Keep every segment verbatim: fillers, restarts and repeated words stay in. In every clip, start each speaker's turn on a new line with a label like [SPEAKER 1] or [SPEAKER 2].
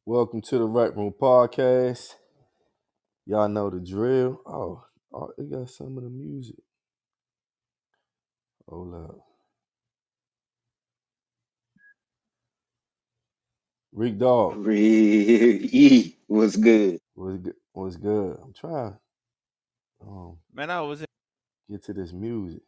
[SPEAKER 1] Welcome to the Rec Room Podcast. Y'all know the drill. Oh, oh, it got some of the music. Hold up. Rick Dog,
[SPEAKER 2] Re was good.
[SPEAKER 1] what's good? What's good? I'm trying to um,
[SPEAKER 3] Man, I was in,
[SPEAKER 1] get to this music.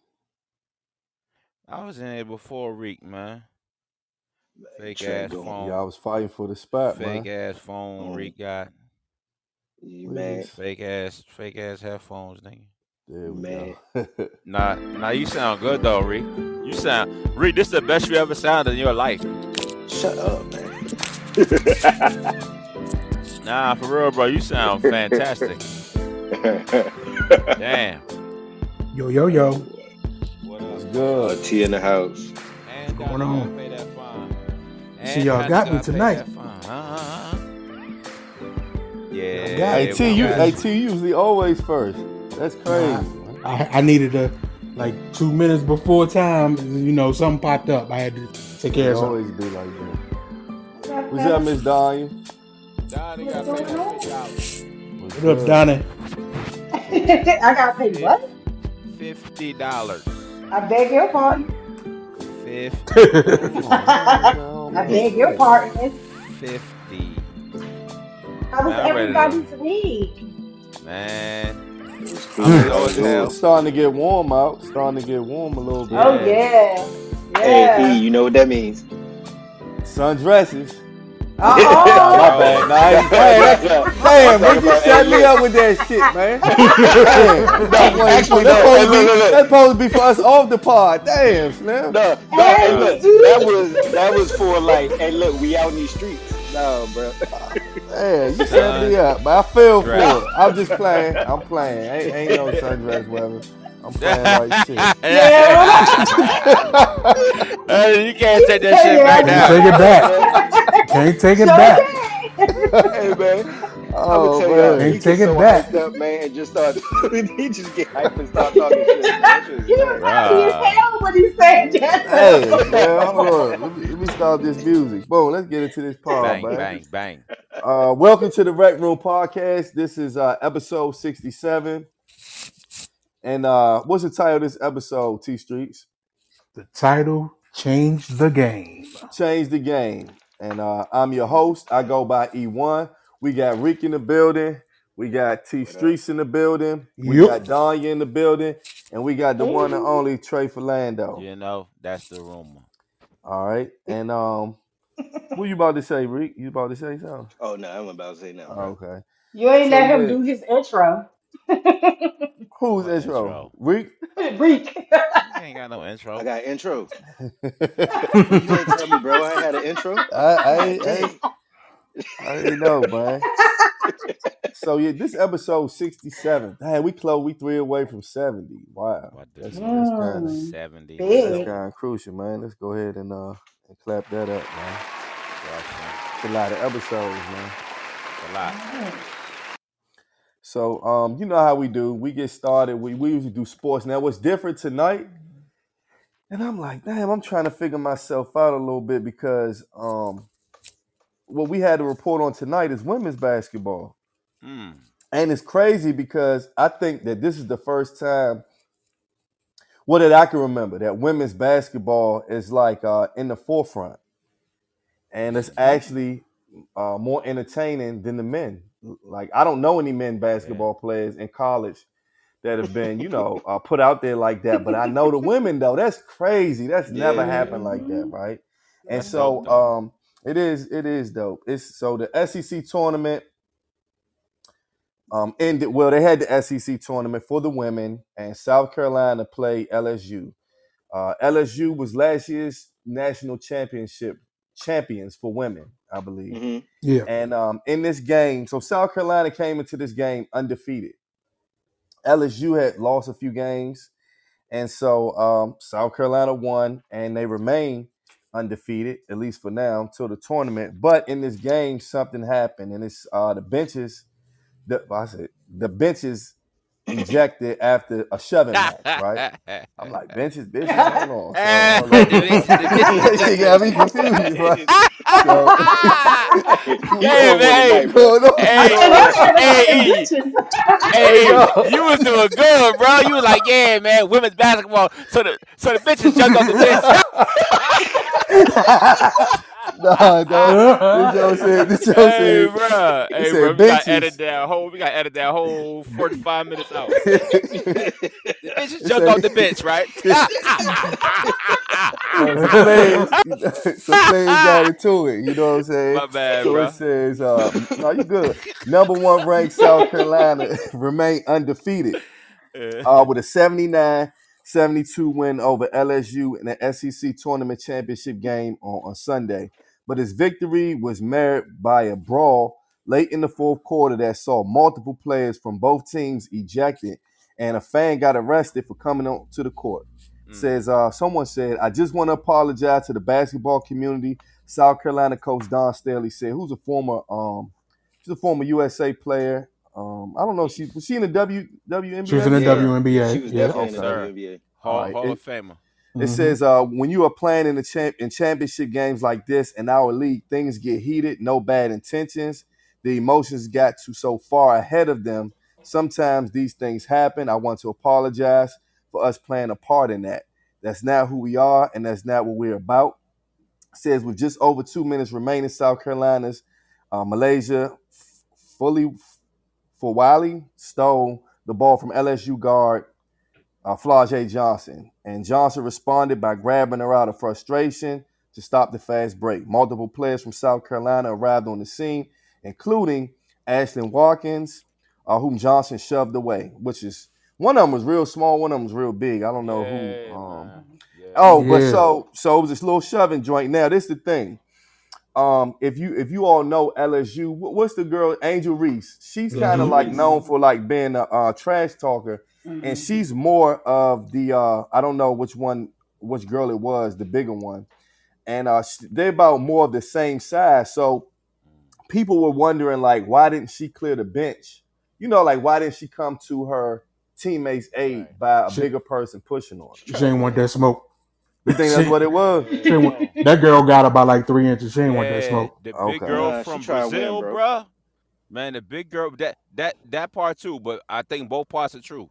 [SPEAKER 3] I was in there before Reek, man.
[SPEAKER 2] Man,
[SPEAKER 3] Fake
[SPEAKER 2] Trey
[SPEAKER 3] ass
[SPEAKER 2] going.
[SPEAKER 1] Y'all
[SPEAKER 3] phone,
[SPEAKER 1] was fighting for the spot,
[SPEAKER 3] fake
[SPEAKER 1] man.
[SPEAKER 3] ass phone
[SPEAKER 2] Um,
[SPEAKER 3] Reek got,
[SPEAKER 2] man,
[SPEAKER 1] Where's
[SPEAKER 3] fake ass, fake ass headphones, nigga.
[SPEAKER 1] There we go.
[SPEAKER 2] man,
[SPEAKER 3] Nah, nah, you sound good though, Reek. You sound Reek. This is the best you ever sounded in your life.
[SPEAKER 2] shut up, man.
[SPEAKER 3] Nah, for real, bro. You sound fantastic. Damn.
[SPEAKER 4] Yo, yo, yo.
[SPEAKER 3] What
[SPEAKER 1] What's
[SPEAKER 3] up?
[SPEAKER 1] good?
[SPEAKER 2] uh, T in the house.
[SPEAKER 3] And
[SPEAKER 4] What's going
[SPEAKER 3] Donnie gotta
[SPEAKER 4] on?
[SPEAKER 3] pay that fine.
[SPEAKER 4] See,
[SPEAKER 3] And
[SPEAKER 4] y'all
[SPEAKER 3] Donnie
[SPEAKER 4] got me
[SPEAKER 3] gotta pay
[SPEAKER 4] tonight.
[SPEAKER 3] that fine. Uh-huh.
[SPEAKER 4] Y'all got
[SPEAKER 1] Hey
[SPEAKER 3] Yeah,
[SPEAKER 4] me.
[SPEAKER 1] T,
[SPEAKER 3] we
[SPEAKER 1] you,
[SPEAKER 4] Y'all
[SPEAKER 1] hey
[SPEAKER 3] got
[SPEAKER 4] got
[SPEAKER 3] you.
[SPEAKER 1] T, you usually always first. That's crazy.
[SPEAKER 4] Nah,
[SPEAKER 1] Man.
[SPEAKER 4] I, I needed a like two minutes before time. You know, something popped up. I had to take care
[SPEAKER 1] It
[SPEAKER 4] of something.
[SPEAKER 1] always be like that. What's up, Miss Danya?
[SPEAKER 3] Donnie gotta pay that fifty dollars.
[SPEAKER 1] What's
[SPEAKER 4] What up,
[SPEAKER 1] good?
[SPEAKER 4] Donna?
[SPEAKER 5] I gotta pay what?
[SPEAKER 3] Fifty dollars.
[SPEAKER 5] I beg your pardon.
[SPEAKER 3] Fifty.
[SPEAKER 1] Hold on, man. Nigga, I don't
[SPEAKER 5] I
[SPEAKER 1] know
[SPEAKER 5] beg your
[SPEAKER 1] shit.
[SPEAKER 5] pardon.
[SPEAKER 3] Fifty.
[SPEAKER 5] How was
[SPEAKER 3] Man, I'm ready to.
[SPEAKER 5] everybody's week?
[SPEAKER 3] Man,
[SPEAKER 2] It was
[SPEAKER 3] I'm
[SPEAKER 2] good.
[SPEAKER 1] It's,
[SPEAKER 2] How
[SPEAKER 3] slow
[SPEAKER 2] was
[SPEAKER 3] as
[SPEAKER 1] it's,
[SPEAKER 3] hell.
[SPEAKER 1] it's
[SPEAKER 2] yours?
[SPEAKER 1] starting to get warm out. Starting to get warm a little bit.
[SPEAKER 5] Oh
[SPEAKER 3] Yeah.
[SPEAKER 5] yeah,
[SPEAKER 2] Hey, E,
[SPEAKER 5] yeah.
[SPEAKER 2] you know what that means?
[SPEAKER 1] Sundresses.
[SPEAKER 5] Uh
[SPEAKER 1] Nah, my
[SPEAKER 5] oh.
[SPEAKER 1] bad.
[SPEAKER 3] Bro.
[SPEAKER 1] Nah, I ain't playing.
[SPEAKER 2] no,
[SPEAKER 1] That,
[SPEAKER 2] no.
[SPEAKER 1] damn,
[SPEAKER 2] I'm
[SPEAKER 1] but
[SPEAKER 2] talking
[SPEAKER 1] you
[SPEAKER 2] about. Hey,
[SPEAKER 1] set me
[SPEAKER 2] look.
[SPEAKER 1] up with that shit, man. Damn.
[SPEAKER 2] No,
[SPEAKER 1] That's why you put.
[SPEAKER 2] actually,
[SPEAKER 1] That's
[SPEAKER 2] no. Hey,
[SPEAKER 1] supposed to
[SPEAKER 2] look,
[SPEAKER 1] be.
[SPEAKER 2] look,
[SPEAKER 1] That's
[SPEAKER 2] look.
[SPEAKER 1] supposed to be for us off the pod. Damn, Slim.
[SPEAKER 2] No, no. Hey,
[SPEAKER 5] Hey,
[SPEAKER 3] Nah.
[SPEAKER 2] look. That was that was for like. Hey, look. We out in these streets. No, bro.
[SPEAKER 1] Man, you set me
[SPEAKER 3] Sun
[SPEAKER 1] up, but I fell for
[SPEAKER 3] dress.
[SPEAKER 1] it. I'm just playing. I'm playing. Ain't, ain't no sundress weather. I'm playing like shit.
[SPEAKER 5] yeah.
[SPEAKER 3] Hey, you can't take that shit back
[SPEAKER 5] Yeah.
[SPEAKER 4] Can't
[SPEAKER 3] now.
[SPEAKER 4] take it
[SPEAKER 2] Hey,
[SPEAKER 4] back.
[SPEAKER 2] man.
[SPEAKER 4] Can't take it
[SPEAKER 5] Sure
[SPEAKER 4] back.
[SPEAKER 5] can.
[SPEAKER 2] Hey, man. I'm gonna
[SPEAKER 1] Oh
[SPEAKER 2] tell y'all,
[SPEAKER 1] man.
[SPEAKER 2] he
[SPEAKER 4] Can't
[SPEAKER 2] gets
[SPEAKER 4] take
[SPEAKER 2] so
[SPEAKER 4] it back.
[SPEAKER 2] hyped up, man, and just start. He just get hyped and start talking shit, man. That shit is
[SPEAKER 5] He was
[SPEAKER 2] hilarious.
[SPEAKER 5] happy as
[SPEAKER 1] Ah,
[SPEAKER 5] hell when he said
[SPEAKER 1] hey,
[SPEAKER 5] that.
[SPEAKER 1] Slim, hold on. Let me, let me start this music. Boom, let's get into this pod,
[SPEAKER 3] Bang,
[SPEAKER 1] man.
[SPEAKER 3] bang, bang.
[SPEAKER 1] Uh, welcome to the Rec Room Podcast. This is uh, episode sixty-seven. And uh, what's the title of this episode, T Streets?
[SPEAKER 4] The title changed the game.
[SPEAKER 1] Change the game. And uh, I'm your host. I go by E one. We got Rick in the building. We got T
[SPEAKER 2] What up?
[SPEAKER 1] Streets in the building. We
[SPEAKER 4] Yep.
[SPEAKER 1] got Danya in the building. And we got the one and
[SPEAKER 5] Hey.
[SPEAKER 1] only Trey Philando.
[SPEAKER 3] You know, that's the rumor.
[SPEAKER 1] All right. And um, what you about to say, Rick? You about to say something?
[SPEAKER 2] Oh no, I'm about to say nothing, bro.
[SPEAKER 1] Okay.
[SPEAKER 5] You ain't
[SPEAKER 1] So
[SPEAKER 5] let him
[SPEAKER 1] yeah,
[SPEAKER 5] do his intro.
[SPEAKER 1] who's
[SPEAKER 3] What
[SPEAKER 1] intro?
[SPEAKER 3] intro?
[SPEAKER 1] Rick?
[SPEAKER 5] Reek.
[SPEAKER 3] You ain't got no
[SPEAKER 2] I
[SPEAKER 3] intro.
[SPEAKER 2] got intro.
[SPEAKER 1] I,
[SPEAKER 2] You ain't tell me, bro. I had an intro.
[SPEAKER 1] I,
[SPEAKER 2] God
[SPEAKER 1] ain't- I,
[SPEAKER 2] dang.
[SPEAKER 1] ain't- I didn't know, man. So yeah, this episode sixty-seven. Damn, we close. We three away from seventy. Wow,
[SPEAKER 3] What the
[SPEAKER 1] that's
[SPEAKER 3] fuck?
[SPEAKER 1] that's kind of
[SPEAKER 5] mm,
[SPEAKER 3] seventy,
[SPEAKER 1] that's
[SPEAKER 3] man.
[SPEAKER 5] big.
[SPEAKER 1] kind of crucial, man. Let's go ahead and uh and clap that up, man.
[SPEAKER 3] Crushing.
[SPEAKER 1] It's a lot of episodes, man.
[SPEAKER 3] It's a lot.
[SPEAKER 5] Mm.
[SPEAKER 1] So um, you know how we do. We get started. We we usually do sports. Now, what's different tonight? And I'm like, damn, I'm trying to figure myself out a little bit because um, what we had to report on tonight is women's basketball.
[SPEAKER 3] Hmm.
[SPEAKER 1] And it's crazy because I think that this is the first time, what that I can remember, that women's basketball is like uh, in the forefront, and it's
[SPEAKER 3] Mm-hmm.
[SPEAKER 1] actually uh, more entertaining than the men. Like I don't know any men
[SPEAKER 3] Yeah.
[SPEAKER 1] basketball players in college that have been, you know, uh, put out there like that. But I know the women though. That's crazy. That's never
[SPEAKER 3] Yeah.
[SPEAKER 1] happened like that,
[SPEAKER 5] Mhm.
[SPEAKER 1] right? And
[SPEAKER 3] That's dope,
[SPEAKER 1] so
[SPEAKER 3] though.
[SPEAKER 1] um, it is. It is dope. It's so the S E C tournament Um, ended well. They had the S E C tournament for the women, and South Carolina played L S U. Uh, L S U was last year's national championship champions for women, I believe.
[SPEAKER 2] hmm
[SPEAKER 4] Yeah.
[SPEAKER 1] And um, in this game, so South Carolina came into this game undefeated. L S U had lost a few games, and so um, South Carolina won, and they remain undefeated at least for now until the tournament. But in this game, something happened, and it's uh, the benches. The, I said the benches ejected after a shoving match, right? I'm like, benches, bitches, hold on. So,
[SPEAKER 3] Eh,
[SPEAKER 1] hold on.
[SPEAKER 3] the bitch- the bitch
[SPEAKER 1] She got me confused, right? So,
[SPEAKER 2] He
[SPEAKER 3] Hey,
[SPEAKER 2] on one
[SPEAKER 3] man,
[SPEAKER 2] tonight, bro.
[SPEAKER 1] going on?
[SPEAKER 3] Hey,
[SPEAKER 2] He
[SPEAKER 5] I
[SPEAKER 2] on one.
[SPEAKER 5] said,
[SPEAKER 3] hey,
[SPEAKER 5] them
[SPEAKER 3] E.
[SPEAKER 5] bitches.
[SPEAKER 3] Hey,
[SPEAKER 1] Hey,
[SPEAKER 3] E,
[SPEAKER 1] yo.
[SPEAKER 3] you was doing good, bro. You was like, yeah, man, women's basketball. So the so the bitches jumped off the bench.
[SPEAKER 1] Nah, dog. This Joe said, this Joe
[SPEAKER 3] Hey,
[SPEAKER 1] said,
[SPEAKER 3] bro.
[SPEAKER 1] he
[SPEAKER 3] Hey, bro.
[SPEAKER 1] said
[SPEAKER 3] We got to edit
[SPEAKER 1] benches.
[SPEAKER 3] that whole. We got to edit that whole forty-five minutes out.
[SPEAKER 1] It
[SPEAKER 3] The bitches jumped off the bench, right?
[SPEAKER 1] Uh, some players, some players got into it. You know what I'm saying?
[SPEAKER 3] My bad,
[SPEAKER 1] So it
[SPEAKER 3] bro.
[SPEAKER 1] says, um, "No, you good." Number one ranked South Carolina remain undefeated
[SPEAKER 3] Uh,
[SPEAKER 1] uh, with a seventy-nine seventy-two win over L S U in the S E C tournament championship game on, on Sunday. But his victory was marred by a brawl late in the fourth quarter that saw multiple players from both teams ejected, and a fan got arrested for coming on to the court.
[SPEAKER 3] mm.
[SPEAKER 1] Says uh, someone said, "I just want to apologize to the basketball community." South Carolina coach Don Staley said, "Who's a former, um, she's a former U S A player. Um, I don't know. She was she in the W WNBA?
[SPEAKER 4] She was in the
[SPEAKER 2] Yeah.
[SPEAKER 4] W N B A.
[SPEAKER 2] She was
[SPEAKER 4] Yeah.
[SPEAKER 2] definitely in
[SPEAKER 3] Yes,
[SPEAKER 2] the
[SPEAKER 3] sir.
[SPEAKER 2] W N B A.
[SPEAKER 3] Hall,
[SPEAKER 1] All right.
[SPEAKER 3] Hall
[SPEAKER 1] It-
[SPEAKER 3] of Famer.
[SPEAKER 1] It
[SPEAKER 4] Mhm.
[SPEAKER 1] says uh, when you are playing in the champ in championship games like this in our league, things get heated. No bad intentions. The emotions got to so far ahead of them. Sometimes these things happen. I want to apologize for us playing a part in that. That's not who we are, and that's not what we're about. Says with just over two minutes remaining, South Carolina's uh, Malaysia f- fully Fawali stole the ball from L S U guard uh, Flau'jae Johnson. And Johnson responded by grabbing her out of frustration to stop the fast break. Multiple players from South Carolina arrived on the scene, including Ashlyn Watkins, uh, whom Johnson shoved away, which is one of them was real small, one of them was real big. I don't know
[SPEAKER 3] Yeah,
[SPEAKER 1] who. Um,
[SPEAKER 3] man. Yeah.
[SPEAKER 1] oh, but
[SPEAKER 4] Yeah.
[SPEAKER 1] so so it was this little shoving joint. Now, this is the thing. Um, if you if you all know L S U, wh- what's the girl Angel Reese? She's kind of
[SPEAKER 4] Mhm.
[SPEAKER 1] like known for like being a uh, trash talker, and
[SPEAKER 5] Mhm.
[SPEAKER 1] she's more of the uh, I don't know which one, which girl it was, the bigger one, and uh, sh- they're about more of the same size. So people were wondering like, why didn't she clear the bench? You know, like why didn't she come to her teammates' aid
[SPEAKER 3] Right.
[SPEAKER 1] by a
[SPEAKER 4] She-
[SPEAKER 1] bigger person pushing on her?
[SPEAKER 4] She ain't want that smoke.
[SPEAKER 1] You think that's what it was?
[SPEAKER 4] She ain't want, that girl got about like three inches. She ain't want that
[SPEAKER 3] Yeah,
[SPEAKER 4] smoke.
[SPEAKER 3] the big
[SPEAKER 1] Okay.
[SPEAKER 3] girl
[SPEAKER 2] Nah, she
[SPEAKER 3] from
[SPEAKER 2] trying to win,
[SPEAKER 3] Brazil,
[SPEAKER 2] bro.
[SPEAKER 3] bruh. Man, the big girl that that that part too, but I think both parts are true.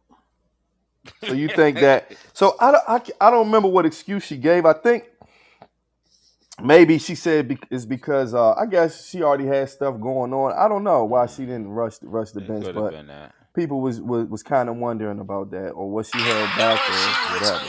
[SPEAKER 1] So you think that? So I don't, I, I don't remember what excuse she gave. I think maybe she said be, it's because uh, I guess she already had stuff going on. I don't know why she didn't rush rush the
[SPEAKER 3] It
[SPEAKER 1] bench,
[SPEAKER 3] could have
[SPEAKER 1] but
[SPEAKER 3] been that.
[SPEAKER 1] people was was, was kind of wondering about that, or was she held back or whatever.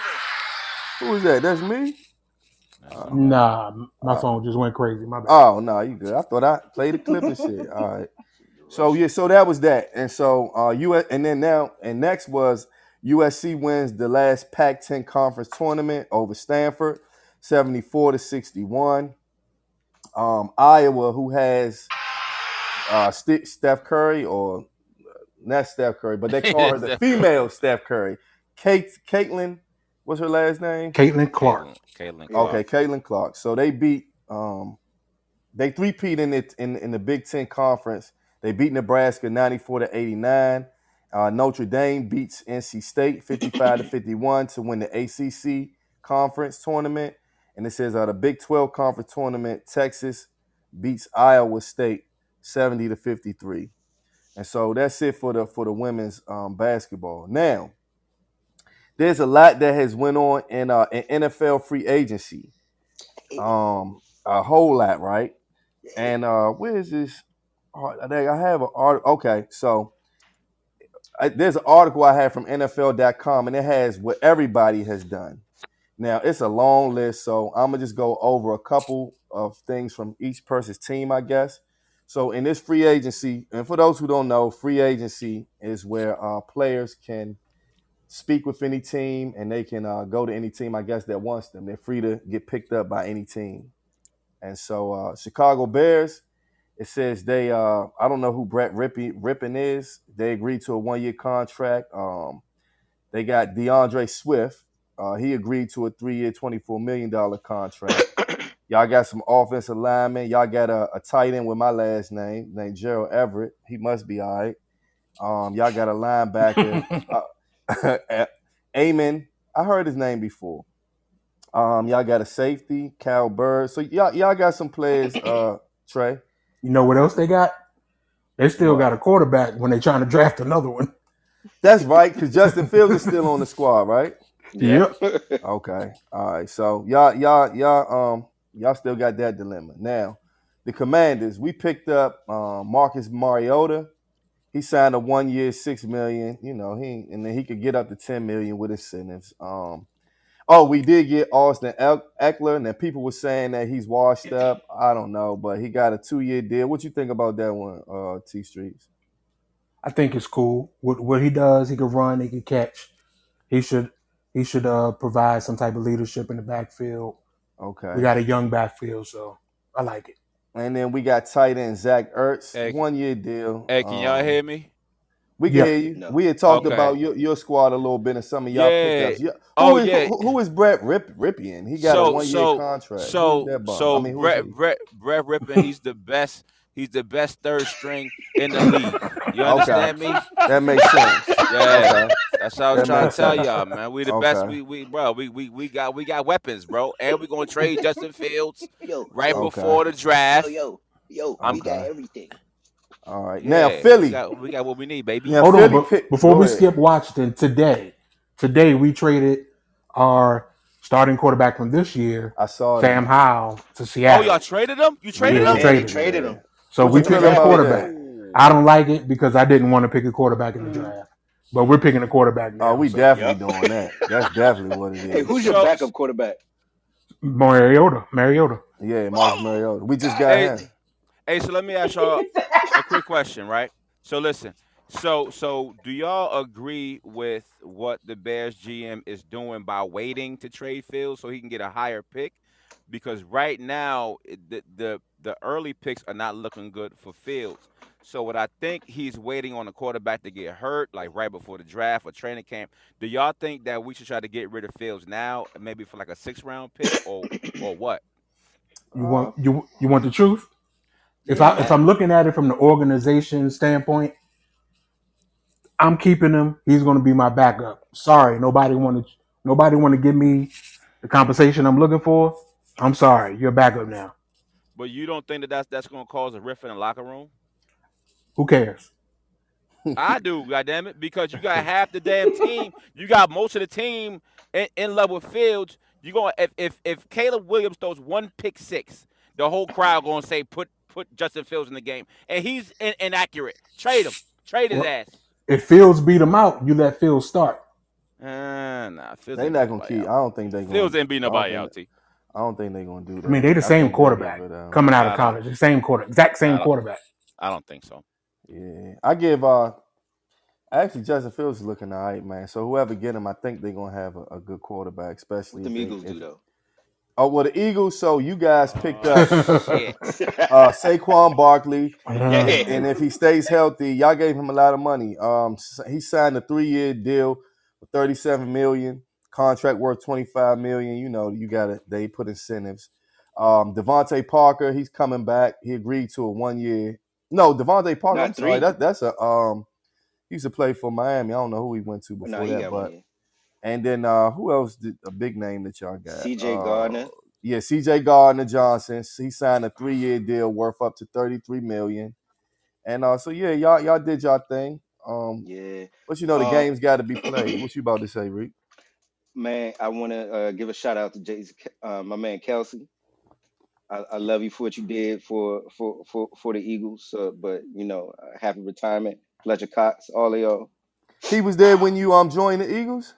[SPEAKER 1] Who is that? That's me.
[SPEAKER 3] That's
[SPEAKER 4] Nah, my
[SPEAKER 1] Uh,
[SPEAKER 4] phone just went crazy. My bad.
[SPEAKER 1] Oh no, you good. I thought I played the clip and shit. All right. So yeah, so that was that, and so uh, U S and then now and next was U S C wins the last Pac ten conference tournament over Stanford, seventy-four to sixty-one. Um, Iowa, who has uh, St- Steph Curry, or not Steph Curry, but they call her the
[SPEAKER 3] Steph
[SPEAKER 1] female Steph Curry. Kate, Caitlin, what's her last name?
[SPEAKER 4] Caitlin Clark.
[SPEAKER 3] Caitlin, Caitlin
[SPEAKER 2] Yeah.
[SPEAKER 3] Clark.
[SPEAKER 1] Okay, Caitlin Clark. So they beat um, they three-peat in it in, in the Big Ten Conference. They beat Nebraska ninety-four to eighty-nine. Uh, Notre Dame beats N C State fifty-five to fifty-one to win the A C C Conference tournament. And it says uh, the Big twelve Conference tournament, Texas beats Iowa State seventy to fifty-three. And so that's it for the for the women's um, basketball. Now, there's a lot that has went on in, uh, in N F L free agency. Um, a whole lot, right? And uh, where is this? Oh, I think I have an article. Okay, so I, there's an article I have from N F L dot com, and it has what everybody has done. Now, it's a long list, so I'm going to just go over a couple of things from each person's team, I guess. So in this free agency, and for those who don't know, free agency is where uh, players can speak with any team, and they can uh, go to any team, I guess, that wants them. They're free to get picked up by any team. And so uh, Chicago Bears, it says they, uh, I don't know who Brett Rippey, Rippin is. They agreed to a one-year contract. Um, they got DeAndre Swift. Uh, he agreed to a three-year, twenty-four million dollars contract. Y'all got some offensive linemen. Y'all got a, a tight end with my last name, named Gerald Everett. He must be all right. Um, y'all got a linebacker, uh, Amon. I heard his name before. Um, y'all got a safety, Cal Bird. So y'all y'all got some players. Uh, Trey.
[SPEAKER 4] You know what else they got? They still
[SPEAKER 1] What?
[SPEAKER 4] got a quarterback when they trying to draft another one.
[SPEAKER 1] That's right, because Justin Fields is still on the squad, right?
[SPEAKER 4] Yep.
[SPEAKER 1] Okay. All right. So y'all, y'all, y'all, um, y'all still got that dilemma. Now, the Commanders, we picked up um, Marcus Mariota. He signed a one year, six million. You know, he and then he could get up to ten million with incentives. Um, oh, we did get Austin Eckler, and then people were saying that he's washed up. I don't know, but he got a two year deal. What you think about that one, uh, T Streets?
[SPEAKER 4] I think it's cool. What what he does, he can run, he can catch. He should he should uh, provide some type of leadership in the backfield.
[SPEAKER 1] Okay.
[SPEAKER 4] We got a young backfield, so I like it.
[SPEAKER 1] And then we got tight end Zach Ertz,
[SPEAKER 3] Hey,
[SPEAKER 1] one year deal.
[SPEAKER 3] Hey, can y'all
[SPEAKER 1] Um,
[SPEAKER 3] hear me?
[SPEAKER 1] We can
[SPEAKER 4] Yeah.
[SPEAKER 1] hear you.
[SPEAKER 2] No.
[SPEAKER 1] We had talked
[SPEAKER 3] Okay.
[SPEAKER 1] about your, your squad a little bit and some of y'all
[SPEAKER 3] Yeah.
[SPEAKER 1] pickups. Yeah. Who
[SPEAKER 3] Oh,
[SPEAKER 1] is,
[SPEAKER 3] yeah.
[SPEAKER 1] who, who is Brett Rip, Ripien? He got a
[SPEAKER 3] So
[SPEAKER 1] one year
[SPEAKER 3] so
[SPEAKER 1] contract.
[SPEAKER 3] so
[SPEAKER 1] Who's that bum?
[SPEAKER 3] so
[SPEAKER 1] I mean, who's
[SPEAKER 3] Brett
[SPEAKER 1] he?
[SPEAKER 3] Brett Brett Rippin, he's the best. He's the best third string in the league. You understand me?
[SPEAKER 1] That makes sense.
[SPEAKER 3] Yeah.
[SPEAKER 1] Okay.
[SPEAKER 3] That's what I was
[SPEAKER 1] That
[SPEAKER 3] trying to
[SPEAKER 1] makes
[SPEAKER 3] tell
[SPEAKER 1] sense.
[SPEAKER 3] y'all, man. We the best.
[SPEAKER 1] Okay.
[SPEAKER 3] We we bro. We we we got we got weapons, bro. And we gonna trade Justin Fields
[SPEAKER 2] Yo,
[SPEAKER 3] right
[SPEAKER 2] yo,
[SPEAKER 1] Okay.
[SPEAKER 3] before the draft.
[SPEAKER 2] yo, yo, yo, we got
[SPEAKER 1] Okay.
[SPEAKER 2] everything.
[SPEAKER 1] All right. Now,
[SPEAKER 3] Yeah,
[SPEAKER 1] Philly.
[SPEAKER 3] we got we got what we need, baby.
[SPEAKER 1] Now,
[SPEAKER 4] Hold on,
[SPEAKER 1] Philly
[SPEAKER 4] but
[SPEAKER 1] pick.
[SPEAKER 4] before
[SPEAKER 1] Go
[SPEAKER 4] we
[SPEAKER 1] ahead.
[SPEAKER 4] skip Washington, today, today we traded our starting quarterback from this year,
[SPEAKER 1] I saw
[SPEAKER 4] Sam
[SPEAKER 1] that.
[SPEAKER 4] Howell, to
[SPEAKER 3] Oh,
[SPEAKER 4] Seattle.
[SPEAKER 3] y'all traded him? You traded
[SPEAKER 4] Yeah,
[SPEAKER 3] him?
[SPEAKER 4] we
[SPEAKER 2] Yeah, they
[SPEAKER 4] traded him.
[SPEAKER 2] traded
[SPEAKER 1] Yeah.
[SPEAKER 2] him.
[SPEAKER 4] So
[SPEAKER 1] What
[SPEAKER 4] we
[SPEAKER 1] you feel
[SPEAKER 4] picked up
[SPEAKER 1] about
[SPEAKER 4] quarterback.
[SPEAKER 1] that?
[SPEAKER 4] I don't like it because I didn't want to pick a quarterback in the draft, but we're picking a quarterback now.
[SPEAKER 1] Oh, we
[SPEAKER 4] so.
[SPEAKER 1] definitely
[SPEAKER 2] Yep.
[SPEAKER 1] doing that. That's definitely what it
[SPEAKER 2] Hey,
[SPEAKER 1] is.
[SPEAKER 2] who's your
[SPEAKER 3] So
[SPEAKER 2] backup quarterback?
[SPEAKER 4] Mariota, Mariota.
[SPEAKER 1] Yeah, Marcus Mariota. We just
[SPEAKER 2] God
[SPEAKER 1] got
[SPEAKER 3] hey
[SPEAKER 1] him.
[SPEAKER 3] hey, so let me ask y'all a quick question, right? So listen, so so do y'all agree with what the Bears G M is doing by waiting to trade Fields so he can get a higher pick? Because right now it- the the the early picks are not looking good for Fields. So what I think he's waiting on the quarterback to get hurt, like right before the draft or training camp. Do y'all think that we should try to get rid of Fields now, maybe for like a six round pick, or or what?
[SPEAKER 4] You
[SPEAKER 1] Uh,
[SPEAKER 4] want you you want the truth? If
[SPEAKER 3] Yeah,
[SPEAKER 4] I if
[SPEAKER 3] man.
[SPEAKER 4] I'm looking at it from the organization standpoint, I'm keeping him. He's going to be my backup. Sorry, nobody want to nobody want to give me the compensation I'm looking for. I'm sorry, you're backup now.
[SPEAKER 3] But you don't think that that's that's going to cause a rift in the locker room?
[SPEAKER 4] Who cares?
[SPEAKER 3] I do, goddamn it, because you got half the damn team. You got most of the team in, in love with Fields. You going if if if Caleb Williams throws one pick six, the whole crowd going to say put put Justin Fields in the game, and he's in, inaccurate. Trade him, trade his
[SPEAKER 4] Well,
[SPEAKER 3] ass.
[SPEAKER 4] if Fields beat him out, you let Fields start.
[SPEAKER 3] Uh, nah, Fields
[SPEAKER 1] they
[SPEAKER 3] ain't
[SPEAKER 1] not
[SPEAKER 3] beat
[SPEAKER 1] gonna
[SPEAKER 3] nobody
[SPEAKER 1] keep. I
[SPEAKER 3] out.
[SPEAKER 1] don't think they gonna.
[SPEAKER 3] Fields ain't beat
[SPEAKER 1] I don't
[SPEAKER 3] nobody
[SPEAKER 1] think.
[SPEAKER 3] out, T.
[SPEAKER 1] I don't think they gonna do that.
[SPEAKER 4] I mean, they the
[SPEAKER 1] I
[SPEAKER 4] same
[SPEAKER 1] think they
[SPEAKER 4] quarterback
[SPEAKER 1] give it out.
[SPEAKER 4] coming out
[SPEAKER 3] I
[SPEAKER 4] of
[SPEAKER 3] don't.
[SPEAKER 4] college. The same quarter, exact same
[SPEAKER 3] I don't.
[SPEAKER 4] quarterback.
[SPEAKER 3] I don't think so.
[SPEAKER 1] Yeah, I give. Uh, actually, Justin Fields is looking all right, man. So whoever get him, I think they're gonna have a, a good quarterback,
[SPEAKER 2] What
[SPEAKER 1] especially
[SPEAKER 2] the
[SPEAKER 1] if they.
[SPEAKER 2] Eagles
[SPEAKER 1] If,
[SPEAKER 2] do though?
[SPEAKER 1] oh, well, the Eagles. So you guys picked
[SPEAKER 3] Oh
[SPEAKER 1] up
[SPEAKER 3] shit!
[SPEAKER 1] uh, Saquon Barkley, and,
[SPEAKER 4] Uh,
[SPEAKER 1] and if he stays healthy, y'all gave him a lot of money. Um, s- he signed a three-year deal for thirty-seven million. Contract worth twenty-five million. You know, you got to They put incentives. Um, Devontae Parker, he's coming back. He agreed to a one-year. No, Devontae Parker. I'm
[SPEAKER 2] Not
[SPEAKER 1] sorry.
[SPEAKER 2] three.
[SPEAKER 1] That that's a um. He used to play for Miami. I don't know who he went to
[SPEAKER 2] No,
[SPEAKER 1] before
[SPEAKER 2] he
[SPEAKER 1] that,
[SPEAKER 2] got one
[SPEAKER 1] but
[SPEAKER 2] year.
[SPEAKER 1] and then uh, who else did a big name that y'all got?
[SPEAKER 2] C J
[SPEAKER 1] Uh,
[SPEAKER 2] Gardner.
[SPEAKER 1] yeah, C J Gardner Johnson. He signed a three-year deal worth up to thirty-three million. And uh, so yeah, y'all y'all did y'all thing. Um,
[SPEAKER 2] Yeah.
[SPEAKER 1] but you know the
[SPEAKER 2] Um,
[SPEAKER 1] game's got to be played. What you about to say, Reek?
[SPEAKER 2] man, I want to uh, give a shout out to Jason, uh, my man Kelsey. I, I love you for what you did for for for, for the Eagles. Uh, but you know, uh, happy retirement, Fletcher Cox, all of y'all.
[SPEAKER 1] He was there when you um joined the Eagles.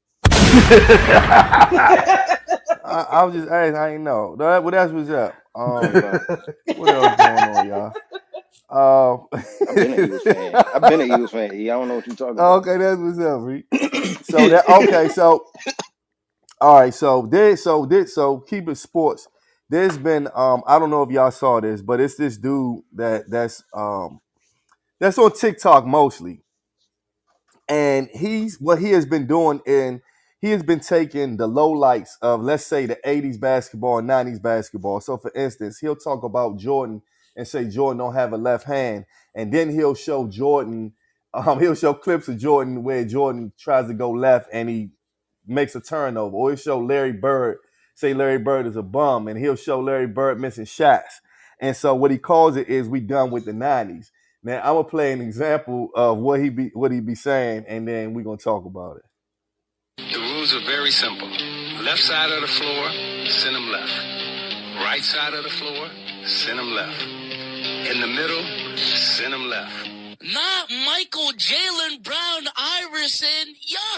[SPEAKER 1] I, I was just asking. I ain't know. That, well, that's what's up. Um,
[SPEAKER 2] No,
[SPEAKER 1] what else going on, y'all? Uh,
[SPEAKER 2] I've been an Eagles fan. I've been an Eagles fan. E. I don't know what you're talking about.
[SPEAKER 1] okay, that's what's up, Reek. So that okay, so all right, so there, so this, so keep it sports. There's been um, I don't know if y'all saw this, but it's this dude that that's um that's on TikTok mostly, and he's what he has been doing in he has been taking the lowlights of, let's say, the eighties basketball and nineties basketball. So for instance, he'll talk about Jordan and say Jordan don't have a left hand, and then he'll show Jordan Um, he'll show clips of Jordan where Jordan tries to go left and he makes a turnover, or he'll show Larry Bird, say Larry Bird is a bum, and he'll show Larry Bird missing shots. And so what he calls it is we done with the nineties. Now I'm gonna play an example of what he be what he be saying, and then we're gonna talk about it.
[SPEAKER 6] The rules are very simple. Left side of the floor, send them left. Right side of the floor, send them left. In the middle, send them left.
[SPEAKER 7] Not Michael Jalen Brown Iverson.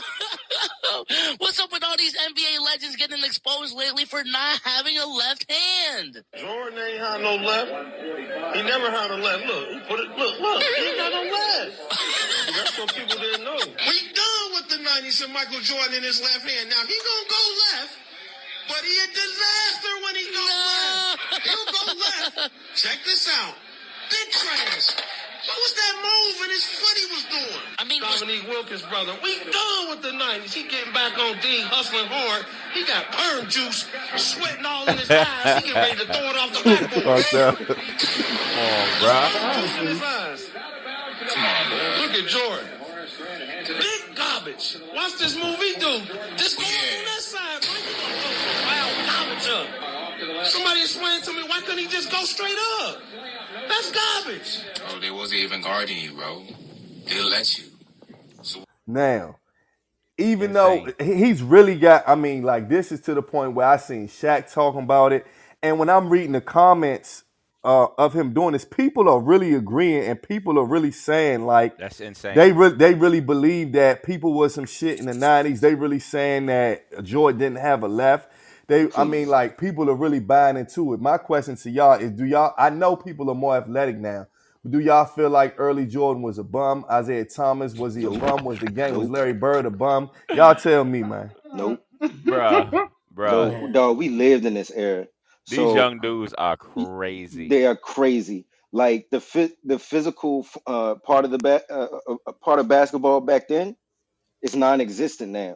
[SPEAKER 7] Yo, what's up with all these N B A legends getting exposed lately for not having a left hand?
[SPEAKER 6] Jordan ain't had no left. He never had a left. Look, he put it. Look, look. He ain't got no left. That's what people didn't know. We done with the nineties and Michael Jordan in his left hand. Now he gonna go left, but he a disaster when he go
[SPEAKER 7] No.
[SPEAKER 6] left. He'll go left. Check this out. Big trash. What was that move and his foot he was doing?
[SPEAKER 7] I mean, was-
[SPEAKER 6] Dominique Wilkins, brother. We done with the nineties. He getting back on D, hustling hard. He got perm juice, sweating all in his eyes. He getting ready to throw it off the backboard.
[SPEAKER 1] Fucked up.
[SPEAKER 3] Come on, bro.
[SPEAKER 6] Juice in his eyes. Come on, man. Look at Jordan. Big garbage. Watch this move he do. Just go on that side, bro. You gonna throw some wild garbage up. Somebody explain to me, why couldn't he just go straight up? That's garbage.
[SPEAKER 8] Oh, they wasn't even guarding you, bro. They'll let you.
[SPEAKER 1] Now, even
[SPEAKER 3] Insane.
[SPEAKER 1] though he- he's really got, I mean, like this is to the point where I seen Shaq talking about it, and when I'm reading the comments uh, of him doing this, people are really agreeing, and people are really saying like
[SPEAKER 3] That's insane.
[SPEAKER 1] they really they really believe that people was some shit in the nineties. They really saying that Jordan didn't have a left. They, I mean, like people are really buying into it. My question to y'all is: do y'all? I know people are more athletic now. But do y'all feel like early Jordan was a bum? Isaiah Thomas, was he a bum? Was the gang, was Larry Bird a bum? Y'all tell me, man.
[SPEAKER 2] Nope.
[SPEAKER 3] Bruh, bruh.
[SPEAKER 2] No, dog, we lived in this era.
[SPEAKER 3] These
[SPEAKER 2] So
[SPEAKER 3] young dudes are crazy.
[SPEAKER 2] they are crazy. Like the phys- the physical uh, part of the ba- uh, uh, uh, part of basketball back then is non-existent now.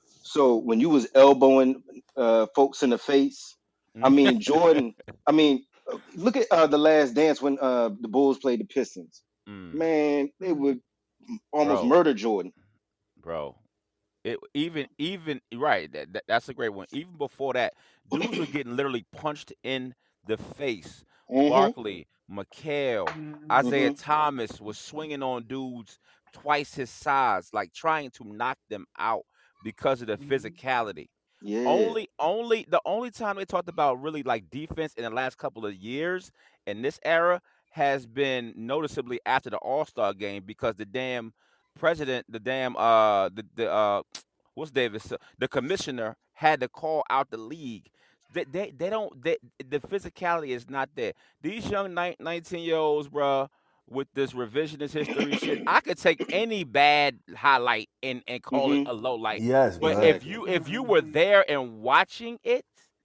[SPEAKER 2] So when you was elbowing uh, folks in the face, I mean Jordan. I mean, uh, look at uh, the Last Dance when uh, the Bulls played the Pistons.
[SPEAKER 3] Mm,
[SPEAKER 2] Man, they would almost
[SPEAKER 3] bro,
[SPEAKER 2] murder Jordan.
[SPEAKER 3] bro. It even even right. That, that that's a great one. Even before that, dudes were getting literally punched in the face.
[SPEAKER 2] hmm
[SPEAKER 3] Barkley, McHale, Isaiah
[SPEAKER 2] hmm
[SPEAKER 3] Thomas was swinging on dudes twice his size, like trying to knock them out because of the physicality.
[SPEAKER 2] Yeah.
[SPEAKER 3] Only, only the only time they talked about really like defense in the last couple of years in this era has been noticeably after the All Star game because the damn president, the damn uh the the uh what's Davis, the commissioner had to call out the league. They they, they don't they, the physicality is not there. These young nineteen year olds, bruh, with this revisionist history shit, I could take any bad highlight and and call it
[SPEAKER 2] hmm
[SPEAKER 3] a low light.
[SPEAKER 1] Yes,
[SPEAKER 3] But
[SPEAKER 1] man.
[SPEAKER 3] if
[SPEAKER 2] Exactly.
[SPEAKER 3] you if you were there and watching it,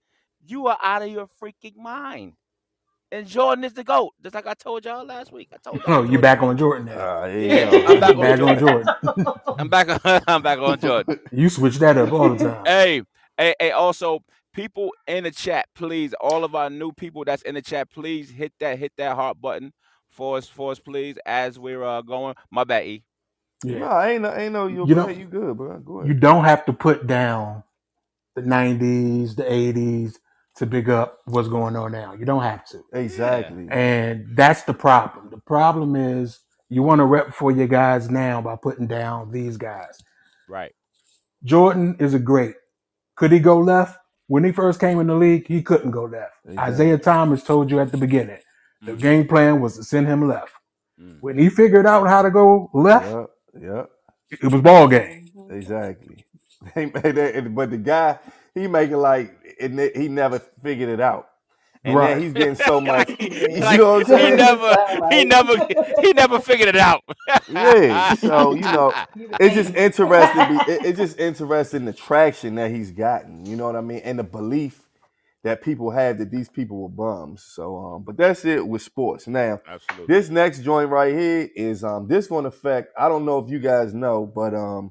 [SPEAKER 3] you are out of your freaking mind. And Jordan is the GOAT. Just like I told y'all last week. I told y'all
[SPEAKER 4] Oh, you
[SPEAKER 3] Jordan
[SPEAKER 4] back
[SPEAKER 3] is the
[SPEAKER 4] on
[SPEAKER 3] GOAT.
[SPEAKER 4] Jordan now.
[SPEAKER 1] Uh, there you
[SPEAKER 3] Yeah,
[SPEAKER 1] go.
[SPEAKER 3] I'm back
[SPEAKER 4] You
[SPEAKER 3] on
[SPEAKER 4] back on
[SPEAKER 3] Jordan.
[SPEAKER 4] Jordan.
[SPEAKER 3] I'm back on I'm back on Jordan.
[SPEAKER 4] You switch that up all the time.
[SPEAKER 3] Hey, hey, hey, also people in the chat, please, all of our new people that's in the chat, please hit that hit that heart button for us, for us, please, as we're uh, going. My bad, E.
[SPEAKER 4] Yeah.
[SPEAKER 1] No, ain't no, ain't no. You
[SPEAKER 4] You
[SPEAKER 1] go
[SPEAKER 4] know,
[SPEAKER 1] ahead, you good, bro. Go
[SPEAKER 4] you
[SPEAKER 1] ahead.
[SPEAKER 4] don't have to put down the nineties, the eighties to big up what's going on now. You don't have to.
[SPEAKER 3] Yeah.
[SPEAKER 1] Exactly.
[SPEAKER 4] And that's the problem. The problem is you want to rep for your guys now by putting down these guys.
[SPEAKER 3] Right.
[SPEAKER 4] Jordan is a great. Could he go left? When he first came in the league, he couldn't go left. Isaiah
[SPEAKER 1] Exactly.
[SPEAKER 4] Thomas told you at the beginning. The
[SPEAKER 3] Mm-hmm.
[SPEAKER 4] game plan was to send him left.
[SPEAKER 3] Mm.
[SPEAKER 4] When he figured out how to go left,
[SPEAKER 1] Yep. Yep.
[SPEAKER 4] it was ball game.
[SPEAKER 1] Exactly. They made that, but the guy he making like it, ne- he never figured it out, and then
[SPEAKER 4] Right.
[SPEAKER 1] he's getting so much.
[SPEAKER 3] like,
[SPEAKER 1] You
[SPEAKER 3] like,
[SPEAKER 1] know what I'm
[SPEAKER 3] he
[SPEAKER 1] saying?
[SPEAKER 3] never, he never, he never figured it out.
[SPEAKER 1] Yeah. So you know, it's just interesting. be- it- It's just interesting the traction that he's gotten. You know what I mean, and the belief that people have that these people were bums. So, um, but that's it with sports. Now,
[SPEAKER 3] Absolutely.
[SPEAKER 1] this next joint right here is um, this going to affect. I don't know if you guys know, but um,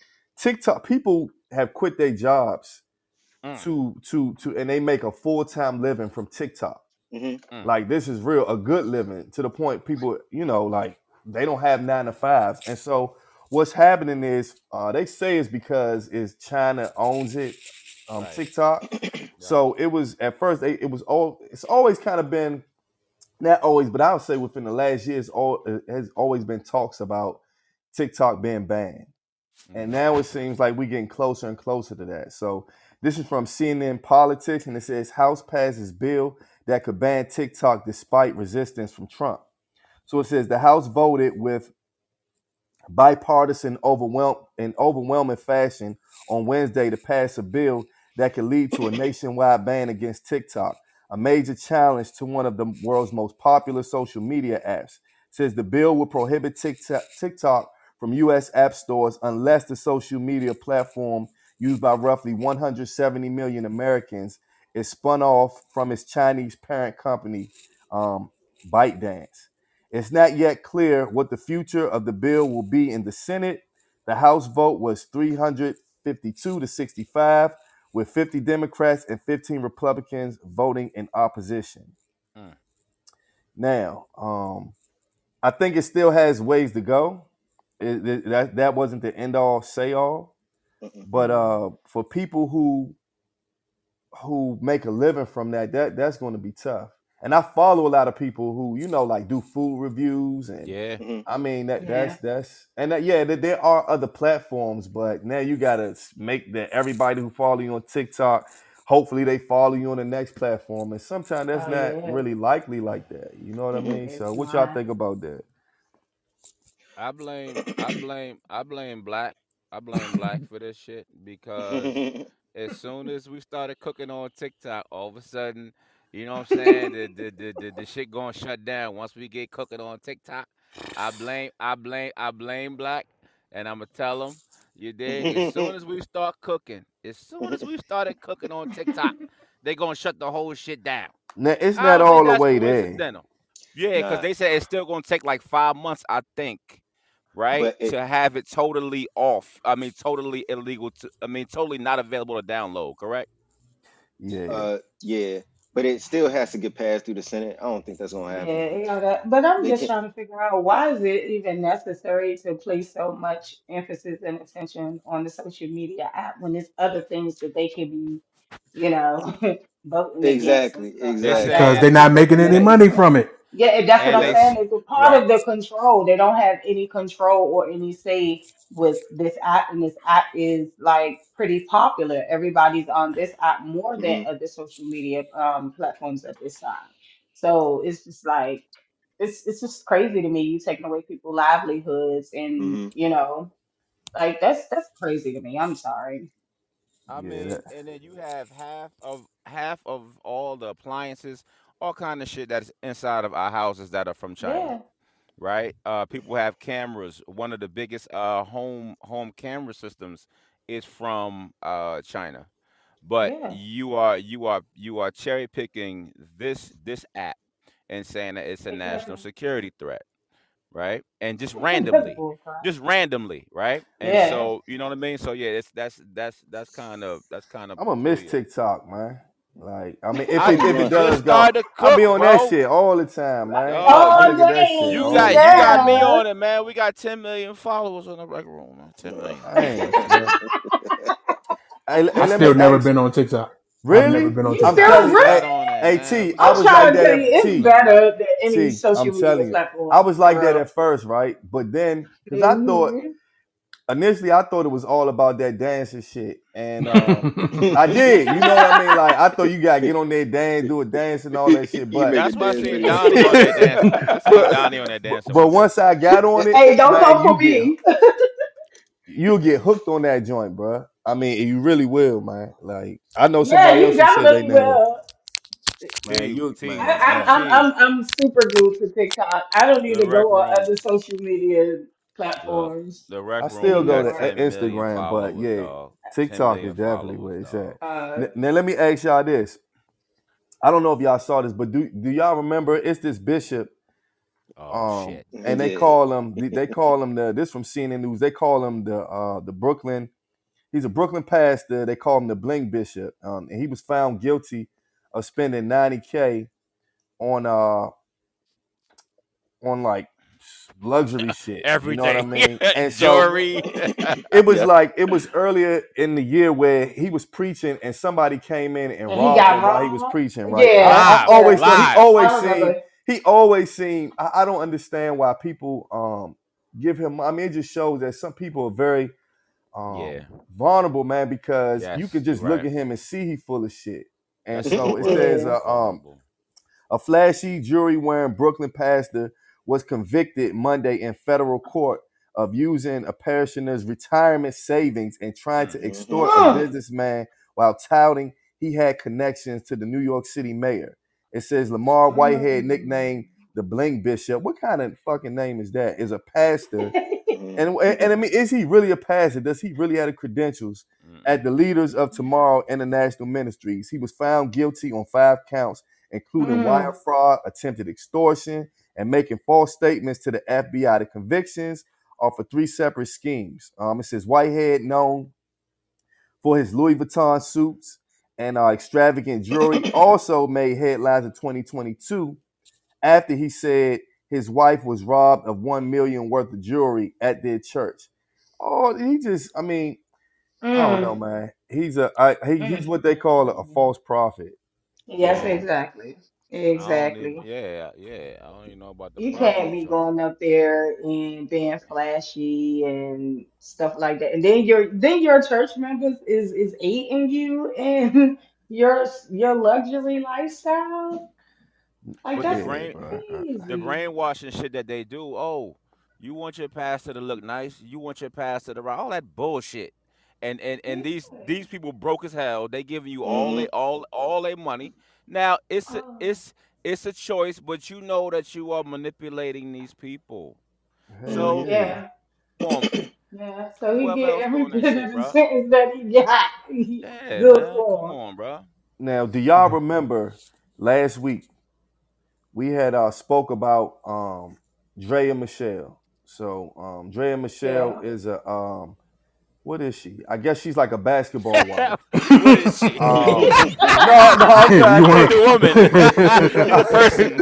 [SPEAKER 1] TikTok people have quit their jobs
[SPEAKER 3] Mm,
[SPEAKER 1] to to to, and they make a full time living from TikTok.
[SPEAKER 2] hmm
[SPEAKER 3] mm.
[SPEAKER 1] Like this is real, a good living to the point people, you know, like they don't have nine to fives, and so what's happening is uh, they say it's because is China owns it, um,
[SPEAKER 3] Right.
[SPEAKER 1] TikTok.
[SPEAKER 3] Right.
[SPEAKER 1] So it was at first they, it was all it's always kind of been not always, but I would say within the last years, all it has always been talks about TikTok being banned. And
[SPEAKER 3] Mhm.
[SPEAKER 1] now it seems like we're getting closer and closer to that. So this is from C N N Politics, and it says House passes bill that could ban TikTok despite resistance from Trump. So it says the House voted with bipartisan overwhelm in overwhelming fashion on Wednesday to pass a bill that could lead to a nationwide ban against TikTok, a major challenge to one of the world's most popular social media apps. It says the bill will prohibit TikTok, TikTok from U S app stores unless the social media platform used by roughly one hundred seventy million Americans is spun off from its Chinese parent company, um, ByteDance. It's not yet clear what the future of the bill will be in the Senate. The House vote was three hundred fifty-two to sixty-five, with fifty Democrats and fifteen Republicans voting in opposition.
[SPEAKER 3] Mm.
[SPEAKER 1] Now, um, I think it still has ways to go. It, it- that that wasn't the end all say all,
[SPEAKER 2] Mm-mm.
[SPEAKER 1] but uh, for people who who make a living from that, that that's going to be tough. And I follow a lot of people who, you know, like do food reviews, and
[SPEAKER 3] Yeah.
[SPEAKER 2] Mhm.
[SPEAKER 1] I mean that that's
[SPEAKER 5] Yeah.
[SPEAKER 1] that's and that, yeah, there, there are other platforms, but now you gotta make that everybody who follow you on TikTok, hopefully they follow you on the next platform, and sometimes that's
[SPEAKER 5] Oh
[SPEAKER 1] not
[SPEAKER 5] yeah.
[SPEAKER 1] really likely like that. You know what I
[SPEAKER 2] Mhm.
[SPEAKER 1] mean? So
[SPEAKER 5] It's
[SPEAKER 1] what y'all
[SPEAKER 5] not.
[SPEAKER 1] think about that?
[SPEAKER 3] I blame I blame I blame black. I blame black for this shit because as soon as we started cooking on TikTok, all of a sudden, you know what I'm saying, the the the the, the shit going to shut down once we get cooking on TikTok. I blame I blame I blame black, and I'm gonna tell them, you dig. As soon as we start cooking, as soon as we started cooking on TikTok, they gonna shut the whole shit down.
[SPEAKER 1] Now it's
[SPEAKER 3] I
[SPEAKER 1] not
[SPEAKER 3] don't think
[SPEAKER 1] all the
[SPEAKER 3] that's
[SPEAKER 1] way there.
[SPEAKER 3] coincidental. Yeah, because
[SPEAKER 2] Nah,
[SPEAKER 3] they said it's still gonna take like five months, I think, right,
[SPEAKER 2] but it
[SPEAKER 3] to have it totally off. I mean, totally illegal to. I mean, totally not available to download. Correct?
[SPEAKER 1] Yeah.
[SPEAKER 2] uh yeah, but it still has to get passed through the Senate. I don't think that's gonna happen.
[SPEAKER 5] Yeah, you know that. But I'm
[SPEAKER 2] They
[SPEAKER 5] just
[SPEAKER 2] can't.
[SPEAKER 5] trying to figure out why is it even necessary to place so much emphasis and attention on the social media app when there's other things that they could be, you know, voting against and
[SPEAKER 2] Exactly,
[SPEAKER 5] stuff
[SPEAKER 3] They
[SPEAKER 5] like
[SPEAKER 2] exactly.
[SPEAKER 4] Because
[SPEAKER 5] that.
[SPEAKER 4] they're
[SPEAKER 3] saying,
[SPEAKER 4] not making
[SPEAKER 5] You
[SPEAKER 4] any
[SPEAKER 5] know,
[SPEAKER 4] money from it.
[SPEAKER 5] yeah, and that's what
[SPEAKER 3] and
[SPEAKER 5] I'm
[SPEAKER 3] they
[SPEAKER 2] Right.
[SPEAKER 5] saying.
[SPEAKER 3] s-
[SPEAKER 5] It's a part
[SPEAKER 3] right.
[SPEAKER 5] of the control. They don't have any control or any say with this app, and this app is like pretty popular. Everybody's on this app more than
[SPEAKER 2] Hmm.
[SPEAKER 5] other social media um platforms at this time. So it's just like it's it's just crazy to me. You taking away people's livelihoods, and
[SPEAKER 2] Hmm.
[SPEAKER 5] you know, like that's that's crazy to me. I'm sorry.
[SPEAKER 3] I
[SPEAKER 1] Yeah.
[SPEAKER 3] mean,
[SPEAKER 1] That,
[SPEAKER 3] and then you have half of half of all the appliances, all kind of shit that's inside of our houses that are from China.
[SPEAKER 5] Yeah,
[SPEAKER 3] Right? Uh, people have cameras. One of the biggest uh, home home camera systems is from uh, China. But
[SPEAKER 5] yeah.
[SPEAKER 3] you are you are you are cherry picking this this app and saying that it's a national
[SPEAKER 5] Exactly.
[SPEAKER 3] security threat, right? And just
[SPEAKER 5] That's
[SPEAKER 3] randomly,
[SPEAKER 5] bullcrap.
[SPEAKER 3] just randomly, right? And
[SPEAKER 5] Yeah.
[SPEAKER 3] so you know what I mean. So yeah, it's that's that's that's kind of that's kind of
[SPEAKER 1] I'm gonna miss
[SPEAKER 3] peculiar.
[SPEAKER 1] TikTok, man. Like, I mean, if
[SPEAKER 3] I
[SPEAKER 1] it
[SPEAKER 2] You
[SPEAKER 1] if it
[SPEAKER 2] know,
[SPEAKER 3] just
[SPEAKER 1] does go,
[SPEAKER 3] started to
[SPEAKER 1] I
[SPEAKER 3] cook,
[SPEAKER 1] be on that
[SPEAKER 3] bro.
[SPEAKER 1] shit all the time, man.
[SPEAKER 3] Dog,
[SPEAKER 1] I
[SPEAKER 5] Oh
[SPEAKER 3] you
[SPEAKER 1] look at that shit
[SPEAKER 3] you
[SPEAKER 1] all
[SPEAKER 5] dang,
[SPEAKER 1] the
[SPEAKER 3] got you
[SPEAKER 1] time.
[SPEAKER 3] got me
[SPEAKER 5] yeah.
[SPEAKER 3] on it, man. We got ten million followers on the rec room, man. ten million.
[SPEAKER 1] Dang, son. Hey,
[SPEAKER 4] I
[SPEAKER 1] hey, let me
[SPEAKER 4] still never
[SPEAKER 1] ask.
[SPEAKER 4] been on TikTok. I've never
[SPEAKER 1] Really?
[SPEAKER 4] been on
[SPEAKER 5] You
[SPEAKER 1] I'm
[SPEAKER 4] TikTok.
[SPEAKER 5] still
[SPEAKER 1] telling
[SPEAKER 3] Just
[SPEAKER 1] you.
[SPEAKER 5] really?
[SPEAKER 3] got
[SPEAKER 1] Hey,
[SPEAKER 3] on that,
[SPEAKER 1] hey,
[SPEAKER 3] man.
[SPEAKER 1] T.
[SPEAKER 3] We
[SPEAKER 1] I
[SPEAKER 5] I'm
[SPEAKER 3] just
[SPEAKER 1] was
[SPEAKER 3] got
[SPEAKER 1] like
[SPEAKER 5] trying to
[SPEAKER 3] on
[SPEAKER 1] that
[SPEAKER 5] tell
[SPEAKER 3] that.
[SPEAKER 5] you,
[SPEAKER 1] at
[SPEAKER 5] it's
[SPEAKER 1] T.
[SPEAKER 5] better than any
[SPEAKER 1] T. I'm
[SPEAKER 5] social media
[SPEAKER 1] telling you.
[SPEAKER 5] platform
[SPEAKER 1] I was
[SPEAKER 5] for
[SPEAKER 1] like that
[SPEAKER 5] real.
[SPEAKER 1] at first, right? But then, because I thought
[SPEAKER 5] Hmm.
[SPEAKER 1] initially I thought it was all about that dancing shit, and um, I did. You know what I mean? Like I thought you gotta get on there, dance, do a dance, and all that shit.
[SPEAKER 2] you
[SPEAKER 1] But
[SPEAKER 2] make a
[SPEAKER 3] That's why I
[SPEAKER 2] dance
[SPEAKER 3] seen
[SPEAKER 2] like that.
[SPEAKER 3] Donnie on there dancing. I seen
[SPEAKER 1] but
[SPEAKER 3] Donnie on there
[SPEAKER 1] but
[SPEAKER 3] dancing
[SPEAKER 1] but
[SPEAKER 3] one day.
[SPEAKER 1] once I got on it,
[SPEAKER 5] Hey, don't
[SPEAKER 1] man,
[SPEAKER 5] come
[SPEAKER 1] you
[SPEAKER 5] for
[SPEAKER 1] get
[SPEAKER 5] me.
[SPEAKER 1] you'll get hooked on that joint, bro. I mean, you really will, man. Like I know
[SPEAKER 5] Yeah,
[SPEAKER 1] somebody
[SPEAKER 5] you
[SPEAKER 1] else who said they
[SPEAKER 5] definitely
[SPEAKER 1] never.
[SPEAKER 5] will.
[SPEAKER 1] Man,
[SPEAKER 3] T
[SPEAKER 1] you
[SPEAKER 3] T
[SPEAKER 5] I,
[SPEAKER 1] man,
[SPEAKER 5] I,
[SPEAKER 3] T
[SPEAKER 1] man.
[SPEAKER 5] I'm
[SPEAKER 3] T.
[SPEAKER 5] I'm I'm super glued to TikTok. I don't
[SPEAKER 3] The
[SPEAKER 5] even
[SPEAKER 3] rec
[SPEAKER 5] go on
[SPEAKER 3] room.
[SPEAKER 5] other social media
[SPEAKER 3] Look,
[SPEAKER 5] platforms
[SPEAKER 3] the rec
[SPEAKER 1] I
[SPEAKER 3] room
[SPEAKER 1] still go
[SPEAKER 3] got
[SPEAKER 1] to
[SPEAKER 5] anymore.
[SPEAKER 1] I-
[SPEAKER 3] ten million
[SPEAKER 1] Instagram, but
[SPEAKER 3] followers,
[SPEAKER 1] yeah,
[SPEAKER 3] dog. Ten
[SPEAKER 1] TikTok is
[SPEAKER 3] million
[SPEAKER 1] definitely
[SPEAKER 3] followers,
[SPEAKER 1] where it's
[SPEAKER 3] dog.
[SPEAKER 1] at.
[SPEAKER 5] Uh,
[SPEAKER 1] N- Now let me ask y'all this. I don't know if y'all saw this, but do do y'all remember? It's this bishop,
[SPEAKER 3] Oh
[SPEAKER 1] um,
[SPEAKER 3] shit.
[SPEAKER 1] and they
[SPEAKER 2] Yeah.
[SPEAKER 1] call him. They call him the. This from C N N News. They call him the uh the Brooklyn. He's a Brooklyn pastor. They call him the Bling Bishop. Um, and he was found guilty of spending ninety k on uh on like luxury shit. You know what I
[SPEAKER 3] Everything.
[SPEAKER 1] mean? And so
[SPEAKER 3] Jewelry.
[SPEAKER 1] it was like it was earlier in the year where he was preaching and somebody came in and
[SPEAKER 5] And he
[SPEAKER 1] robbed
[SPEAKER 5] got
[SPEAKER 1] him while he was
[SPEAKER 5] wrong.
[SPEAKER 1] preaching, right? I,
[SPEAKER 5] Yeah,
[SPEAKER 1] I
[SPEAKER 3] Live.
[SPEAKER 5] yeah,
[SPEAKER 1] always thought he
[SPEAKER 3] Live.
[SPEAKER 1] always
[SPEAKER 5] I
[SPEAKER 1] seemed
[SPEAKER 5] remember.
[SPEAKER 1] he always seemed I, I don't understand why people um give him I mean it just shows that some people are very
[SPEAKER 3] Yeah.
[SPEAKER 1] um vulnerable, man, because you can
[SPEAKER 3] Yes, you're
[SPEAKER 1] just look
[SPEAKER 3] right.
[SPEAKER 1] at him and see he full of shit. And
[SPEAKER 3] That's true,
[SPEAKER 1] so it
[SPEAKER 3] bro.
[SPEAKER 1] says
[SPEAKER 5] Yeah.
[SPEAKER 1] uh,
[SPEAKER 3] He's
[SPEAKER 1] um
[SPEAKER 3] vulnerable.
[SPEAKER 1] a flashy jewelry wearing Brooklyn pastor was convicted Monday in federal court of using a parishioner's retirement savings and trying to
[SPEAKER 3] Mm-hmm.
[SPEAKER 1] extort a
[SPEAKER 5] Mm.
[SPEAKER 1] businessman while touting he had connections to the New York City mayor. It says Lamar Whitehead,
[SPEAKER 5] Mm.
[SPEAKER 1] nicknamed the Bling Bishop. What kind of fucking name is that? Is a pastor.
[SPEAKER 2] Mhm.
[SPEAKER 1] And, and, and I mean, is he really a pastor? Does he really have the credentials at
[SPEAKER 3] Mm-mm.
[SPEAKER 1] the Leaders of Tomorrow International Ministries? He was found guilty on five counts, including wire
[SPEAKER 5] Mm.
[SPEAKER 1] fraud, attempted extortion, and making false statements to the F B I. The convictions are for three separate schemes. Um, it says Whitehead, known for his Louis Vuitton suits and uh, extravagant jewelry, also made headlines in twenty twenty-two after he said his wife was robbed of one million worth of jewelry at their church. Oh, he just, I mean, I don't know,
[SPEAKER 5] Mm.
[SPEAKER 1] man. He's a, I, he, he's
[SPEAKER 5] Mm.
[SPEAKER 1] what they call a, a false prophet.
[SPEAKER 5] Yes,
[SPEAKER 3] Yeah.
[SPEAKER 1] Um,
[SPEAKER 5] exactly.
[SPEAKER 3] I don't even.
[SPEAKER 5] Exactly.
[SPEAKER 3] Yeah, yeah. I don't even know about the
[SPEAKER 5] You can't
[SPEAKER 3] prophet
[SPEAKER 5] be
[SPEAKER 3] joint.
[SPEAKER 5] going up there and being flashy and stuff like that. And then your then your church members is is aiding you in your your luxury lifestyle. Like
[SPEAKER 3] But the
[SPEAKER 5] that's
[SPEAKER 1] yeah,
[SPEAKER 3] brain,
[SPEAKER 1] bro.
[SPEAKER 3] the
[SPEAKER 5] crazy.
[SPEAKER 3] brainwashing shit that they do. Oh, you want your pastor to look nice. You want your pastor to all that bullshit. And and and these
[SPEAKER 5] Yeah.
[SPEAKER 3] these people broke as hell. They giving you all
[SPEAKER 2] Mhm.
[SPEAKER 3] they all all their money. Now it's a,
[SPEAKER 5] Oh.
[SPEAKER 3] it's it's a choice, but you know that you are manipulating these people.
[SPEAKER 1] Hell
[SPEAKER 5] Mm,
[SPEAKER 3] So
[SPEAKER 1] yeah.
[SPEAKER 5] yeah.
[SPEAKER 3] come on,
[SPEAKER 5] Yeah. So he
[SPEAKER 3] whoever
[SPEAKER 5] get
[SPEAKER 3] else
[SPEAKER 5] every
[SPEAKER 3] doing that
[SPEAKER 5] bit
[SPEAKER 3] shit,
[SPEAKER 5] of the
[SPEAKER 3] bro.
[SPEAKER 5] sentence that he got.
[SPEAKER 3] Yeah,
[SPEAKER 5] Good
[SPEAKER 3] man. Come
[SPEAKER 5] for
[SPEAKER 3] on, bro.
[SPEAKER 1] Now, do y'all remember last week we had uh spoke about um Drea Michelle. So um Drea
[SPEAKER 5] him.
[SPEAKER 1] Michelle
[SPEAKER 5] Yeah.
[SPEAKER 1] is a um what is she? I guess she's like a basketball wife.
[SPEAKER 3] What is she?
[SPEAKER 1] Um no, no, I'm trying
[SPEAKER 4] you
[SPEAKER 1] to
[SPEAKER 3] She's
[SPEAKER 4] want
[SPEAKER 3] the woman. the person.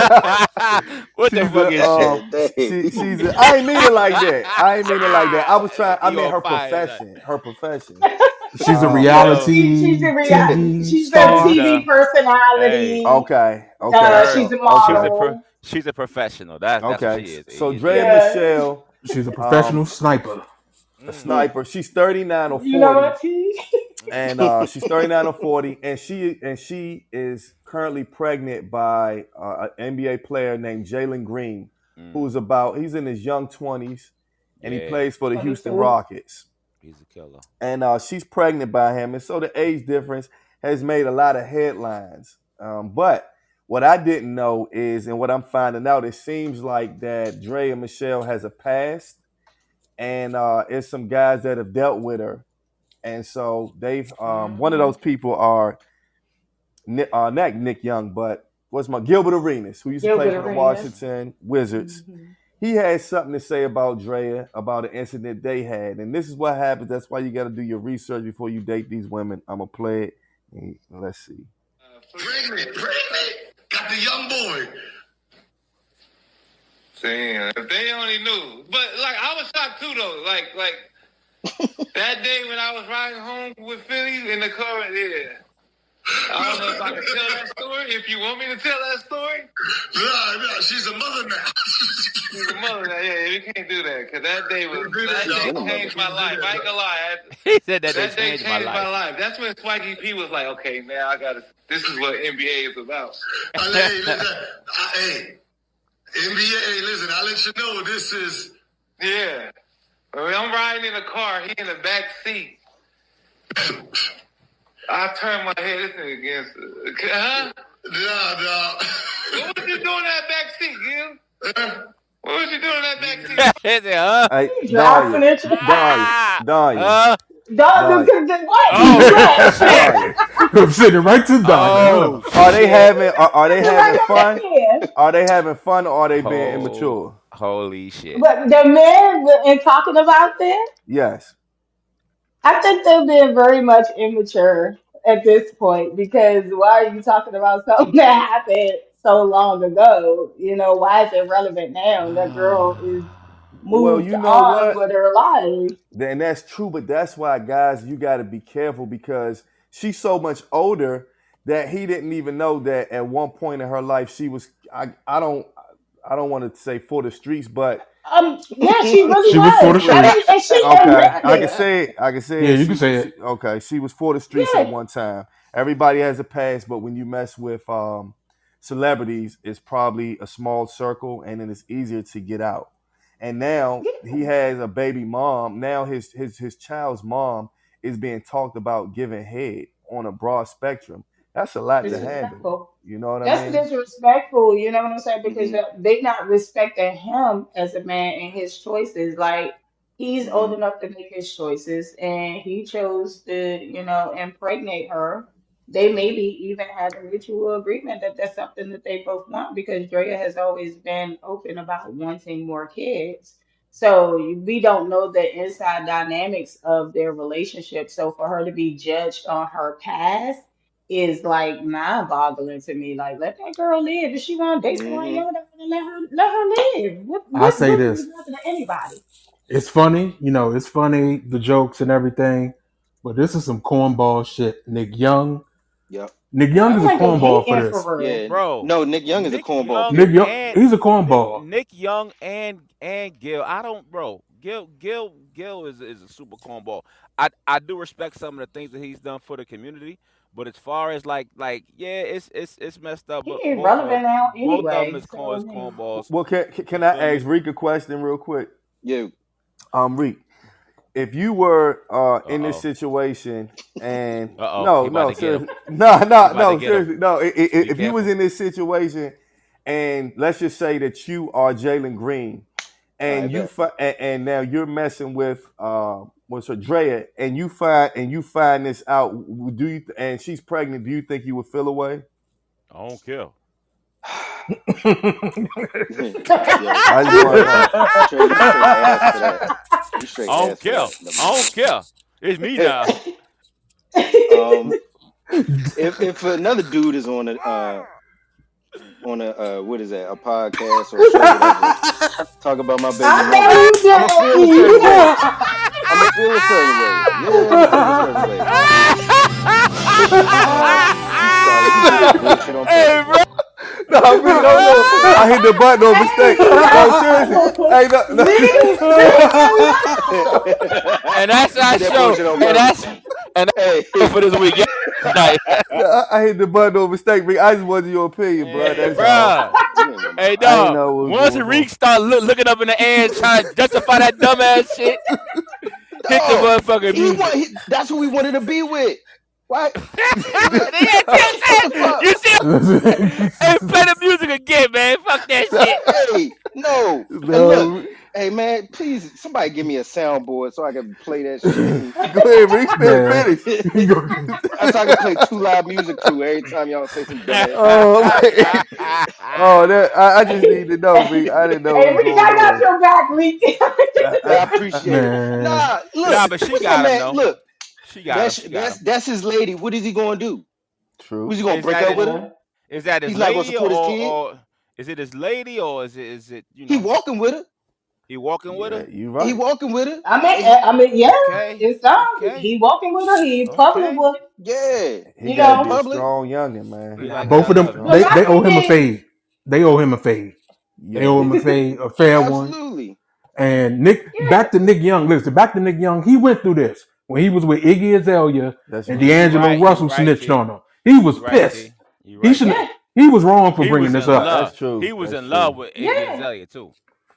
[SPEAKER 3] What the
[SPEAKER 1] she's
[SPEAKER 3] fuck
[SPEAKER 1] a
[SPEAKER 3] is she?
[SPEAKER 1] um she she's a, I ain't mean it like that. I ain't mean it like that. I was trying I
[SPEAKER 3] you
[SPEAKER 1] meant
[SPEAKER 3] on
[SPEAKER 1] her
[SPEAKER 3] fire? Like,
[SPEAKER 1] profession. Her profession.
[SPEAKER 4] she's a
[SPEAKER 1] Um
[SPEAKER 5] Yeah,
[SPEAKER 3] yo,
[SPEAKER 5] she, she's a
[SPEAKER 4] reality
[SPEAKER 5] rea-
[SPEAKER 4] T V
[SPEAKER 5] she's a
[SPEAKER 4] star.
[SPEAKER 5] T V
[SPEAKER 3] Lisa. Hey,
[SPEAKER 5] personality.
[SPEAKER 1] okay,
[SPEAKER 3] you
[SPEAKER 1] okay.
[SPEAKER 5] Uh,
[SPEAKER 3] heard?
[SPEAKER 5] she's a
[SPEAKER 1] So
[SPEAKER 3] She's
[SPEAKER 1] okay.
[SPEAKER 3] a pro.
[SPEAKER 5] model.
[SPEAKER 3] She's a professional. That's that's what
[SPEAKER 1] Okay.
[SPEAKER 3] she is.
[SPEAKER 1] So
[SPEAKER 3] You dig?
[SPEAKER 1] Drea
[SPEAKER 5] Yeah.
[SPEAKER 1] Michelle,
[SPEAKER 4] She's a
[SPEAKER 1] um,
[SPEAKER 4] professional sniper.
[SPEAKER 1] a
[SPEAKER 3] Mm,
[SPEAKER 1] sniper. She's thirty-nine or
[SPEAKER 5] You know
[SPEAKER 1] forty,
[SPEAKER 5] what, T?
[SPEAKER 1] and uh, she's thirty-nine or forty, and she and she is currently pregnant by uh, an N B A player named Jalen Green,
[SPEAKER 3] mm,
[SPEAKER 1] who's about he's in his young twenties, and he
[SPEAKER 3] yeah,
[SPEAKER 1] plays for the Houston
[SPEAKER 5] twenty-two.
[SPEAKER 1] Rockets.
[SPEAKER 3] he's a killer.
[SPEAKER 1] And uh, she's pregnant by him, and so the age difference has made a lot of headlines. Um, but what I didn't know is, and what I'm finding out, it seems like that Drea Michelle has a past, and uh, it's some guys that have dealt with her, and so they've. Um, one of
[SPEAKER 5] Mm-hmm.
[SPEAKER 1] those people are Nick, uh, not Nick Young, but what's my Gilbert Arenas, who used to play
[SPEAKER 5] Gilbert
[SPEAKER 1] for the
[SPEAKER 5] Arenas.
[SPEAKER 1] Washington Wizards.
[SPEAKER 5] Mm-hmm.
[SPEAKER 1] He had something to say about Drea, about an incident they had. And this is what happens. That's why you got to do your research before you date these women. I'm going to play it. And let's see.
[SPEAKER 6] Pregnant, pregnant. Got the young boy. Damn, if they only knew. But like, I was shocked too, though. Like, like that day when I was riding home with Philly in the car. Yeah. I don't know if I can tell that story. If you want me to tell that story, no, no, she's a mother now. She's a mother now. Yeah, you can't do that because that day was that day changed my life. I ain't gonna lie.
[SPEAKER 3] He said that they
[SPEAKER 6] That day
[SPEAKER 3] changed
[SPEAKER 6] changed
[SPEAKER 3] my
[SPEAKER 6] my
[SPEAKER 3] life.
[SPEAKER 6] life. That's when Swaggy P was like, okay, now I gotta. This is what N B A is about. I, hey, listen, I, hey, N B A. Hey, listen, I'll let you know this is. Yeah, I'm riding in a car. He in the back seat. I turned my head. This nigga against. Huh? Nah, nah. What was you doing in that back seat, Gil? Huh? What was you doing in that back seat?
[SPEAKER 3] He said, huh?
[SPEAKER 1] Hey,
[SPEAKER 5] He dropping
[SPEAKER 1] Danya,
[SPEAKER 5] it.
[SPEAKER 1] Danya,
[SPEAKER 3] Ah,
[SPEAKER 1] Danya,
[SPEAKER 3] huh?
[SPEAKER 5] Dog,
[SPEAKER 1] Danya,
[SPEAKER 5] what?
[SPEAKER 3] Oh
[SPEAKER 5] What?
[SPEAKER 3] shit!
[SPEAKER 1] Danya.
[SPEAKER 4] I'm sitting right to Danya.
[SPEAKER 3] Oh
[SPEAKER 1] Are they
[SPEAKER 3] shit!
[SPEAKER 1] having are, are they
[SPEAKER 5] That's
[SPEAKER 1] having
[SPEAKER 5] right up
[SPEAKER 1] fun?
[SPEAKER 5] there.
[SPEAKER 1] Are they having fun or are they being
[SPEAKER 3] Oh,
[SPEAKER 1] immature?
[SPEAKER 3] holy shit!
[SPEAKER 5] But the men and talking about this,
[SPEAKER 1] Yes.
[SPEAKER 5] I think they're being very much immature at this point because why are you talking about something that happened so long ago. You know, why is it relevant now? That girl is
[SPEAKER 1] Well,
[SPEAKER 5] moved
[SPEAKER 1] you know
[SPEAKER 5] on
[SPEAKER 1] what?
[SPEAKER 5] with her life.
[SPEAKER 1] And that's true, but that's why, guys, you got to be careful because she's so much older that he didn't even know that at one point in her life she was. I I don't I don't want to say for the streets, but
[SPEAKER 5] Um, yeah, she really
[SPEAKER 4] She was for the
[SPEAKER 5] was. I mean,
[SPEAKER 4] streets.
[SPEAKER 5] and she
[SPEAKER 1] okay, I can
[SPEAKER 5] admitted it.
[SPEAKER 1] say it. I can say
[SPEAKER 4] Yeah,
[SPEAKER 1] it.
[SPEAKER 4] you
[SPEAKER 1] She
[SPEAKER 4] can say
[SPEAKER 1] was
[SPEAKER 4] it.
[SPEAKER 1] okay. She was for the streets at
[SPEAKER 5] Yeah,
[SPEAKER 1] one time. Everybody has a past, but when you mess with um, celebrities, it's probably a small circle, and then it's easier to get out. And now
[SPEAKER 5] yeah.
[SPEAKER 1] he has a baby mom. Now his his his child's mom is being talked about giving head on a broad spectrum. That's a lot to handle.
[SPEAKER 5] Disrespectful.
[SPEAKER 1] You know what I
[SPEAKER 5] That's
[SPEAKER 1] mean?
[SPEAKER 5] disrespectful, you know what I'm saying? Because
[SPEAKER 2] hmm
[SPEAKER 5] uh, they not respecting him as a man and his choices. Like he's old
[SPEAKER 2] hmm
[SPEAKER 5] enough to make his choices, and he chose to, you know, impregnate her. They maybe even had a mutual agreement that that's something that they both want because Drea has always been open about wanting more kids. So we don't know the inside dynamics of their relationship. So for her to be judged on her past is like mind boggling to me. Like, let that girl live. If she want to date somebody
[SPEAKER 2] hmm
[SPEAKER 5] younger, then let her let her live. What
[SPEAKER 4] I
[SPEAKER 5] what
[SPEAKER 4] say
[SPEAKER 5] good does
[SPEAKER 4] this.
[SPEAKER 5] it happen to anybody?
[SPEAKER 4] It's funny, you know, it's funny, the jokes and everything, but this is some cornball shit. Nick Young.
[SPEAKER 2] Yep.
[SPEAKER 4] Nick
[SPEAKER 5] It
[SPEAKER 4] Young
[SPEAKER 5] sounds
[SPEAKER 4] is a
[SPEAKER 5] like they
[SPEAKER 4] cornball for
[SPEAKER 5] hating
[SPEAKER 4] this.
[SPEAKER 5] for real.
[SPEAKER 2] Yeah.
[SPEAKER 3] Bro,
[SPEAKER 2] No, Nick Young is a
[SPEAKER 3] Nick
[SPEAKER 2] cornball.
[SPEAKER 3] Young
[SPEAKER 4] Nick
[SPEAKER 2] Period.
[SPEAKER 4] Young,
[SPEAKER 3] and
[SPEAKER 4] he's a
[SPEAKER 3] Nick
[SPEAKER 4] cornball.
[SPEAKER 3] Nick Young and and Gil. I don't, bro. Gil Gil Gil is is a super cornball. I I do respect some of the things that he's done for the community, but as far as like like yeah, it's it's it's messed up.
[SPEAKER 5] He
[SPEAKER 3] But
[SPEAKER 5] ain't
[SPEAKER 3] both of
[SPEAKER 5] relevant
[SPEAKER 3] them,
[SPEAKER 5] now
[SPEAKER 3] both of them
[SPEAKER 5] anyway.
[SPEAKER 3] is corn
[SPEAKER 5] So
[SPEAKER 3] is
[SPEAKER 5] you know.
[SPEAKER 3] cornballs.
[SPEAKER 1] Well, can can
[SPEAKER 3] You
[SPEAKER 1] I
[SPEAKER 3] feel
[SPEAKER 1] ask
[SPEAKER 3] me?
[SPEAKER 1] Reek a question real quick?
[SPEAKER 2] Yeah.
[SPEAKER 1] Um, Reek, if you were uh
[SPEAKER 3] Uh
[SPEAKER 1] in this
[SPEAKER 3] oh.
[SPEAKER 1] situation and
[SPEAKER 3] Uh oh. He
[SPEAKER 1] no,
[SPEAKER 3] about
[SPEAKER 1] no,
[SPEAKER 3] to get him.
[SPEAKER 1] seriously, no,
[SPEAKER 3] He
[SPEAKER 1] no,
[SPEAKER 3] about to
[SPEAKER 1] no,
[SPEAKER 3] get him.
[SPEAKER 1] seriously, no. I- I-
[SPEAKER 3] Be
[SPEAKER 1] If you was
[SPEAKER 3] careful.
[SPEAKER 1] in this situation and let's just say that you are Jalen Green
[SPEAKER 2] I
[SPEAKER 1] and you
[SPEAKER 2] bet.
[SPEAKER 1] fi- and, and now you're messing with uh what's her Drea and you find and you find this out, w- do you and she's pregnant? Do you think you would feel away?
[SPEAKER 3] I don't care.
[SPEAKER 2] Yo,
[SPEAKER 1] I just want to
[SPEAKER 2] Trey,
[SPEAKER 1] know.
[SPEAKER 2] Trey, you straight ass for that. You straight
[SPEAKER 3] I don't
[SPEAKER 2] ass for
[SPEAKER 3] care.
[SPEAKER 2] that. No,
[SPEAKER 3] I don't care. It's me now.
[SPEAKER 2] um, if if another dude is on a uh on a uh what is that, a podcast or a show, whatever, talk about my baby
[SPEAKER 5] I
[SPEAKER 2] mother, I'ma feel a certain
[SPEAKER 5] know
[SPEAKER 2] way.
[SPEAKER 5] you
[SPEAKER 2] I'ma feel a certain way. Yeah, I'ma feel a certain way. Uh, you started you did this bullshit on
[SPEAKER 3] Hey,
[SPEAKER 2] purpose,
[SPEAKER 3] bro.
[SPEAKER 2] right?
[SPEAKER 1] No, Reek, no, no. I hit the button on mistake. No, seriously.
[SPEAKER 5] did.
[SPEAKER 1] Hey, no, no.
[SPEAKER 5] Leave, leave alone.
[SPEAKER 3] And that's
[SPEAKER 2] You
[SPEAKER 3] our
[SPEAKER 2] did that
[SPEAKER 3] show.
[SPEAKER 2] bullshit on
[SPEAKER 3] And
[SPEAKER 2] purpose.
[SPEAKER 3] that's and
[SPEAKER 2] Hey.
[SPEAKER 3] that's for this week. Yeah. Night.
[SPEAKER 1] No, I, I hit the button on mistake, Reek. I just wanted your opinion, bro.
[SPEAKER 3] Hey,
[SPEAKER 1] That's all.
[SPEAKER 3] bro.
[SPEAKER 2] You ain't want my
[SPEAKER 3] Hey,
[SPEAKER 1] I ain't
[SPEAKER 3] dog.
[SPEAKER 1] know what was
[SPEAKER 3] Once
[SPEAKER 1] going
[SPEAKER 3] Reek
[SPEAKER 1] on.
[SPEAKER 3] start look, looking up in the air and trying to justify that dumbass shit, hit the
[SPEAKER 2] dog.
[SPEAKER 3] motherfucking
[SPEAKER 2] He want.
[SPEAKER 3] music.
[SPEAKER 2] He, that's who we wanted to be with. Why?
[SPEAKER 3] They had ten
[SPEAKER 2] What the
[SPEAKER 3] cents.
[SPEAKER 2] fuck?
[SPEAKER 3] You see? Hey, play the music again, man. Fuck that shit.
[SPEAKER 2] Hey, no. And look,
[SPEAKER 1] No.
[SPEAKER 2] hey man, please somebody give me a soundboard so I can play that shit too.
[SPEAKER 1] Go ahead, Reek. Spin
[SPEAKER 4] Man.
[SPEAKER 1] finish.
[SPEAKER 2] So I can play Two Live Music Crew every time y'all say some dumbass.
[SPEAKER 1] Oh, man. Oh, that I, I just need to know, Reek. I didn't know what
[SPEAKER 5] Hey,
[SPEAKER 1] was
[SPEAKER 5] Rick,
[SPEAKER 1] going
[SPEAKER 5] I got
[SPEAKER 1] on.
[SPEAKER 5] your back, Rick.
[SPEAKER 1] I,
[SPEAKER 2] I
[SPEAKER 1] I, I,
[SPEAKER 2] appreciate it.
[SPEAKER 4] Man.
[SPEAKER 2] Nah,
[SPEAKER 3] Nah,
[SPEAKER 2] look,
[SPEAKER 3] but she
[SPEAKER 2] what's my
[SPEAKER 3] got him
[SPEAKER 2] man?
[SPEAKER 3] though.
[SPEAKER 2] Look,
[SPEAKER 3] She got him.
[SPEAKER 2] that's
[SPEAKER 3] She got
[SPEAKER 2] that's
[SPEAKER 3] him.
[SPEAKER 2] that's his lady. What is he gonna do?
[SPEAKER 1] true.
[SPEAKER 2] Was he gonna
[SPEAKER 3] Is
[SPEAKER 2] break
[SPEAKER 3] that
[SPEAKER 2] up
[SPEAKER 3] his?
[SPEAKER 2] with her?
[SPEAKER 5] Yeah.
[SPEAKER 3] Is that his
[SPEAKER 2] He's not gonna
[SPEAKER 3] lady or
[SPEAKER 2] support his kid.
[SPEAKER 3] or is it his lady or is it is it you
[SPEAKER 2] He
[SPEAKER 3] know
[SPEAKER 2] walking with her.
[SPEAKER 3] he walking with
[SPEAKER 1] Yeah,
[SPEAKER 3] her?
[SPEAKER 1] you
[SPEAKER 2] He
[SPEAKER 1] right.
[SPEAKER 2] walking with her.
[SPEAKER 5] I mean,
[SPEAKER 2] And
[SPEAKER 5] uh,
[SPEAKER 2] he,
[SPEAKER 5] I mean, yeah,
[SPEAKER 3] Okay,
[SPEAKER 5] it's um,
[SPEAKER 3] okay,
[SPEAKER 5] he walking with her, he public
[SPEAKER 3] okay.
[SPEAKER 5] with her,
[SPEAKER 2] yeah,
[SPEAKER 1] He
[SPEAKER 5] you
[SPEAKER 1] got to
[SPEAKER 2] in
[SPEAKER 5] know.
[SPEAKER 1] be a
[SPEAKER 2] public.
[SPEAKER 1] strong youngin, man.
[SPEAKER 3] He
[SPEAKER 1] He got
[SPEAKER 3] like
[SPEAKER 1] to be
[SPEAKER 3] that.
[SPEAKER 4] Both
[SPEAKER 3] I
[SPEAKER 4] of
[SPEAKER 1] a
[SPEAKER 4] them,
[SPEAKER 3] love it.
[SPEAKER 5] Cause
[SPEAKER 4] they,
[SPEAKER 1] strong
[SPEAKER 4] they
[SPEAKER 5] I
[SPEAKER 4] owe
[SPEAKER 1] youngin.
[SPEAKER 4] him a
[SPEAKER 5] think
[SPEAKER 4] fade. They owe him a fade. They owe
[SPEAKER 1] Yeah,
[SPEAKER 4] him a fade, a fair one.
[SPEAKER 2] Absolutely.
[SPEAKER 4] And Nick,
[SPEAKER 5] yeah,
[SPEAKER 4] back to Nick Young. Listen, back to Nick Young. He went through this when he was with Iggy Azalea
[SPEAKER 1] that's
[SPEAKER 4] and
[SPEAKER 3] You
[SPEAKER 1] right.
[SPEAKER 3] you
[SPEAKER 4] D'Angelo
[SPEAKER 3] right. You
[SPEAKER 4] Russell
[SPEAKER 3] right,
[SPEAKER 4] snitched
[SPEAKER 3] T.
[SPEAKER 4] on him. He was
[SPEAKER 3] You right,
[SPEAKER 4] pissed.
[SPEAKER 3] T. You
[SPEAKER 4] He
[SPEAKER 3] right,
[SPEAKER 4] should.
[SPEAKER 5] yeah,
[SPEAKER 3] T.
[SPEAKER 4] He was wrong for
[SPEAKER 3] He
[SPEAKER 4] bringing
[SPEAKER 3] was
[SPEAKER 4] this
[SPEAKER 3] in
[SPEAKER 1] That,
[SPEAKER 4] up.
[SPEAKER 1] that's
[SPEAKER 3] love.
[SPEAKER 1] true.
[SPEAKER 3] He was
[SPEAKER 1] That's
[SPEAKER 3] in love
[SPEAKER 1] true.
[SPEAKER 3] with Iggy
[SPEAKER 5] yeah.
[SPEAKER 3] Azalea too.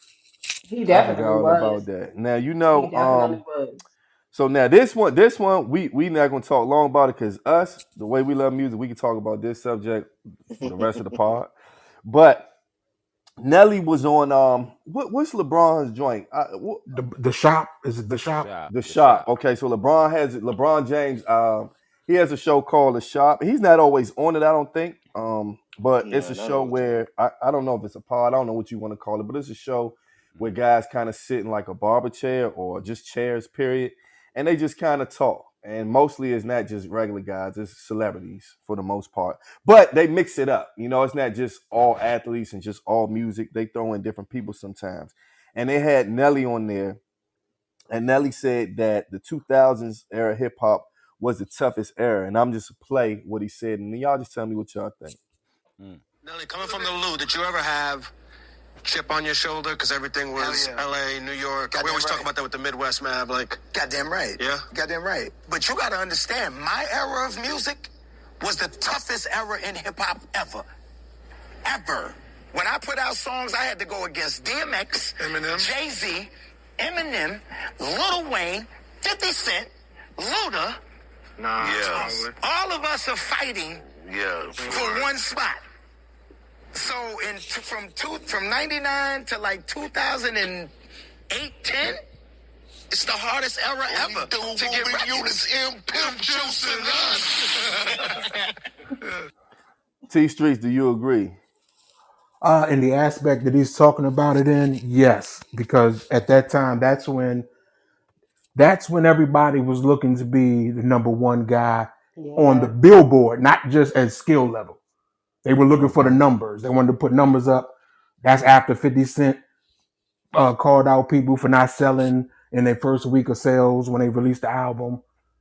[SPEAKER 5] He
[SPEAKER 1] I
[SPEAKER 5] definitely
[SPEAKER 1] forgot all
[SPEAKER 5] was.
[SPEAKER 1] about that. Now you
[SPEAKER 5] He
[SPEAKER 1] know.
[SPEAKER 5] definitely
[SPEAKER 1] Um.
[SPEAKER 5] was.
[SPEAKER 1] So now this one, this one, we we not gonna talk long about it because us, the way we love music, we can talk about this subject for the rest of the pod. But Nelly was on um what what's LeBron's joint? I, what,
[SPEAKER 4] The the shop is it
[SPEAKER 1] the
[SPEAKER 4] the
[SPEAKER 1] sh-
[SPEAKER 4] shop?
[SPEAKER 3] Shop.
[SPEAKER 1] the
[SPEAKER 3] The
[SPEAKER 1] shop.
[SPEAKER 3] shop.
[SPEAKER 1] Okay, so LeBron has LeBron James. Um, he has a show called The Shop. He's not always on it, I don't think. Um, but it's
[SPEAKER 2] Nah,
[SPEAKER 1] a
[SPEAKER 2] not
[SPEAKER 1] show
[SPEAKER 2] all the time.
[SPEAKER 1] where I, I don't know if it's a pod. I don't know what you want to call it, but it's a show where
[SPEAKER 3] Mhm.
[SPEAKER 1] guys kind of sit in like a barber chair or just chairs, period, and they just kind of talk. and mostly it's not just regular guys; it's celebrities for the most part. But they mix it up. You know, it's not just all athletes and just all music. They throw in different people sometimes. And they had Nelly on there, and Nelly said that the two thousands era hip hop was the toughest era. And I'm just gonna play what he said, and then y'all just tell me what y'all think.
[SPEAKER 3] Mm.
[SPEAKER 6] Nelly, coming from the Lou, did you ever have chip on your shoulder because everything was
[SPEAKER 9] Hell yeah.
[SPEAKER 6] L A, New York?
[SPEAKER 9] Goddamn
[SPEAKER 6] we always talk
[SPEAKER 9] right.
[SPEAKER 6] about that with the Midwest, man. Like,
[SPEAKER 9] Goddamn right.
[SPEAKER 6] Yeah?
[SPEAKER 9] Goddamn right. But you got to understand, my era of music was the toughest era in hip hop ever. Ever. When I put out songs, I had to go against D M X,
[SPEAKER 6] Eminem.
[SPEAKER 9] Jay-Z, Eminem, Lil Wayne, fifty Cent, Luda.
[SPEAKER 6] nah.
[SPEAKER 9] Yeah. All of us are fighting
[SPEAKER 6] Yeah.
[SPEAKER 9] for one spot. So in t- from two from ninety-nine to like two thousand eight, ten, it's the hardest era ever to get records.
[SPEAKER 6] M Pimp Juice and us.
[SPEAKER 1] T Streets, do you agree?
[SPEAKER 4] Uh, in the aspect that he's talking about it in, yes, because at that time, that's when that's when everybody was looking to be the number one guy on the
[SPEAKER 5] Yeah.
[SPEAKER 4] billboard, not just at skill level. They were looking for the
[SPEAKER 1] Okay.
[SPEAKER 4] numbers. They wanted to put numbers up. That's after fifty Cent uh, called out people for not selling in their first week of sales when they released the album.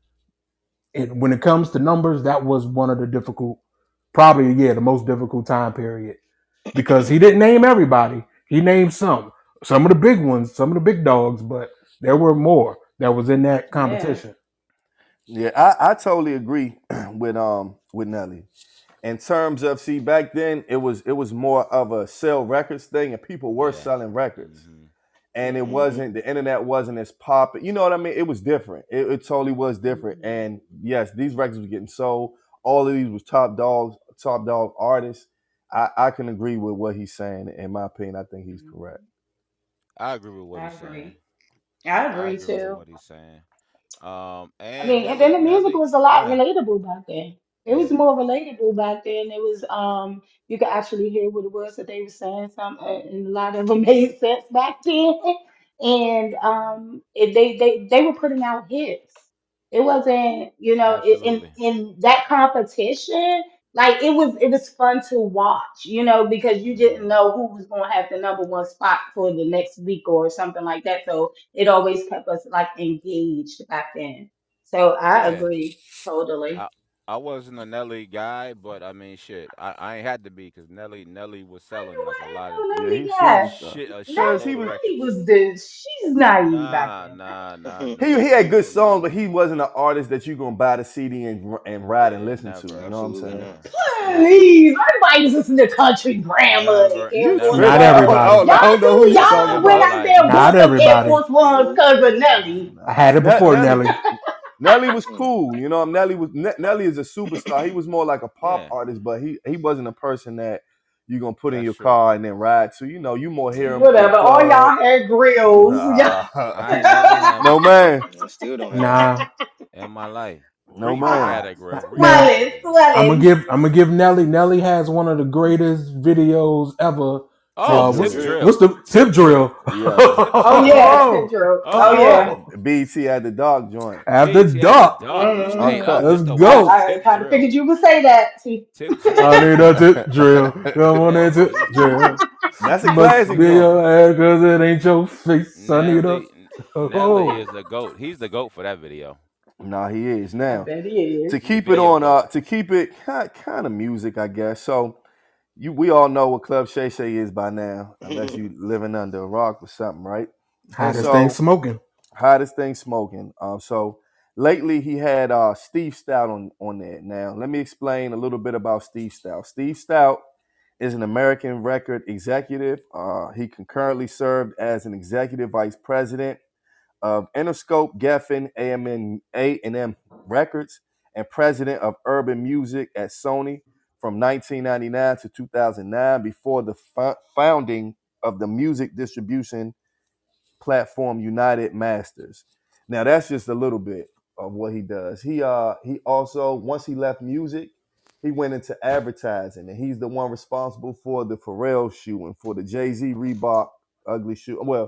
[SPEAKER 4] And when it comes to numbers, that was one of the difficult, probably, yeah, the most difficult time period. Because he didn't name everybody. He named some. Some of the big ones, some of the big dogs, but there were more that was in that
[SPEAKER 5] Yeah.
[SPEAKER 4] competition.
[SPEAKER 1] Yeah, I, I totally agree with um with Nelly. In terms of, see, back then it was it was more of a sell records thing, and people were
[SPEAKER 3] Yeah.
[SPEAKER 1] selling records,
[SPEAKER 3] Mhm.
[SPEAKER 1] and it
[SPEAKER 5] Mhm.
[SPEAKER 1] wasn't the internet wasn't as popping. You know what I mean? It was different. It, it totally was different.
[SPEAKER 5] Mhm.
[SPEAKER 1] And yes, these records were getting sold. All of these was top dogs, top dog artists. I, I can agree with what he's saying. In my opinion, I think he's correct.
[SPEAKER 3] I agree with what
[SPEAKER 5] I
[SPEAKER 3] he's saying.
[SPEAKER 5] agree. I
[SPEAKER 3] I
[SPEAKER 5] agree
[SPEAKER 3] agree with
[SPEAKER 5] too.
[SPEAKER 3] what he's saying. Um,
[SPEAKER 5] I
[SPEAKER 3] and
[SPEAKER 5] mean, and then
[SPEAKER 3] Nelly,
[SPEAKER 5] the music
[SPEAKER 3] Nelly,
[SPEAKER 5] was a
[SPEAKER 3] go
[SPEAKER 5] lot
[SPEAKER 3] ahead.
[SPEAKER 5] relatable back then. It was
[SPEAKER 3] Yeah.
[SPEAKER 5] more relatable back then. It was um you could actually hear what it was that they were saying. Some uh, and a lot of them made sense back then. And um it, they they they were putting out hits. It wasn't, you know, i- in
[SPEAKER 3] Absolutely.
[SPEAKER 5] in that competition. Like it was it was fun to watch, you know, because you didn't
[SPEAKER 3] Mhm.
[SPEAKER 5] know who was going to have the number one spot for the next week or something like that. So it always kept us like engaged back then. So I
[SPEAKER 3] Yeah.
[SPEAKER 5] agree totally.
[SPEAKER 3] I I wasn't a Nelly guy, but I mean, shit, I, I ain't had to be because Nelly Nelly was
[SPEAKER 5] How
[SPEAKER 3] selling
[SPEAKER 5] you
[SPEAKER 3] like a
[SPEAKER 5] ain't
[SPEAKER 3] lot of
[SPEAKER 5] no
[SPEAKER 1] Yeah,
[SPEAKER 5] Nelly
[SPEAKER 1] he
[SPEAKER 3] a
[SPEAKER 5] guy?
[SPEAKER 1] superstar.
[SPEAKER 3] shit a
[SPEAKER 5] Nelly,
[SPEAKER 1] Cause
[SPEAKER 3] shitload
[SPEAKER 1] he
[SPEAKER 3] of
[SPEAKER 1] was
[SPEAKER 5] Nelly
[SPEAKER 3] records.
[SPEAKER 5] was the she's naive back
[SPEAKER 3] Nah,
[SPEAKER 5] then.
[SPEAKER 3] nah, nah.
[SPEAKER 1] he
[SPEAKER 3] No,
[SPEAKER 1] he had
[SPEAKER 3] no,
[SPEAKER 1] good
[SPEAKER 3] no,
[SPEAKER 1] songs,
[SPEAKER 3] no.
[SPEAKER 1] but he wasn't an artist that you gonna buy the C D and and ride and
[SPEAKER 3] Yeah,
[SPEAKER 1] listen to.
[SPEAKER 3] never,
[SPEAKER 1] You know what I'm
[SPEAKER 2] Absolutely
[SPEAKER 1] saying?
[SPEAKER 2] not.
[SPEAKER 3] never, never,
[SPEAKER 5] Please, everybody's listening to country grandma and
[SPEAKER 3] never,
[SPEAKER 5] Air
[SPEAKER 1] You
[SPEAKER 5] Force
[SPEAKER 3] never
[SPEAKER 1] tripping?
[SPEAKER 4] Not
[SPEAKER 3] in
[SPEAKER 5] One.
[SPEAKER 3] my
[SPEAKER 1] I don't, I
[SPEAKER 3] life.
[SPEAKER 4] everybody.
[SPEAKER 1] don't, I
[SPEAKER 5] Y'all
[SPEAKER 1] don't know who
[SPEAKER 5] do,
[SPEAKER 1] you
[SPEAKER 3] Never
[SPEAKER 1] talking
[SPEAKER 5] y'all
[SPEAKER 3] in
[SPEAKER 5] went
[SPEAKER 3] my
[SPEAKER 1] about.
[SPEAKER 5] out
[SPEAKER 3] life.
[SPEAKER 5] there and
[SPEAKER 4] Not
[SPEAKER 5] bought them Air
[SPEAKER 4] everybody.
[SPEAKER 5] Force Ones because of Nelly.
[SPEAKER 4] I had it
[SPEAKER 1] Ne-
[SPEAKER 4] before
[SPEAKER 1] Nelly,
[SPEAKER 4] Nelly.
[SPEAKER 1] Nelly was cool. You know, Nelly was Ne- Nelly is a superstar. He was more like a pop
[SPEAKER 3] Yeah,
[SPEAKER 1] artist, but he he wasn't a person that you gonna put in
[SPEAKER 3] that's
[SPEAKER 1] your
[SPEAKER 3] true.
[SPEAKER 1] car and then ride to. You know, you more hear him in the
[SPEAKER 5] Whatever. All
[SPEAKER 1] club.
[SPEAKER 5] y'all had grills.
[SPEAKER 1] Nah,
[SPEAKER 3] I ain't never had
[SPEAKER 1] no
[SPEAKER 3] one either
[SPEAKER 1] man,
[SPEAKER 2] I still don't have one.
[SPEAKER 4] Nah,
[SPEAKER 3] in my life.
[SPEAKER 1] no
[SPEAKER 3] Reek never
[SPEAKER 1] man.
[SPEAKER 3] had a grill. Reek
[SPEAKER 4] now
[SPEAKER 3] had a
[SPEAKER 5] Swelling,
[SPEAKER 3] grill.
[SPEAKER 4] I'm gonna
[SPEAKER 5] swelling.
[SPEAKER 4] give I'm gonna give Nelly. Nelly has one of the greatest videos ever.
[SPEAKER 1] Tip
[SPEAKER 3] Oh,
[SPEAKER 4] Uh,
[SPEAKER 2] Tip
[SPEAKER 4] what's
[SPEAKER 3] tip
[SPEAKER 1] drill.
[SPEAKER 2] drill.
[SPEAKER 4] what's
[SPEAKER 3] drill.
[SPEAKER 4] the
[SPEAKER 3] Tip
[SPEAKER 4] tip
[SPEAKER 3] drill.
[SPEAKER 4] drill?
[SPEAKER 1] Yeah.
[SPEAKER 3] Tip
[SPEAKER 5] Oh
[SPEAKER 3] drill.
[SPEAKER 5] yeah,
[SPEAKER 3] Yeah.
[SPEAKER 5] Tip
[SPEAKER 1] Oh,
[SPEAKER 5] Drill.
[SPEAKER 3] Oh
[SPEAKER 5] Oh
[SPEAKER 3] yeah.
[SPEAKER 5] yeah.
[SPEAKER 1] oh, B E T at the dog joint.
[SPEAKER 4] After
[SPEAKER 3] B E T at the
[SPEAKER 4] dark.
[SPEAKER 3] dog. Hey,
[SPEAKER 5] hmm
[SPEAKER 3] uh,
[SPEAKER 1] Uncut.
[SPEAKER 4] Let's
[SPEAKER 3] Mister
[SPEAKER 5] I,
[SPEAKER 3] West,
[SPEAKER 4] go.
[SPEAKER 5] I
[SPEAKER 3] tip
[SPEAKER 5] kind of
[SPEAKER 3] drill.
[SPEAKER 5] figured you would say that. See.
[SPEAKER 3] Tip
[SPEAKER 4] I
[SPEAKER 3] drill.
[SPEAKER 4] need a tip drill. Come on that
[SPEAKER 3] Nelly,
[SPEAKER 4] tip drill.
[SPEAKER 1] That's a
[SPEAKER 4] Must
[SPEAKER 1] classic
[SPEAKER 4] be
[SPEAKER 1] joint.
[SPEAKER 4] your ass cause it ain't your face. I need a
[SPEAKER 3] Nelly, Nelly
[SPEAKER 4] oh.
[SPEAKER 3] is the goat. He's the goat for that video.
[SPEAKER 1] No, he is
[SPEAKER 5] I
[SPEAKER 1] now.
[SPEAKER 5] bet he is.
[SPEAKER 1] To
[SPEAKER 3] He's the
[SPEAKER 1] keep it
[SPEAKER 3] video
[SPEAKER 1] on, uh,
[SPEAKER 3] goat.
[SPEAKER 1] to keep it kind kind of music, I guess. So you, we all know what Club Shay Shay is by now, unless you living under a rock or something, right? And
[SPEAKER 4] Hottest thing
[SPEAKER 1] so
[SPEAKER 4] smoking.
[SPEAKER 1] hottest thing smoking. Um, so lately he had uh Steve Stout on on there. Now let me explain a little bit about Steve Stout. Steve Stout is an American record executive. Uh, he concurrently served as an executive vice president of Interscope, Geffen, A M N, A and M Records, and president of Urban Music at Sony from nineteen ninety-nine to two thousand nine, before the fo- founding of the music distribution platform United Masters. Now that's just a little bit of what he does. He uh he also, once he left music, he went into advertising, and he's the one responsible for the Pharrell shoe and for the Jay-Z Reebok ugly shoe. Well, the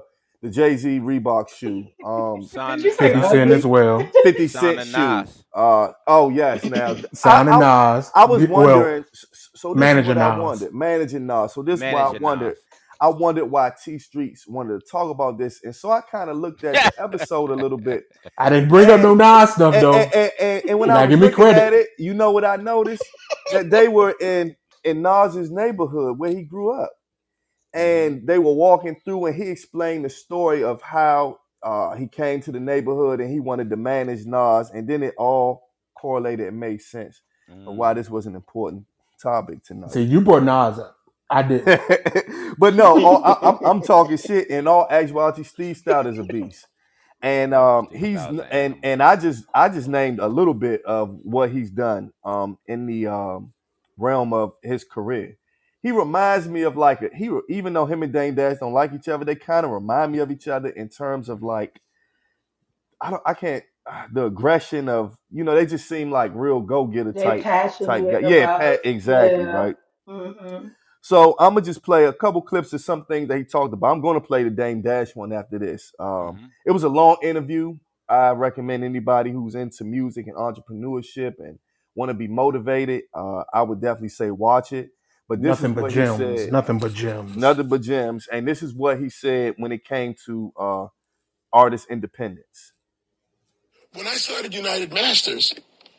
[SPEAKER 1] the Jay-Z Reebok shoe. Um,
[SPEAKER 5] Did
[SPEAKER 3] Sign,
[SPEAKER 5] you say
[SPEAKER 4] fifty
[SPEAKER 3] sign,
[SPEAKER 4] Cent as
[SPEAKER 5] ugly?
[SPEAKER 4] well.
[SPEAKER 1] fifty
[SPEAKER 3] sign
[SPEAKER 1] Cent
[SPEAKER 3] the
[SPEAKER 1] shoe.
[SPEAKER 3] Nas.
[SPEAKER 1] Uh, oh yes. Now I,
[SPEAKER 4] Signing
[SPEAKER 1] I
[SPEAKER 4] Nas.
[SPEAKER 1] I was
[SPEAKER 4] Be- Well,
[SPEAKER 1] wondering. s- s- So this is
[SPEAKER 4] manager
[SPEAKER 1] what I
[SPEAKER 4] Nas.
[SPEAKER 1] wondered. Managing Nas. So this is why I
[SPEAKER 3] Manager
[SPEAKER 1] wondered.
[SPEAKER 3] Nas.
[SPEAKER 1] I wondered why T Streets wanted to talk about this, and so I kind of looked at the episode a little bit.
[SPEAKER 4] I didn't bring up no
[SPEAKER 1] And
[SPEAKER 4] Nas stuff
[SPEAKER 1] and,
[SPEAKER 4] though.
[SPEAKER 1] and, and, and, and when I
[SPEAKER 4] Now
[SPEAKER 1] was
[SPEAKER 4] give me
[SPEAKER 1] looking
[SPEAKER 4] credit.
[SPEAKER 1] at it, you know what I noticed? That they were in in Nas's neighborhood where he grew up, and they were walking through, and he explained the story of how uh, he came to the neighborhood and he wanted to manage Nas, and then it all correlated and made sense of why
[SPEAKER 3] Mm.
[SPEAKER 1] this was an important topic tonight.
[SPEAKER 4] See, you brought Nas up. I did.
[SPEAKER 1] But no, all, I, I'm, I'm talking shit. In all actuality, Steve Stout is a beast, and um,
[SPEAKER 3] Steve
[SPEAKER 1] he's
[SPEAKER 3] Stout's an
[SPEAKER 1] and
[SPEAKER 3] animal.
[SPEAKER 1] and I just I just named a little bit of what he's done um in the um realm of his career. He reminds me of like a, he even though him and Dame Dash don't like each other, they kind of remind me of each other in terms of like I don't I can't the aggression of you know they just seem like real go getter
[SPEAKER 5] They
[SPEAKER 1] type type guy.
[SPEAKER 5] passionate
[SPEAKER 1] Yeah,
[SPEAKER 5] about
[SPEAKER 1] Pat, exactly
[SPEAKER 5] yeah.
[SPEAKER 1] right.
[SPEAKER 5] Mm-hmm.
[SPEAKER 1] So I'm gonna just play a couple clips of some things that he talked about. I'm gonna play the Dame Dash one after this. Um,
[SPEAKER 3] Mhm.
[SPEAKER 1] It was a long interview. I recommend anybody who's into music and entrepreneurship and want to be motivated. Uh, I would definitely say watch it. But this
[SPEAKER 4] Nothing
[SPEAKER 1] is
[SPEAKER 4] but
[SPEAKER 1] what he
[SPEAKER 4] gems.
[SPEAKER 1] said.
[SPEAKER 4] Nothing but gems.
[SPEAKER 1] Nothing but gems. And this is what he said when it came to uh, artist independence.
[SPEAKER 9] When I started United Masters,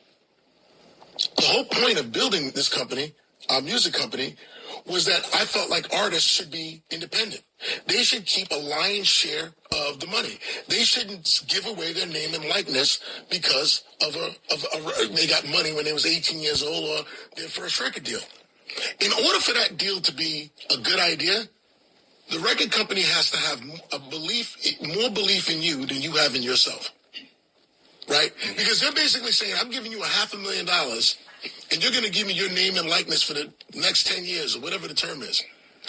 [SPEAKER 9] the whole point of building this company, our music company, was that I felt like artists should be independent. They should keep a lion's share of the money. They shouldn't give away their name and likeness because of a, of a they got money when they was eighteen years old or their first record deal. In order for that deal to be a good idea, the record company has to have a belief, more belief in you than you have in yourself. Right? Because they're basically saying, I'm giving you a half a million dollars and you're going to give me your name and likeness for the next ten years or whatever the term is.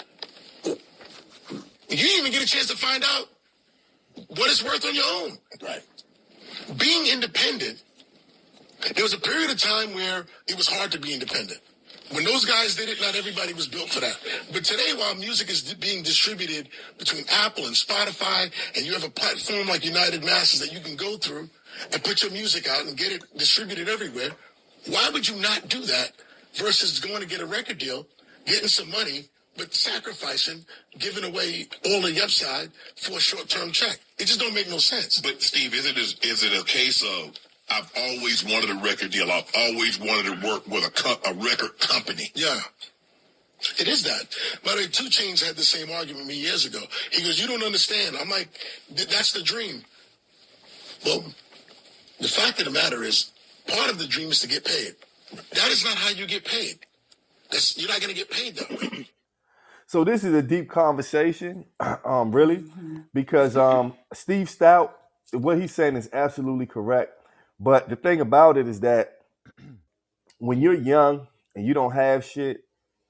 [SPEAKER 9] You didn't even get a chance to find out what it's worth on your own. Right. Being independent, there was a period of time where it was hard to be independent. When those guys did it, not everybody was built for that. But today, while music is being distributed between Apple and Spotify, and you have a platform like United Masters that you can go through and put your music out and get it distributed everywhere, why would you not do that versus going to get a record deal, getting some money, but sacrificing, giving away all the upside for a short-term check? It just don't make no sense.
[SPEAKER 6] But Steve, is it is it a case of I've always wanted a record deal. I've always wanted to work with a co- a record company.
[SPEAKER 9] Yeah. It is that. By the way, Two Chainz had the same argument with me years ago. He goes, you don't understand. I'm like, that's the dream. Well, the fact of the matter is, part of the dream is to get paid. That is not how you get paid. That's, you're not going to get paid that way.
[SPEAKER 1] So this is a deep conversation, um, really, because um, Steve Stout, what he's saying is absolutely correct. But the thing about it is that when you're young and you don't have shit,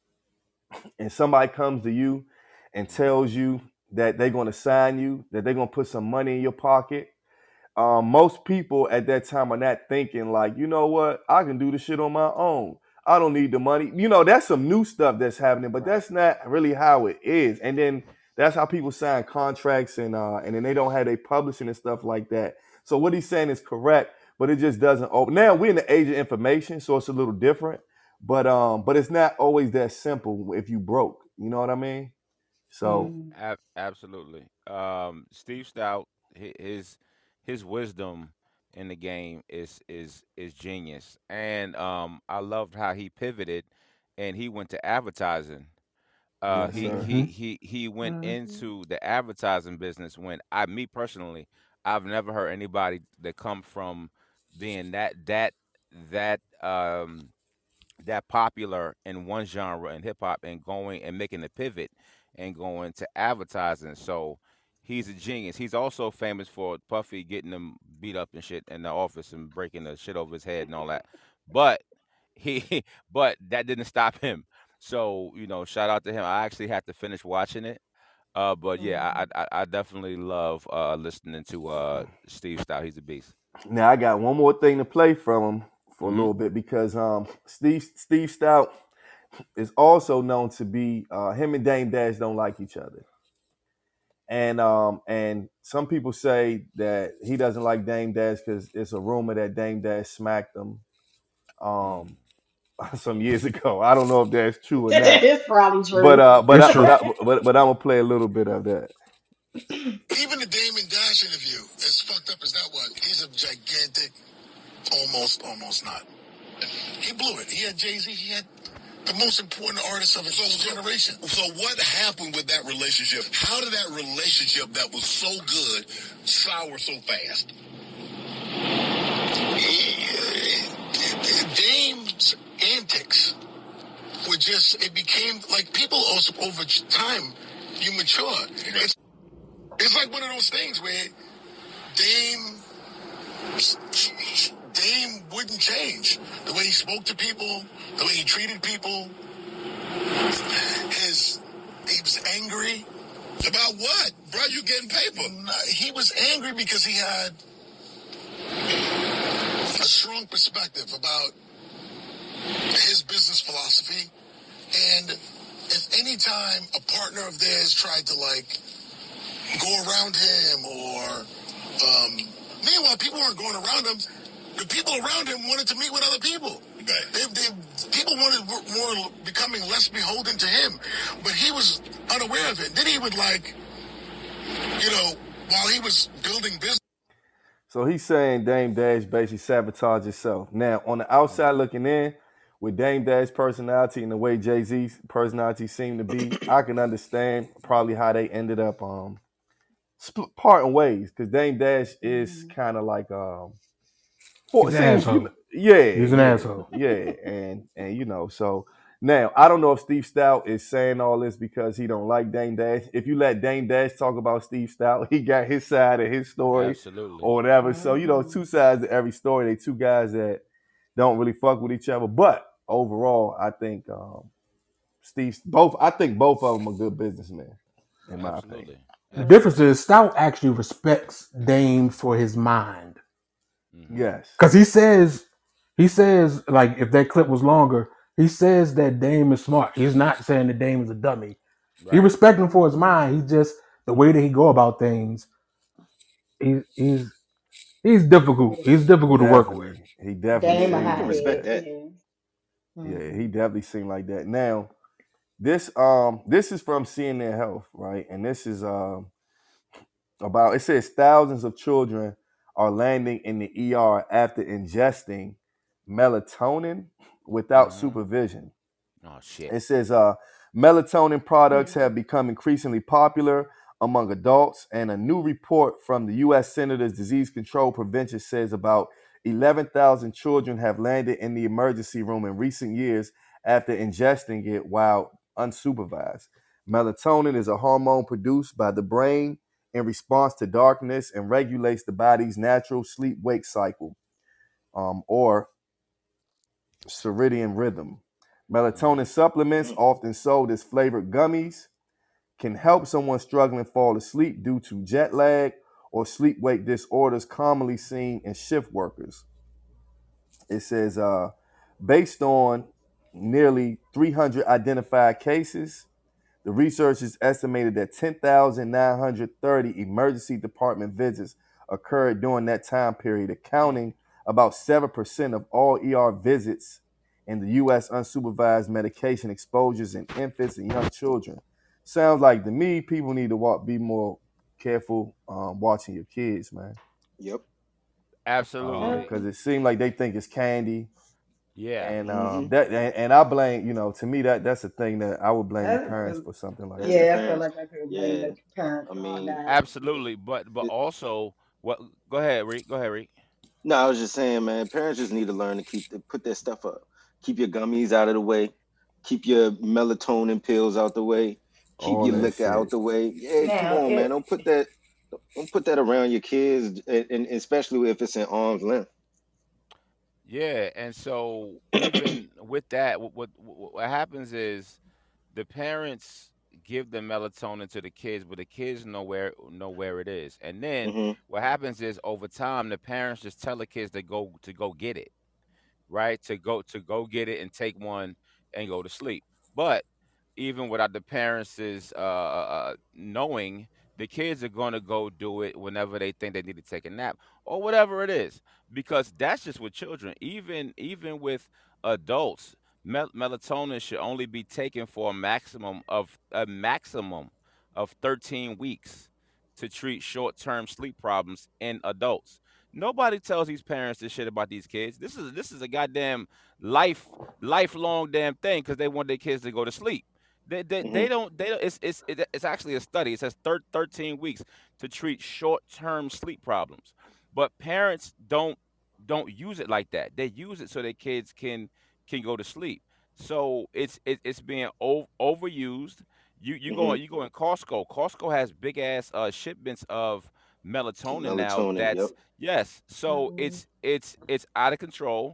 [SPEAKER 1] and somebody comes to you and tells you that they're going to sign you, that they're going to put some money in your pocket, um, most people at that time are not thinking like, you know what, I can do this shit on my own. I don't need the money. You know, that's some new stuff that's happening, but that's not really how it is. And then that's how people sign contracts and uh, and then they don't have their publishing and stuff like that. So what he's saying is correct, but it just doesn't open. Now we're in the age of information, so it's a little different. But um, but it's not always that simple if you broke. You know what I mean? So
[SPEAKER 5] Mm.
[SPEAKER 3] Ab- absolutely. Um, Steve Stout, hi- his his wisdom in the game is is is genius, and um, I loved how he pivoted, and he went to advertising. Uh,
[SPEAKER 1] yes,
[SPEAKER 3] he
[SPEAKER 1] sir.
[SPEAKER 3] he he he went
[SPEAKER 5] Mhm.
[SPEAKER 3] into the advertising business when I, me personally, I've never heard anybody that come from being that that that um that popular in one genre in hip hop and going and making the pivot and going to advertising. So he's a genius. He's also famous for Puffy getting him beat up and shit in the office and breaking the shit over his head and all that. But he but that didn't stop him. So, you know, shout out to him. I actually had to finish watching it. Uh, but yeah, I,
[SPEAKER 5] Mhm.
[SPEAKER 3] I I I definitely love uh listening to uh Steve Stout. He's a beast.
[SPEAKER 1] now I got one more thing to play from him for a
[SPEAKER 3] Mhm.
[SPEAKER 1] little bit because um, Steve Steve Stout is also known to be uh, him and Dame Dash don't like each other. And um and some people say that he doesn't like Dame Dash because it's a rumor that Dame Dash smacked him um some years ago. I don't know if that's true or not,
[SPEAKER 5] It's probably
[SPEAKER 1] but
[SPEAKER 5] true.
[SPEAKER 1] uh but
[SPEAKER 4] It's
[SPEAKER 1] I, but
[SPEAKER 4] true.
[SPEAKER 1] I, but but I'm gonna play a little bit of that.
[SPEAKER 9] Even the Damon Dash interview, as fucked up as that was, he's a gigantic, almost, almost not. He blew it. He had Jay-Z. He had the most important artist of his so, generation. So what happened with that relationship? How did that relationship that was so good sour so fast? Dame's antics were just, it became like people also over time, you mature. It's, it's like one of those things where Dame, Dame wouldn't change. The way he spoke to people, the way he treated people, his, he was angry. About what? Bro, you getting paper. He was angry because he had a strong perspective about his business philosophy. And if any time a partner of theirs tried to like go around him or, um, meanwhile, people weren't going around him. The people around him wanted to meet with other people. Right. They, they, people wanted more becoming less beholden to him, but he was unaware of it. Then he would like, you know, while he was building business.
[SPEAKER 1] So he's saying Dame Dash basically sabotaged himself. Now, on the outside looking in, with Dame Dash's personality and the way Jay-Z's personality seemed to be, I can understand probably how they ended up um split, parting ways, because Dame Dash is kind of like um for,
[SPEAKER 4] He's an
[SPEAKER 1] seems,
[SPEAKER 4] asshole.
[SPEAKER 1] you know, yeah,
[SPEAKER 4] He's an
[SPEAKER 1] yeah,
[SPEAKER 4] asshole.
[SPEAKER 1] yeah, and and you know, so now I don't know if Steve Stout is saying all this because he don't like Dame Dash. If you let Dame Dash talk about Steve Stout, he got his side of his story
[SPEAKER 3] Absolutely.
[SPEAKER 1] or whatever. So you know, two sides to every story. They two guys that don't really fuck with each other, but overall, I think um, Steve both. I think both of them are good businessmen, in my opinion.
[SPEAKER 3] Absolutely.
[SPEAKER 4] The difference is Stout actually respects Dame for his mind.
[SPEAKER 3] Mhm.
[SPEAKER 1] Yes,
[SPEAKER 4] Because he says, he says, like, if that clip was longer, he says that Dame is smart. He's not saying that Dame is a dummy. He
[SPEAKER 3] Right.
[SPEAKER 4] respects him for his mind. He just, the way that he go about things, he, he's he's difficult. He's difficult to work with.
[SPEAKER 1] definitely. He definitely
[SPEAKER 5] Dame a
[SPEAKER 1] seemed
[SPEAKER 2] You
[SPEAKER 1] like
[SPEAKER 2] can respect
[SPEAKER 5] hothead.
[SPEAKER 1] that.
[SPEAKER 2] that.
[SPEAKER 5] Yeah.
[SPEAKER 1] Yeah,
[SPEAKER 5] Mhm.
[SPEAKER 1] he definitely seemed like that. Now, this um this is from C N N Health, right? And this is um about, it says thousands of children are landing in the E R after ingesting melatonin without
[SPEAKER 3] Mhm.
[SPEAKER 1] supervision.
[SPEAKER 3] Oh shit.
[SPEAKER 1] It says uh, melatonin products
[SPEAKER 5] Mhm.
[SPEAKER 1] have become increasingly popular among adults, and a new report from the U S Centers Disease Control Prevention says about eleven thousand children have landed in the emergency room in recent years after ingesting it while unsupervised. Melatonin is a hormone produced by the brain in response to darkness and regulates the body's natural sleep-wake cycle, um, or circadian rhythm. Melatonin supplements, often sold as flavored gummies, can help someone struggling fall asleep due to jet lag or sleep wake disorders commonly seen in shift workers. It says, uh, based on nearly three hundred identified cases, the researchers estimated that ten thousand nine hundred thirty emergency department visits occurred during that time period, accounting about seven percent of all E R visits in the U S unsupervised medication exposures in infants and young children. Sounds like to me, people need to walk, be more careful um, watching your kids, man,
[SPEAKER 2] Yep.
[SPEAKER 3] Absolutely.
[SPEAKER 1] because it seems like they think it's candy.
[SPEAKER 3] Yeah.
[SPEAKER 1] And
[SPEAKER 2] Mm-hmm.
[SPEAKER 1] um, that and, and I blame, you know, to me that that's a thing that I would blame the
[SPEAKER 5] That's
[SPEAKER 1] parents
[SPEAKER 5] the-
[SPEAKER 1] for something like
[SPEAKER 2] That's
[SPEAKER 1] that.
[SPEAKER 2] the
[SPEAKER 5] yeah, I feel
[SPEAKER 2] parents.
[SPEAKER 5] like I could blame
[SPEAKER 2] Yeah.
[SPEAKER 5] the parents
[SPEAKER 2] I
[SPEAKER 5] on
[SPEAKER 2] mean,
[SPEAKER 5] that.
[SPEAKER 3] Absolutely. But but
[SPEAKER 2] it-
[SPEAKER 3] also what go ahead, Reek. Go ahead, Reek.
[SPEAKER 2] no, I was just saying, man, parents just need to learn to keep to put their stuff up. Keep your gummies out of the way. Keep your melatonin pills out the way. Keep
[SPEAKER 1] All
[SPEAKER 2] your
[SPEAKER 1] that
[SPEAKER 2] liquor out
[SPEAKER 1] shit.
[SPEAKER 2] the way. Yeah, come
[SPEAKER 5] Now,
[SPEAKER 2] on, man.
[SPEAKER 5] it,
[SPEAKER 2] Don't put that don't put that around your kids, and, and especially if it's in arm's length.
[SPEAKER 3] Yeah, and so even with that, what, what what happens is the parents give the melatonin to the kids, but the kids know where know where it is. And then
[SPEAKER 2] Mm-hmm.
[SPEAKER 3] what happens is over time the parents just tell the kids to go to go get it, right? To go to go get it and take one and go to sleep. But even without the parents is uh, uh, knowing, the kids are going to go do it whenever they think they need to take a nap or whatever it is, because that's just with children. Even even with adults, mel- melatonin should only be taken for a maximum of a maximum of thirteen weeks to treat short-term sleep problems in adults. Nobody tells these parents this shit about these kids. This is this is a goddamn life lifelong damn thing because they want their kids to go to sleep. They they,
[SPEAKER 2] Hmm.
[SPEAKER 3] they don't they don't, it's, it's it- it's actually a study. It says thir- thirteen weeks to treat short-term sleep problems. But parents don't don't use it like that. They use it so their kids can can go to sleep. So it's it, it's being o- overused. You you go
[SPEAKER 2] Hmm.
[SPEAKER 3] you go in Costco. Costco has big ass uh, shipments of melatonin now.
[SPEAKER 2] Melatonin. Yep.
[SPEAKER 3] That's yes. So
[SPEAKER 5] Mhm.
[SPEAKER 3] it's it's it's out of control.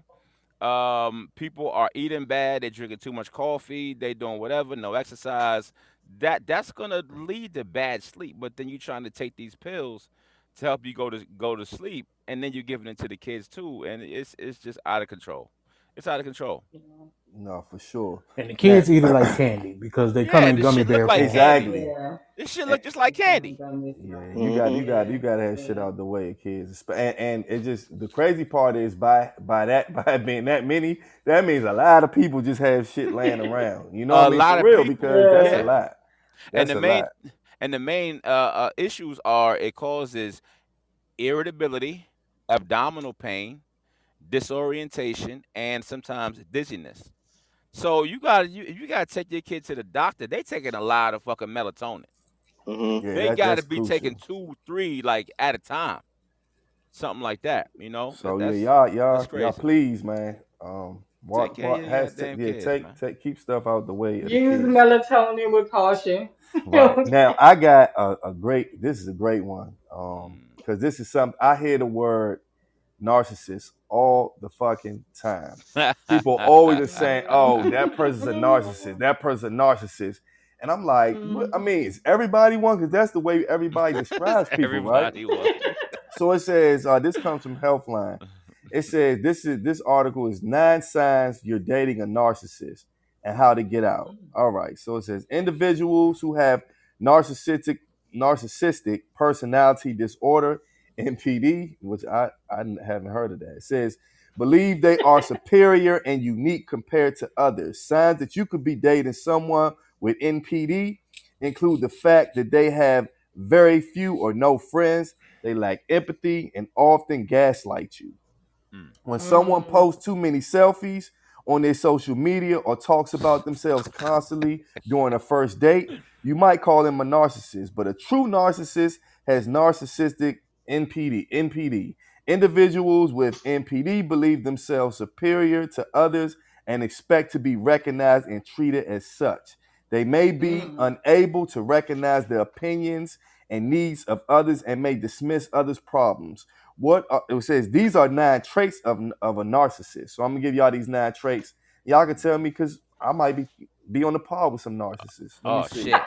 [SPEAKER 3] Um, people are eating bad. They're drinking too much coffee. They doing whatever. No exercise. That that's gonna lead to bad sleep. But then you trying to take these pills to help you go to go to sleep, and then you're giving it to the kids too, and it's it's just out of control. It's out of control.
[SPEAKER 5] Yeah.
[SPEAKER 1] No, for sure.
[SPEAKER 4] And the
[SPEAKER 1] Now,
[SPEAKER 4] kids eat it like candy because they come
[SPEAKER 3] Yeah,
[SPEAKER 4] in
[SPEAKER 3] this
[SPEAKER 4] gummy
[SPEAKER 3] shit look
[SPEAKER 4] bear
[SPEAKER 3] like
[SPEAKER 4] form.
[SPEAKER 3] candy.
[SPEAKER 1] exactly.
[SPEAKER 5] Yeah.
[SPEAKER 3] This shit
[SPEAKER 1] And,
[SPEAKER 3] look just like
[SPEAKER 5] It's kind
[SPEAKER 3] candy.
[SPEAKER 5] of gummy.
[SPEAKER 1] yeah, you
[SPEAKER 2] Hmm.
[SPEAKER 1] got you got you
[SPEAKER 5] Yeah.
[SPEAKER 1] got to have shit
[SPEAKER 5] Yeah.
[SPEAKER 1] out the way, kids. Espe- And, and it just the crazy part is by by that by being that many, that means a lot of people just have shit laying around. You know what I
[SPEAKER 3] A
[SPEAKER 1] mean?
[SPEAKER 3] lot
[SPEAKER 1] For
[SPEAKER 3] of
[SPEAKER 1] real,
[SPEAKER 3] people.
[SPEAKER 1] because that's a
[SPEAKER 5] Yeah.
[SPEAKER 3] Yeah,
[SPEAKER 1] lot.
[SPEAKER 3] and
[SPEAKER 1] That's
[SPEAKER 3] the
[SPEAKER 1] a
[SPEAKER 3] main
[SPEAKER 1] lot.
[SPEAKER 3] and the main uh, uh, issues are it causes irritability, abdominal pain, disorientation, and sometimes dizziness. So you got you you got to take your kid to the doctor. They taking a lot of fucking melatonin.
[SPEAKER 2] Hmm.
[SPEAKER 1] Yeah,
[SPEAKER 3] They
[SPEAKER 1] that
[SPEAKER 3] got to
[SPEAKER 1] that's
[SPEAKER 3] be taking
[SPEAKER 1] crucial.
[SPEAKER 3] two, three like at a time, something like that. You know, that,
[SPEAKER 1] So yeah,
[SPEAKER 3] that's
[SPEAKER 1] y'all
[SPEAKER 3] that's
[SPEAKER 1] y'all y'all
[SPEAKER 3] crazy.
[SPEAKER 1] please, man. Um,
[SPEAKER 3] Take
[SPEAKER 1] what
[SPEAKER 3] care of
[SPEAKER 1] what
[SPEAKER 3] your
[SPEAKER 1] has to,
[SPEAKER 3] goddamn
[SPEAKER 1] yeah
[SPEAKER 3] kids,
[SPEAKER 1] take
[SPEAKER 3] man.
[SPEAKER 1] take keep stuff out the way of the
[SPEAKER 5] Use
[SPEAKER 1] kids.
[SPEAKER 5] melatonin with caution.
[SPEAKER 1] Right. Now I got a, a great. This is a great one. Um,
[SPEAKER 3] Mm.
[SPEAKER 1] because this is something I hear the word narcissist all the fucking time. People always are saying, "Oh, that person's a narcissist. That person's a narcissist," and I'm like, what? I
[SPEAKER 5] Mhm.
[SPEAKER 1] mean, is everybody one? Because that's the way everybody describes people, right?
[SPEAKER 3] Everybody one.
[SPEAKER 1] So it says, uh, this comes from Healthline. It says this is this article is nine signs you're dating a narcissist and how to get out. All right. So it says individuals who have narcissistic narcissistic personality disorder, N P D, which I, I haven't heard of that. It says believe they are superior and unique compared to others. Signs that you could be dating someone with N P D include the fact that they have very few or no friends, they lack empathy, and often gaslight you.
[SPEAKER 3] Mm.
[SPEAKER 1] When someone
[SPEAKER 5] Mm.
[SPEAKER 1] posts too many selfies on their social media or talks about themselves constantly during a first date, you might call them a narcissist. But a true narcissist has narcissistic N P D. N P D. Individuals with N P D believe themselves superior to others and expect to be recognized and treated as such. They may be
[SPEAKER 5] Mm.
[SPEAKER 1] unable to recognize the opinions and needs of others and may dismiss others' problems. What are, it says these are nine traits of, of a narcissist. So I'm gonna give y'all these nine traits. Y'all can tell me because I might be be on the par with some narcissists. Let me
[SPEAKER 3] Oh
[SPEAKER 1] see.
[SPEAKER 3] shit.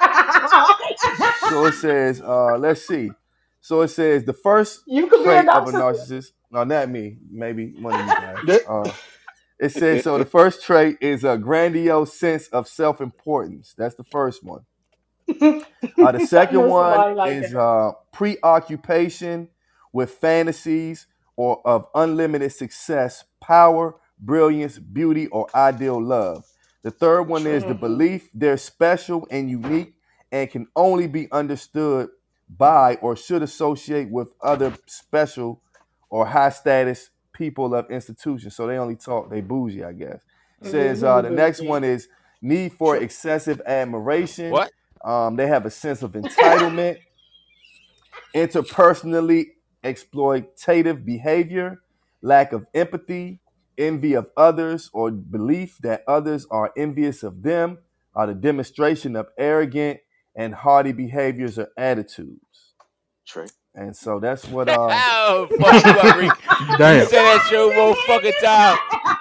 [SPEAKER 1] So it says, uh, let's see. So it says the first
[SPEAKER 5] You could be a
[SPEAKER 1] trait of a
[SPEAKER 5] narcissist.
[SPEAKER 1] narcissist. No, not me. Maybe one of you guys. Uh, it says so. The first trait is a grandiose sense of self-importance. That's the first one. Uh, the
[SPEAKER 5] I
[SPEAKER 1] second
[SPEAKER 5] know
[SPEAKER 1] one
[SPEAKER 5] somebody like
[SPEAKER 1] is
[SPEAKER 5] that.
[SPEAKER 1] uh, preoccupation with fantasies or of unlimited success, power, brilliance, beauty, or ideal love. The third one is the
[SPEAKER 5] Mhm.
[SPEAKER 1] belief they're special and unique and can only be understood by or should associate with other special or high status people of institutions. So they only talk, they bougie, I guess. Says uh, the next one is need for excessive admiration.
[SPEAKER 3] What?
[SPEAKER 1] Um, they have a sense of entitlement, interpersonally exploitative behavior, lack of empathy, envy of others, or belief that others are envious of them, are the demonstration of arrogant and haughty behaviors or attitudes.
[SPEAKER 2] Trey.
[SPEAKER 1] And so that's what uh
[SPEAKER 3] Oh, fuck you up, Reek. You
[SPEAKER 4] Damn.
[SPEAKER 3] say that shit one more fucking time.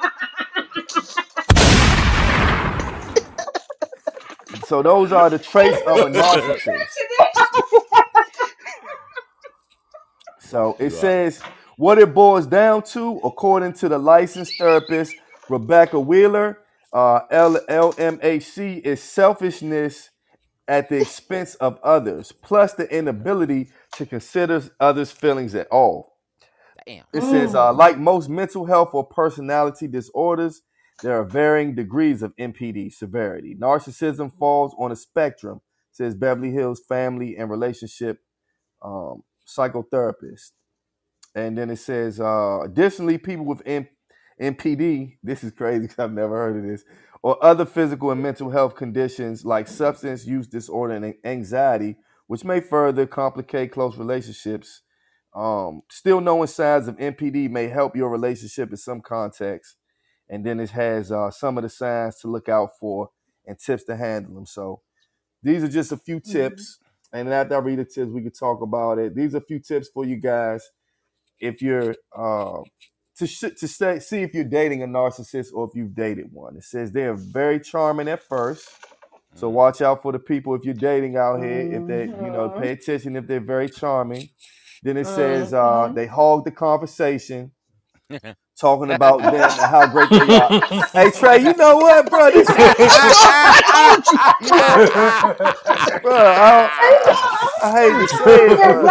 [SPEAKER 1] so those are the traits of a narcissist. So it
[SPEAKER 3] You are.
[SPEAKER 1] says what it boils down to, according to the licensed therapist Rebecca Wheeler, uh, L- LMHC, is selfishness at the expense of others, plus the inability to consider others' feelings at all.
[SPEAKER 3] Damn.
[SPEAKER 1] It says, uh, like most mental health or personality disorders, there are varying degrees of N P D severity. Narcissism falls on a spectrum, says Beverly Hills family and relationship um, psychotherapist. And then it says, uh, additionally, people with N- NPD, this is crazy because I've never heard of this, or other physical and mental health conditions like substance use disorder and anxiety, which may further complicate close relationships. Um, still knowing signs of N P D may help your relationship in some contexts. And then it has uh, some of the signs to look out for and tips to handle them. So these are just a few tips. And after I read the tips, we can talk about it. These are a few tips for you guys if you're uh, to sh- to say, see if you're dating a narcissist or if you've dated one. It says they are very charming at first. So watch out for the people if you're dating out here. If they, you know, pay attention if they're very charming. Then it says uh, they hog the conversation, talking about them and how great they are. Hey Trey, you know what, bro? This shit, you know, bro. I, I hate to say it, bro.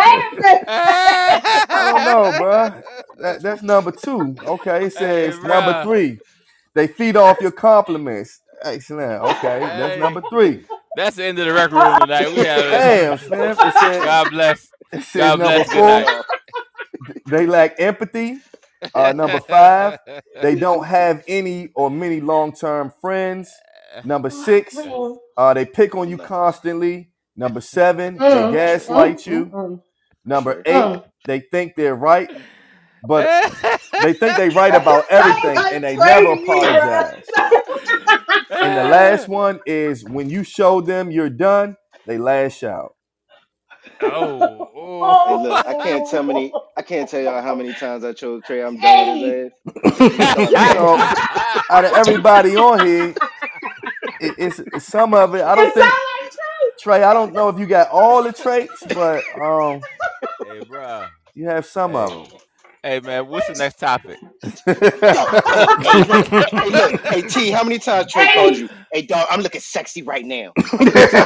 [SPEAKER 1] I don't know, bro. That, that's number two. Okay, it says
[SPEAKER 3] Hey,
[SPEAKER 1] number
[SPEAKER 3] bruh.
[SPEAKER 1] three. They feed off your compliments. Excellent. Okay, that's
[SPEAKER 3] Hey.
[SPEAKER 1] number three.
[SPEAKER 3] That's the end of the record room tonight. We have it.
[SPEAKER 1] Damn, Slim. It says,
[SPEAKER 3] God bless.
[SPEAKER 1] it says
[SPEAKER 3] God
[SPEAKER 1] number
[SPEAKER 3] bless. Good
[SPEAKER 1] four.
[SPEAKER 3] night.
[SPEAKER 1] They lack empathy. Uh, number five, they don't have any or many long-term friends. Number six, uh, they pick on you constantly. Number seven, they gaslight you. Number eight, they think they're right, but they think they right about everything and they never apologize. And the last one is when you show them you're done, they lash out.
[SPEAKER 3] Oh,
[SPEAKER 2] Hey,
[SPEAKER 3] oh.
[SPEAKER 2] look, I can't tell many. I can't tell y'all how many times I chose Trey. I'm done with his ass. He started
[SPEAKER 1] You
[SPEAKER 2] laughing.
[SPEAKER 1] know, out of everybody on here, it, it's, it's some of it. I don't
[SPEAKER 5] It
[SPEAKER 1] think
[SPEAKER 5] sounds like Trey.
[SPEAKER 1] Trey. I don't know if you got all the traits, but um,
[SPEAKER 3] Hey, bruh.
[SPEAKER 1] you have some
[SPEAKER 3] Hey.
[SPEAKER 1] of them.
[SPEAKER 3] Hey, man, what's the next topic?
[SPEAKER 2] Hey, hey, look, hey, look, hey, T. How many times Trey called you? Hey, dog, I'm looking sexy right now. How many times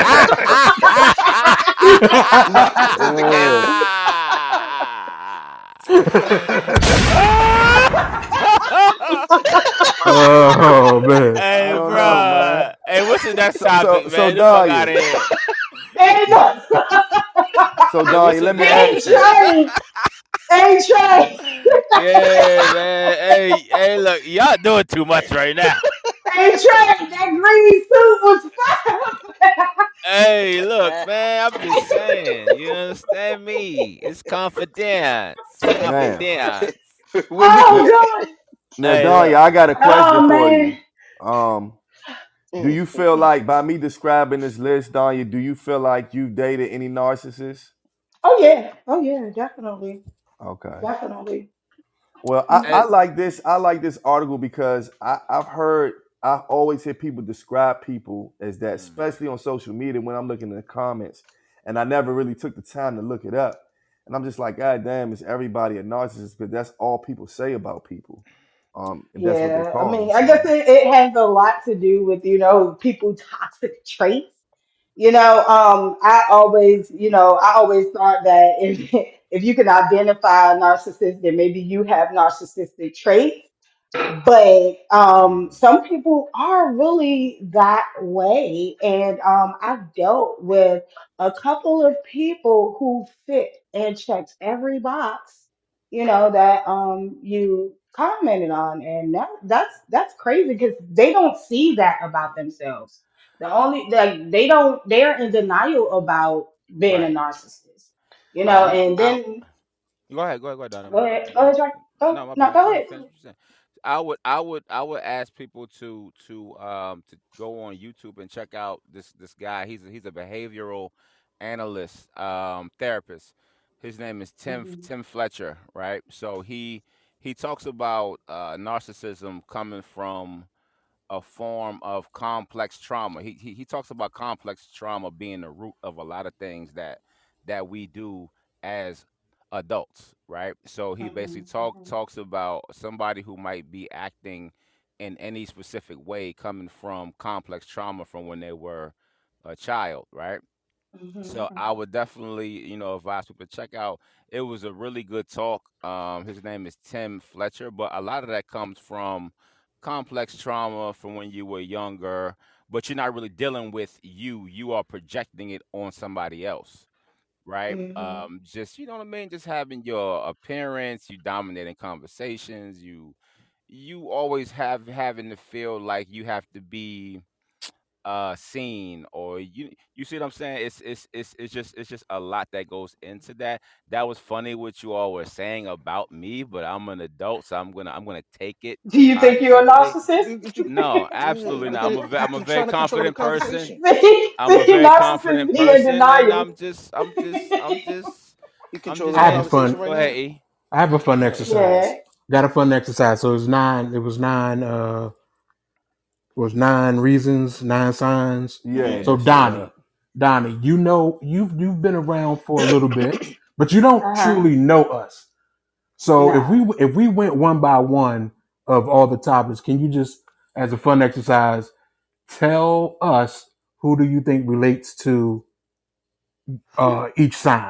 [SPEAKER 4] Oh man.
[SPEAKER 3] Hey,
[SPEAKER 1] I don't know,
[SPEAKER 3] bruh.
[SPEAKER 1] man.
[SPEAKER 3] Hey, what's the next
[SPEAKER 1] So,
[SPEAKER 3] topic,
[SPEAKER 1] so,
[SPEAKER 3] man?
[SPEAKER 1] so
[SPEAKER 3] Get the fuck out
[SPEAKER 1] Danya,
[SPEAKER 3] of here.
[SPEAKER 5] Hey, no.
[SPEAKER 1] so
[SPEAKER 3] Hey, what's
[SPEAKER 1] Danya,
[SPEAKER 3] the
[SPEAKER 1] let me
[SPEAKER 5] Hey,
[SPEAKER 1] ask
[SPEAKER 3] next?
[SPEAKER 1] you.
[SPEAKER 5] Trey. Hey, Trey.
[SPEAKER 3] Yeah, man. Hey, hey, look, y'all doing too much right now.
[SPEAKER 5] Hey, Trey. That green suit was fire.
[SPEAKER 3] Hey, look, man, I'm just saying. You understand me? It's confidence.
[SPEAKER 1] Now,
[SPEAKER 3] Confidence.
[SPEAKER 2] Where we
[SPEAKER 5] Oh,
[SPEAKER 2] at?
[SPEAKER 5] God.
[SPEAKER 1] now,
[SPEAKER 3] Hey,
[SPEAKER 1] Danya,
[SPEAKER 3] look.
[SPEAKER 1] I got a question
[SPEAKER 5] Oh,
[SPEAKER 1] for you.
[SPEAKER 5] man.
[SPEAKER 1] Um, do
[SPEAKER 2] Mm,
[SPEAKER 1] you
[SPEAKER 2] mm,
[SPEAKER 1] feel
[SPEAKER 2] mm.
[SPEAKER 1] like by me describing this list, Danya, do you feel like you've dated any narcissists?
[SPEAKER 5] Oh, yeah. Oh, yeah. Definitely.
[SPEAKER 1] Okay.
[SPEAKER 5] Definitely.
[SPEAKER 1] Well, I,
[SPEAKER 3] Hey,
[SPEAKER 1] I
[SPEAKER 5] Mhm.
[SPEAKER 1] like this. I like this article because I, I've heard, I always hear people describe people as that,
[SPEAKER 3] mm,
[SPEAKER 1] especially on social media when I'm looking in the comments, and I never really took the time to look it up. And I'm just like, God damn, is everybody a narcissist? Because that's all people say about people. Um, and that's what they
[SPEAKER 5] Yeah, I
[SPEAKER 1] call them.
[SPEAKER 5] mean, I guess
[SPEAKER 1] So,
[SPEAKER 5] it, it has a lot to do with, you know, people toxic traits. You know, um, I always, you know, I always thought that if if you can identify a narcissist, then maybe you have narcissistic traits. But um,
[SPEAKER 3] mm,
[SPEAKER 5] some people are really that way, and um, I've dealt with a couple of people who fit and checked every box, you know, that um you commented on, and that that's that's crazy because they don't see that about themselves. The only like they don't they're in denial about being a
[SPEAKER 3] right.
[SPEAKER 5] narcissist, you
[SPEAKER 3] Right.
[SPEAKER 5] know,
[SPEAKER 3] I'm,
[SPEAKER 5] and
[SPEAKER 3] I,
[SPEAKER 5] then
[SPEAKER 3] go ahead, go ahead, go ahead, Donna.
[SPEAKER 5] go
[SPEAKER 3] My bad.
[SPEAKER 5] ahead,
[SPEAKER 3] Go
[SPEAKER 5] go
[SPEAKER 3] ahead.
[SPEAKER 5] ahead, Jack. Go
[SPEAKER 3] No, my
[SPEAKER 5] no,
[SPEAKER 3] bad. Go
[SPEAKER 5] go
[SPEAKER 3] ahead.
[SPEAKER 5] ahead.
[SPEAKER 3] Finish what you're saying. I would, I would, I would ask people to to um to go on YouTube and check out this this guy. He's a, he's a behavioral analyst, um, therapist. His name is Tim
[SPEAKER 5] Mhm.
[SPEAKER 3] Tim Fletcher, right? So he he talks about uh, narcissism coming from a form of complex trauma. He, he he talks about complex trauma being the root of a lot of things that that we do as adults, right? So he basically
[SPEAKER 5] Mhm.
[SPEAKER 3] talk
[SPEAKER 5] Mhm.
[SPEAKER 3] talks about somebody who might be acting in any specific way coming from complex trauma from when they were her child, right? So
[SPEAKER 5] Mhm.
[SPEAKER 3] I would definitely, you know, advise people to check out. It was a really good talk. Um, his name is Tim Fletcher, but a lot of that comes from complex trauma from when you were younger, but you're not really dealing with you. You are projecting it on somebody else, right?
[SPEAKER 5] Mhm.
[SPEAKER 3] Um, just you know what I mean. Just having your appearance, you dominating conversations, you you always have having to feel like you have to be uh scene or you you see what I'm saying? It's it's it's it's just it's just a lot that goes into that. That was funny what you all were saying about me, but I'm an adult, so I'm gonna I'm gonna take it
[SPEAKER 5] Do you think you're a
[SPEAKER 3] positively.
[SPEAKER 5] narcissist?
[SPEAKER 2] You, you,
[SPEAKER 3] No,
[SPEAKER 2] yeah,
[SPEAKER 3] absolutely not. I'm
[SPEAKER 2] because
[SPEAKER 3] a ve-
[SPEAKER 2] you,
[SPEAKER 3] I'm a
[SPEAKER 2] you're
[SPEAKER 3] very
[SPEAKER 2] trying to control the
[SPEAKER 3] confident person.
[SPEAKER 2] conversation.
[SPEAKER 5] see,
[SPEAKER 3] I'm a
[SPEAKER 5] see,
[SPEAKER 3] very
[SPEAKER 5] narcissists
[SPEAKER 3] confident
[SPEAKER 5] be in
[SPEAKER 3] person, and
[SPEAKER 5] denial.
[SPEAKER 3] I'm just I'm just I'm just
[SPEAKER 2] You
[SPEAKER 3] I'm
[SPEAKER 2] controlling
[SPEAKER 3] just
[SPEAKER 4] I
[SPEAKER 2] the
[SPEAKER 4] have a
[SPEAKER 3] being.
[SPEAKER 4] fun.
[SPEAKER 2] conversation right
[SPEAKER 3] Go ahead,
[SPEAKER 2] now.
[SPEAKER 3] E.
[SPEAKER 4] I have a fun
[SPEAKER 2] Go ahead.
[SPEAKER 5] Yeah.
[SPEAKER 4] exercise. Got a fun exercise. So it was nine. It was nine. Uh, it was nine reasons, nine signs.
[SPEAKER 1] Yeah,
[SPEAKER 4] So
[SPEAKER 1] that shit
[SPEAKER 4] Donnie,
[SPEAKER 1] up.
[SPEAKER 4] Donnie, you know you've you've been around for a little bit, but you don't
[SPEAKER 5] Uh huh.
[SPEAKER 4] truly know us. So if we
[SPEAKER 5] No.
[SPEAKER 4] if we went one by one of all the topics, can you just, as a fun exercise, tell us who do you think relates to uh, each sign?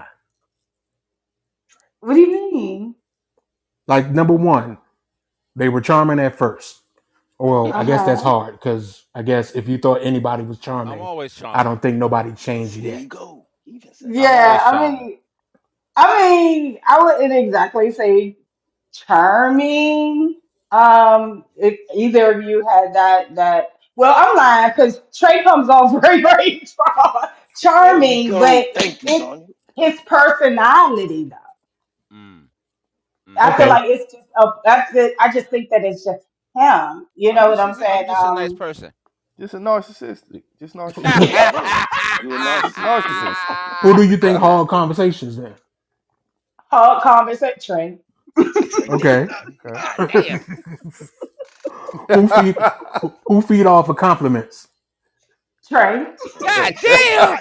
[SPEAKER 5] What do you mean?
[SPEAKER 4] Like number one, they were charming at first. Well,
[SPEAKER 5] Uh
[SPEAKER 4] I guess that's
[SPEAKER 5] huh.
[SPEAKER 4] hard because I guess if you thought anybody was
[SPEAKER 3] I'm
[SPEAKER 4] charming,
[SPEAKER 3] always
[SPEAKER 4] I
[SPEAKER 3] charming.
[SPEAKER 4] don't think nobody changed
[SPEAKER 2] See, there
[SPEAKER 4] yet.
[SPEAKER 2] you go. He even said
[SPEAKER 3] I'm
[SPEAKER 2] that.
[SPEAKER 5] Yeah.
[SPEAKER 3] always
[SPEAKER 5] I
[SPEAKER 3] charming.
[SPEAKER 5] mean, I mean, I wouldn't exactly say charming. Um, if either of you had that that. Well, I'm lying because Trey comes off very, very char-
[SPEAKER 2] There we
[SPEAKER 5] charming,
[SPEAKER 2] go.
[SPEAKER 5] but
[SPEAKER 2] Thank you,
[SPEAKER 5] it's
[SPEAKER 2] Sonya.
[SPEAKER 5] his personality though.
[SPEAKER 3] Mm,
[SPEAKER 5] I feel
[SPEAKER 3] mm-hmm.
[SPEAKER 4] Okay,
[SPEAKER 5] like it's just a, that's it. I just think that it's just him. You
[SPEAKER 3] I'm
[SPEAKER 5] know what
[SPEAKER 3] just
[SPEAKER 5] I'm
[SPEAKER 3] a g- I'm
[SPEAKER 5] saying?
[SPEAKER 3] just a nice
[SPEAKER 5] Um,
[SPEAKER 3] person.
[SPEAKER 1] Just a narcissistic. Just narcissistic.
[SPEAKER 2] There you
[SPEAKER 1] That's
[SPEAKER 2] go.
[SPEAKER 1] all.
[SPEAKER 2] You a
[SPEAKER 1] Just
[SPEAKER 2] narcissist.
[SPEAKER 1] narcissist.
[SPEAKER 4] who do you think hog conversations then?
[SPEAKER 5] hard conversation.
[SPEAKER 4] Okay,
[SPEAKER 1] Okay.
[SPEAKER 3] God damn.
[SPEAKER 4] who feed who, who feed off of compliments?
[SPEAKER 5] Trey.
[SPEAKER 3] God damn.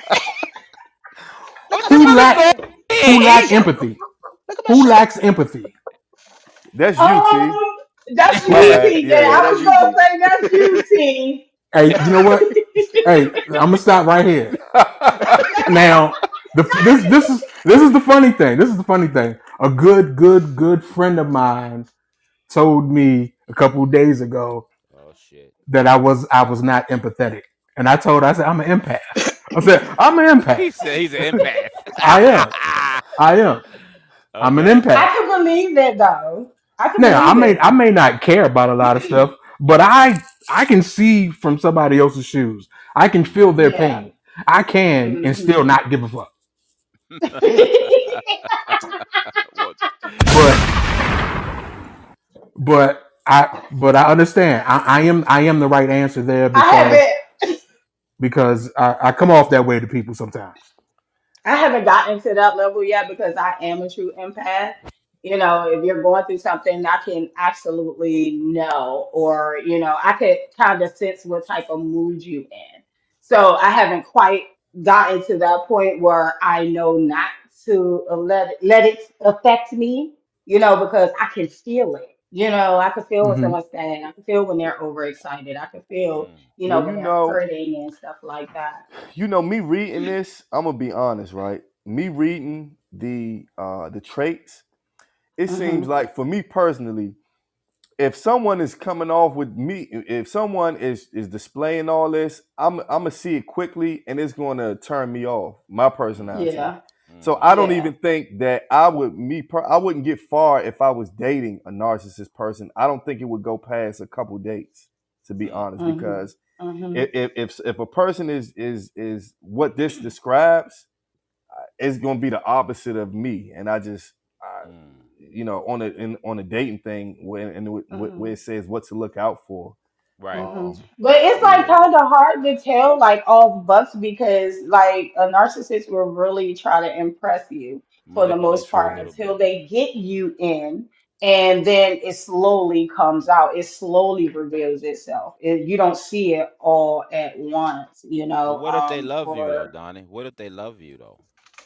[SPEAKER 3] What the
[SPEAKER 4] Who
[SPEAKER 3] fuck is
[SPEAKER 4] lack
[SPEAKER 3] going
[SPEAKER 2] Look
[SPEAKER 4] who
[SPEAKER 3] on,
[SPEAKER 4] lack
[SPEAKER 3] E?
[SPEAKER 4] empathy?
[SPEAKER 2] at my
[SPEAKER 4] Who
[SPEAKER 2] shirt.
[SPEAKER 4] lacks empathy?
[SPEAKER 1] That's you, T.
[SPEAKER 5] Um, that's
[SPEAKER 1] My
[SPEAKER 5] you,
[SPEAKER 1] bad.
[SPEAKER 5] T. J.
[SPEAKER 1] Yeah,
[SPEAKER 2] Yeah,
[SPEAKER 5] I
[SPEAKER 1] yeah.
[SPEAKER 2] that's
[SPEAKER 5] was
[SPEAKER 2] you,
[SPEAKER 5] gonna
[SPEAKER 2] T.
[SPEAKER 5] say that's you, T.
[SPEAKER 4] Hey, you know what? Hey, I'm gonna stop right here. Now, the this this is this is the funny thing. This is the funny thing. A good good good friend of mine told me a couple of days ago
[SPEAKER 3] Oh shit.
[SPEAKER 4] that I was I was not empathetic, and I told her I said I'm an empath. I said I'm an empath.
[SPEAKER 3] He said he's an empath.
[SPEAKER 4] I am. I am. I'm an
[SPEAKER 3] Okay.
[SPEAKER 5] I
[SPEAKER 4] empath.
[SPEAKER 5] can believe it though. I can
[SPEAKER 4] Now I
[SPEAKER 5] believe
[SPEAKER 4] may
[SPEAKER 5] it.
[SPEAKER 4] I may not care about a lot of stuff, but I I can see from somebody else's shoes. I can feel
[SPEAKER 3] Mm-hmm.
[SPEAKER 4] their
[SPEAKER 5] Yeah.
[SPEAKER 4] pain. I can and still
[SPEAKER 5] Hmm.
[SPEAKER 4] not give a fuck.
[SPEAKER 3] What?
[SPEAKER 4] But but I but I understand. I, I am I am the right answer there
[SPEAKER 5] I
[SPEAKER 4] because
[SPEAKER 5] haven't.
[SPEAKER 4] because I, I come off that way to people sometimes.
[SPEAKER 5] I haven't gotten to that level yet because I am a true empath. You know, if you're going through something, I can absolutely know, or, you know, I could kind of sense what type of mood you in. So I haven't quite gotten to that point where I know not to uh, let let it affect me, you know, because I can feel it. You know, I can feel when
[SPEAKER 4] Hmm.
[SPEAKER 5] someone's sad. I can feel when they're overexcited. I can feel,
[SPEAKER 3] Mm,
[SPEAKER 5] you know,
[SPEAKER 1] well,
[SPEAKER 5] when
[SPEAKER 1] you
[SPEAKER 5] they're
[SPEAKER 1] know,
[SPEAKER 5] hurting and stuff like that.
[SPEAKER 1] you know, me reading this, I'm gonna be honest, right? Me reading the uh the traits, it seems
[SPEAKER 5] Hmm.
[SPEAKER 1] like for me personally, if someone is coming off with me, if someone is is displaying all this, I'm I'm gonna see it quickly and it's gonna turn me off, my
[SPEAKER 3] mm-hmm.
[SPEAKER 1] personality.
[SPEAKER 5] Yeah.
[SPEAKER 1] So I
[SPEAKER 3] Mm-hmm.
[SPEAKER 1] don't
[SPEAKER 5] Yeah.
[SPEAKER 1] even think that I would me per, I wouldn't get far if I was dating a narcissist person. I don't think it would go past a couple dates, to be
[SPEAKER 3] Mm,
[SPEAKER 1] honest,
[SPEAKER 5] Mhm.
[SPEAKER 1] because
[SPEAKER 5] Mhm.
[SPEAKER 1] if if if, if a person is is is what this describes, it's gonna be the opposite of me, and I just, I,
[SPEAKER 3] mm.
[SPEAKER 1] you know, on a in, on a dating thing where and where
[SPEAKER 5] Mhm.
[SPEAKER 1] it says what to look out for.
[SPEAKER 3] Right.
[SPEAKER 5] Mhm.
[SPEAKER 1] Um,
[SPEAKER 5] But it's like
[SPEAKER 1] yeah,
[SPEAKER 5] kind of hard to tell, like off books, because like a narcissist will really try to impress you for the most
[SPEAKER 3] Manipulate you a
[SPEAKER 5] part
[SPEAKER 3] little
[SPEAKER 5] until
[SPEAKER 3] bit.
[SPEAKER 5] they get you in, and then it slowly comes out. It slowly reveals itself. It, you don't see it all at once, you
[SPEAKER 3] But
[SPEAKER 5] know.
[SPEAKER 3] what if they
[SPEAKER 5] Um,
[SPEAKER 3] love you though,
[SPEAKER 5] for
[SPEAKER 3] Donnie? What if they love you though?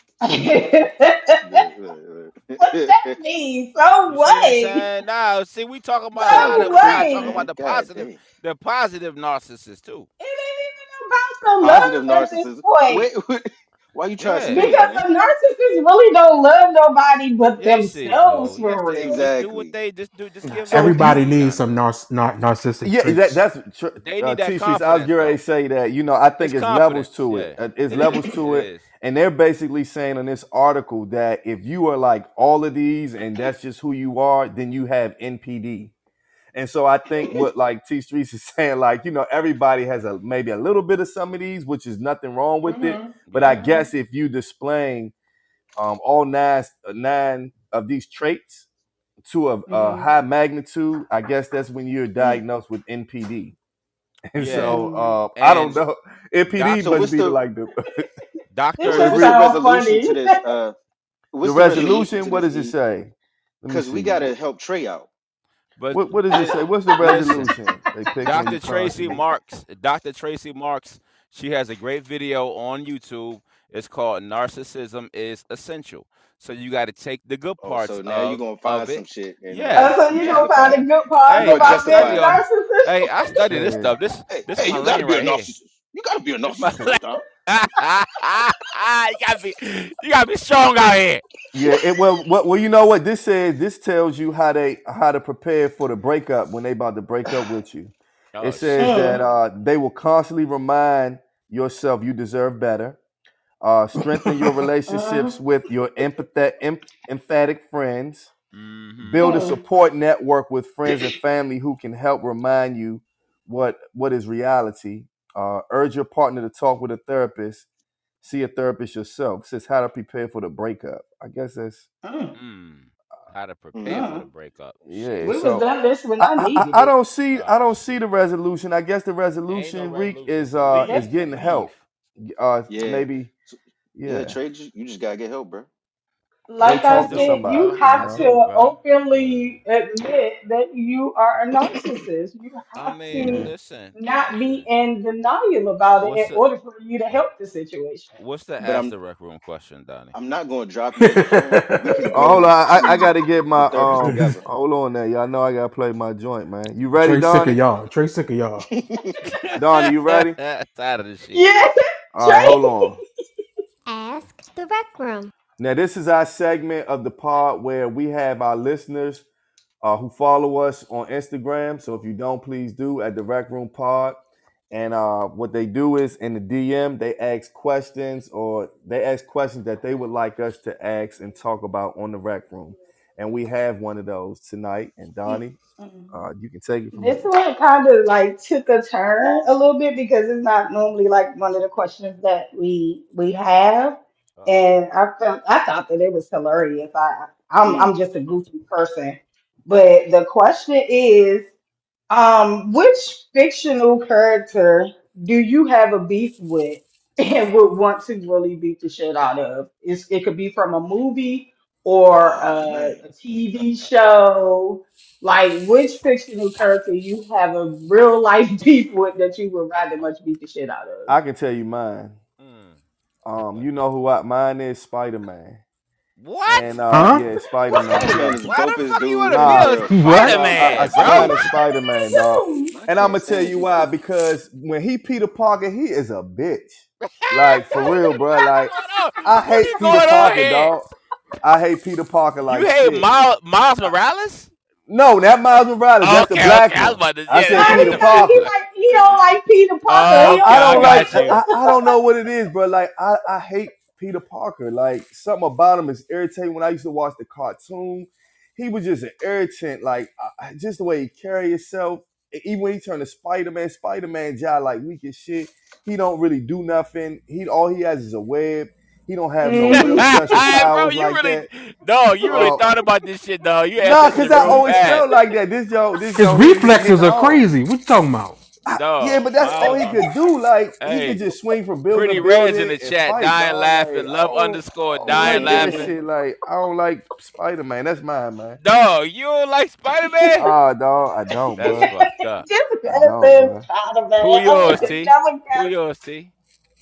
[SPEAKER 2] Look, look,
[SPEAKER 5] what's that
[SPEAKER 2] look.
[SPEAKER 5] mean? So
[SPEAKER 3] You see what I'm
[SPEAKER 5] what?
[SPEAKER 3] saying? Nah, see, we talking about a
[SPEAKER 2] God
[SPEAKER 3] lot
[SPEAKER 5] So
[SPEAKER 3] of we gotta
[SPEAKER 5] what?
[SPEAKER 3] talk about
[SPEAKER 2] damn.
[SPEAKER 3] the
[SPEAKER 2] God
[SPEAKER 3] positive,
[SPEAKER 2] damn.
[SPEAKER 3] the positive narcissists too.
[SPEAKER 5] It ain't even about the
[SPEAKER 2] Positive
[SPEAKER 5] love at this
[SPEAKER 2] narcissism.
[SPEAKER 5] point.
[SPEAKER 2] Wait, wait, why you trying to
[SPEAKER 3] Yeah.
[SPEAKER 2] spin it,
[SPEAKER 5] Because
[SPEAKER 2] man?
[SPEAKER 5] the narcissists really don't love nobody but
[SPEAKER 3] Yes, they
[SPEAKER 5] themselves
[SPEAKER 3] do.
[SPEAKER 5] for
[SPEAKER 3] Yes, they do.
[SPEAKER 5] real.
[SPEAKER 3] Just do what
[SPEAKER 2] Exactly.
[SPEAKER 3] they just do. Just give them
[SPEAKER 1] So
[SPEAKER 3] what
[SPEAKER 1] you,
[SPEAKER 4] Everybody
[SPEAKER 3] they
[SPEAKER 4] needs
[SPEAKER 3] need.
[SPEAKER 4] some nar- nar- narcissistic
[SPEAKER 1] yeah, that,
[SPEAKER 4] traits.
[SPEAKER 1] that's tr-
[SPEAKER 3] They
[SPEAKER 1] uh,
[SPEAKER 3] need that
[SPEAKER 1] T Streets. I was
[SPEAKER 3] confidence,
[SPEAKER 1] getting ready
[SPEAKER 3] though.
[SPEAKER 1] to say that. You know, I think
[SPEAKER 3] It's
[SPEAKER 1] it's levels
[SPEAKER 3] confidence.
[SPEAKER 1] to
[SPEAKER 3] Yeah.
[SPEAKER 1] it. Uh, It's
[SPEAKER 3] It
[SPEAKER 1] levels
[SPEAKER 3] is.
[SPEAKER 1] to
[SPEAKER 3] It
[SPEAKER 1] it,
[SPEAKER 3] is.
[SPEAKER 1] and they're basically saying in this article that if you are like all of these and that's just who you are, then you have N P D. And so I think what like T Streets is saying, like, you know, everybody has a maybe a little bit of some of these, which is nothing wrong with it.
[SPEAKER 5] hmm
[SPEAKER 1] But I
[SPEAKER 3] Yeah.
[SPEAKER 5] hmm
[SPEAKER 1] guess if you displaying um, all nine uh, nine of these traits to a, a
[SPEAKER 5] hmm
[SPEAKER 1] high magnitude, I guess that's when you're diagnosed with N P D. And
[SPEAKER 3] Yeah.
[SPEAKER 1] so
[SPEAKER 5] hmm
[SPEAKER 1] uh, I don't
[SPEAKER 3] And
[SPEAKER 1] know. N P D
[SPEAKER 2] So
[SPEAKER 3] Doctor
[SPEAKER 1] must
[SPEAKER 2] what's
[SPEAKER 1] be the,
[SPEAKER 2] the
[SPEAKER 1] like the
[SPEAKER 5] This
[SPEAKER 1] the
[SPEAKER 3] Doctor
[SPEAKER 5] just
[SPEAKER 2] what's the
[SPEAKER 1] re-
[SPEAKER 5] sounds
[SPEAKER 2] resolution to
[SPEAKER 5] funny.
[SPEAKER 2] this? Uh,
[SPEAKER 1] the
[SPEAKER 2] what's the resolution
[SPEAKER 1] resolution.
[SPEAKER 2] to
[SPEAKER 1] What
[SPEAKER 2] this,
[SPEAKER 1] does it
[SPEAKER 2] E?
[SPEAKER 1] say? Let me
[SPEAKER 2] Because we
[SPEAKER 1] see.
[SPEAKER 2] gotta help Trey out.
[SPEAKER 3] but
[SPEAKER 1] What what does it
[SPEAKER 2] Because
[SPEAKER 1] say? What's the
[SPEAKER 3] listen,
[SPEAKER 1] resolution? They pick on you
[SPEAKER 3] Doctor Tracy
[SPEAKER 1] constantly.
[SPEAKER 3] Marks, Doctor Tracy Marks, she has a great video on YouTube. It's called Narcissism is Essential. So you got to take the good
[SPEAKER 2] oh,
[SPEAKER 3] parts
[SPEAKER 2] so now you're
[SPEAKER 3] of
[SPEAKER 2] gonna find
[SPEAKER 3] of
[SPEAKER 2] some
[SPEAKER 3] it.
[SPEAKER 2] shit and
[SPEAKER 3] Yeah.
[SPEAKER 5] Uh,
[SPEAKER 2] uh
[SPEAKER 5] so
[SPEAKER 2] and
[SPEAKER 5] you
[SPEAKER 3] Yeah.
[SPEAKER 5] gonna find
[SPEAKER 2] justify
[SPEAKER 5] the
[SPEAKER 2] it.
[SPEAKER 5] good
[SPEAKER 2] You're
[SPEAKER 5] parts
[SPEAKER 3] Hey,
[SPEAKER 2] gonna
[SPEAKER 3] I
[SPEAKER 5] about being
[SPEAKER 3] study
[SPEAKER 5] a
[SPEAKER 2] justify it.
[SPEAKER 3] on
[SPEAKER 5] narcissist?
[SPEAKER 3] hey, I study this
[SPEAKER 1] Yeah.
[SPEAKER 3] stuff. This
[SPEAKER 2] Hey,
[SPEAKER 3] this
[SPEAKER 2] hey,
[SPEAKER 3] my
[SPEAKER 2] you gotta
[SPEAKER 3] lane
[SPEAKER 2] be a
[SPEAKER 3] right here.
[SPEAKER 2] narcissist. You gotta be a
[SPEAKER 3] This my
[SPEAKER 2] narcissist,
[SPEAKER 3] lane.
[SPEAKER 2] dog.
[SPEAKER 3] you gotta be you gotta be strong out here.
[SPEAKER 1] Yeah, it well, well, well, you know what this says. This tells you how they how to prepare for the breakup when they about to break up with you. It
[SPEAKER 3] Oh
[SPEAKER 1] says
[SPEAKER 3] shit.
[SPEAKER 1] that
[SPEAKER 5] Mm.
[SPEAKER 1] uh, they will constantly remind yourself you deserve better. Uh, strengthen your
[SPEAKER 5] Uh,
[SPEAKER 1] relationships with your empathet, em- emphatic friends.
[SPEAKER 3] Mm-hmm.
[SPEAKER 1] Build a
[SPEAKER 5] mm.
[SPEAKER 1] support network with friends and family who can help remind you what what is reality. Uh, urge your partner to talk with a therapist. See a therapist yourself. It says how to prepare for the breakup. I guess that's
[SPEAKER 5] Mm.
[SPEAKER 3] Mm. How to prepare
[SPEAKER 2] Mm.
[SPEAKER 3] for the
[SPEAKER 5] Mm.
[SPEAKER 3] breakup.
[SPEAKER 1] yeah.
[SPEAKER 3] Shit.
[SPEAKER 5] We was
[SPEAKER 1] So
[SPEAKER 5] done this when
[SPEAKER 1] I,
[SPEAKER 5] I
[SPEAKER 1] I
[SPEAKER 5] needed
[SPEAKER 1] I
[SPEAKER 5] it.
[SPEAKER 1] don't see I
[SPEAKER 3] Oh
[SPEAKER 1] don't see
[SPEAKER 3] shit.
[SPEAKER 1] the resolution. I guess the
[SPEAKER 3] Ain't no
[SPEAKER 1] resolution Reek
[SPEAKER 3] resolution.
[SPEAKER 1] is uh
[SPEAKER 3] Believe.
[SPEAKER 1] is
[SPEAKER 5] That's
[SPEAKER 1] getting
[SPEAKER 3] Believe.
[SPEAKER 1] help. Uh
[SPEAKER 2] Yeah.
[SPEAKER 1] maybe
[SPEAKER 2] So, yeah,
[SPEAKER 1] yeah.
[SPEAKER 2] Trey, just, you just gotta get help, bro.
[SPEAKER 1] Go
[SPEAKER 5] like
[SPEAKER 3] I
[SPEAKER 5] I
[SPEAKER 1] talk to
[SPEAKER 3] do,
[SPEAKER 5] said, you
[SPEAKER 1] somebody,
[SPEAKER 3] bro.
[SPEAKER 1] you
[SPEAKER 3] I
[SPEAKER 5] have
[SPEAKER 1] know.
[SPEAKER 3] do,
[SPEAKER 5] to
[SPEAKER 3] bro. Yeah.
[SPEAKER 5] openly admit that you are a narcissist. You
[SPEAKER 3] I
[SPEAKER 5] have
[SPEAKER 3] mean,
[SPEAKER 5] to
[SPEAKER 1] Yeah.
[SPEAKER 3] listen,
[SPEAKER 5] not be
[SPEAKER 3] listen.
[SPEAKER 5] in denial about it
[SPEAKER 3] What's
[SPEAKER 5] in
[SPEAKER 3] the
[SPEAKER 5] order for you to help the situation.
[SPEAKER 3] what's the
[SPEAKER 2] But
[SPEAKER 3] ask
[SPEAKER 2] I'm
[SPEAKER 3] the rec room question, Donnie?
[SPEAKER 2] I'm not gonna drop you in the phone. We can
[SPEAKER 1] Oh, hold on.
[SPEAKER 2] go
[SPEAKER 1] I, I
[SPEAKER 2] to
[SPEAKER 1] gotta get
[SPEAKER 2] the
[SPEAKER 1] my
[SPEAKER 2] therapist
[SPEAKER 1] um
[SPEAKER 2] together.
[SPEAKER 1] hold on there. Y'all know I gotta play my joint, man. You ready,
[SPEAKER 4] Trey sick of
[SPEAKER 1] Donnie?
[SPEAKER 4] y'all. Trey sick of y'all.
[SPEAKER 1] Donnie, you ready?
[SPEAKER 3] Tired of this shit.
[SPEAKER 5] Yeah,
[SPEAKER 1] All right,
[SPEAKER 5] Trey.
[SPEAKER 1] hold on.
[SPEAKER 6] Ask the Rec Room.
[SPEAKER 1] Now, this is our segment of the pod where we have our listeners uh, who follow us on Instagram. So if you don't, please do at the Rec Room Pod. And uh, what they do is in the D M, they ask questions or they ask questions that they would like us to ask and talk about on the Rec Room. And we have one of those tonight. And Donnie, uh, you can take it from
[SPEAKER 5] This
[SPEAKER 1] here.
[SPEAKER 5] one kind of like took a turn a little bit because it's not normally like one of the questions that we we have,
[SPEAKER 3] Uh oh.
[SPEAKER 5] and I felt I thought that it was hilarious. I I'm
[SPEAKER 2] Mm.
[SPEAKER 5] I'm just a goofy person, but the question is, um, which fictional character do you have a beef with and would want to really beat the shit out of? It's, it could be from a movie or
[SPEAKER 2] Oh
[SPEAKER 5] a,
[SPEAKER 2] man.
[SPEAKER 5] a T V show. Like, which fictional character you have a real life beef with that you would rather much beat the shit out of?
[SPEAKER 1] I can tell you mine.
[SPEAKER 3] Mm.
[SPEAKER 1] Um, you know who I, mine is Spider Man.
[SPEAKER 3] What?
[SPEAKER 1] And uh,
[SPEAKER 4] Huh?
[SPEAKER 1] yeah, Spider
[SPEAKER 5] What?
[SPEAKER 1] Man,
[SPEAKER 2] Spider Man
[SPEAKER 1] yeah.
[SPEAKER 2] is the
[SPEAKER 3] Why the
[SPEAKER 2] dopest
[SPEAKER 3] fuck you
[SPEAKER 2] dude
[SPEAKER 3] want to
[SPEAKER 2] in
[SPEAKER 3] be
[SPEAKER 2] the
[SPEAKER 1] Nah,
[SPEAKER 3] a
[SPEAKER 2] world.
[SPEAKER 1] I,
[SPEAKER 3] Spider
[SPEAKER 4] What?
[SPEAKER 1] I, I
[SPEAKER 3] Man,
[SPEAKER 5] What
[SPEAKER 3] bro?
[SPEAKER 1] mine
[SPEAKER 5] did
[SPEAKER 1] is Spider Man, dog.
[SPEAKER 5] he do?
[SPEAKER 2] I
[SPEAKER 1] And I'm
[SPEAKER 2] can't
[SPEAKER 1] gonna tell
[SPEAKER 2] stand
[SPEAKER 1] you
[SPEAKER 2] you.
[SPEAKER 1] why. Because when he Peter Parker, he is a bitch. Like for real, bro. Like
[SPEAKER 3] Hold on.
[SPEAKER 1] I
[SPEAKER 3] What
[SPEAKER 1] hate
[SPEAKER 3] is
[SPEAKER 1] Peter
[SPEAKER 3] going on
[SPEAKER 1] Parker,
[SPEAKER 3] here?
[SPEAKER 1] dog. I hate Peter Parker
[SPEAKER 3] You
[SPEAKER 1] like
[SPEAKER 3] hate
[SPEAKER 1] shit.
[SPEAKER 3] Miles, Miles Morales?
[SPEAKER 1] No, not Miles Morales. That's the
[SPEAKER 3] Okay, okay.
[SPEAKER 1] black
[SPEAKER 3] I was
[SPEAKER 1] one.
[SPEAKER 3] about to.
[SPEAKER 1] I
[SPEAKER 3] Yeah,
[SPEAKER 1] said
[SPEAKER 3] that's
[SPEAKER 5] Nah,
[SPEAKER 3] a
[SPEAKER 5] he
[SPEAKER 1] Peter
[SPEAKER 3] different.
[SPEAKER 5] like he
[SPEAKER 1] Parker.
[SPEAKER 5] like he don't like Peter Parker.
[SPEAKER 1] I,
[SPEAKER 3] Oh,
[SPEAKER 5] He
[SPEAKER 3] okay,
[SPEAKER 1] I
[SPEAKER 5] don't
[SPEAKER 3] I
[SPEAKER 1] don't
[SPEAKER 5] like
[SPEAKER 1] like.
[SPEAKER 3] got you.
[SPEAKER 1] I, I don't know what it is, bro. Like I, I hate Peter Parker. Like something about him is irritating. When I used to watch the cartoon, he was just an irritant. Like I, just the way he carry himself. Even when he turned to Spider Man, Spider Man job like weak as shit. He don't really do nothing. He all he has is a web. He don't have no real
[SPEAKER 5] Mhm.
[SPEAKER 1] special
[SPEAKER 3] Bro,
[SPEAKER 1] powers
[SPEAKER 3] you
[SPEAKER 1] like
[SPEAKER 3] really,
[SPEAKER 1] that.
[SPEAKER 3] dog, you really
[SPEAKER 1] Uh,
[SPEAKER 3] thought about this shit, dog. You
[SPEAKER 1] nah,
[SPEAKER 3] answered this
[SPEAKER 1] cause
[SPEAKER 3] shit
[SPEAKER 1] I
[SPEAKER 3] real
[SPEAKER 1] always
[SPEAKER 3] fast,
[SPEAKER 1] felt like that. This Joe, this
[SPEAKER 4] His
[SPEAKER 1] Joe hit me hit
[SPEAKER 4] reflexes are
[SPEAKER 1] home.
[SPEAKER 4] crazy. What you talking about?
[SPEAKER 1] I, yeah,
[SPEAKER 3] dog.
[SPEAKER 1] but that's all
[SPEAKER 3] Miles,
[SPEAKER 1] he could do. Like he could
[SPEAKER 3] hey,
[SPEAKER 1] just swing from building
[SPEAKER 3] Pretty
[SPEAKER 1] to
[SPEAKER 3] Red's in
[SPEAKER 1] building
[SPEAKER 3] the
[SPEAKER 1] and
[SPEAKER 3] chat,
[SPEAKER 1] fight,
[SPEAKER 3] dying
[SPEAKER 1] dog. Like
[SPEAKER 3] laughing,
[SPEAKER 1] I
[SPEAKER 3] love
[SPEAKER 1] don't, I
[SPEAKER 3] underscore
[SPEAKER 1] don't
[SPEAKER 3] dying
[SPEAKER 1] like that
[SPEAKER 3] laughing.
[SPEAKER 1] shit. Like I don't like Spider Man. That's mine, man.
[SPEAKER 3] Dog, you don't like Spider Man?
[SPEAKER 1] Ah, dog, I don't,
[SPEAKER 3] That's
[SPEAKER 1] bro.
[SPEAKER 3] fucked up.
[SPEAKER 5] Just
[SPEAKER 1] I
[SPEAKER 5] gotta
[SPEAKER 1] don't,
[SPEAKER 5] say
[SPEAKER 1] bro.
[SPEAKER 5] Spider Man.
[SPEAKER 3] Who
[SPEAKER 5] I would
[SPEAKER 3] yours,
[SPEAKER 5] have
[SPEAKER 3] T?
[SPEAKER 5] never
[SPEAKER 3] Who
[SPEAKER 5] guessed.
[SPEAKER 3] yours, T?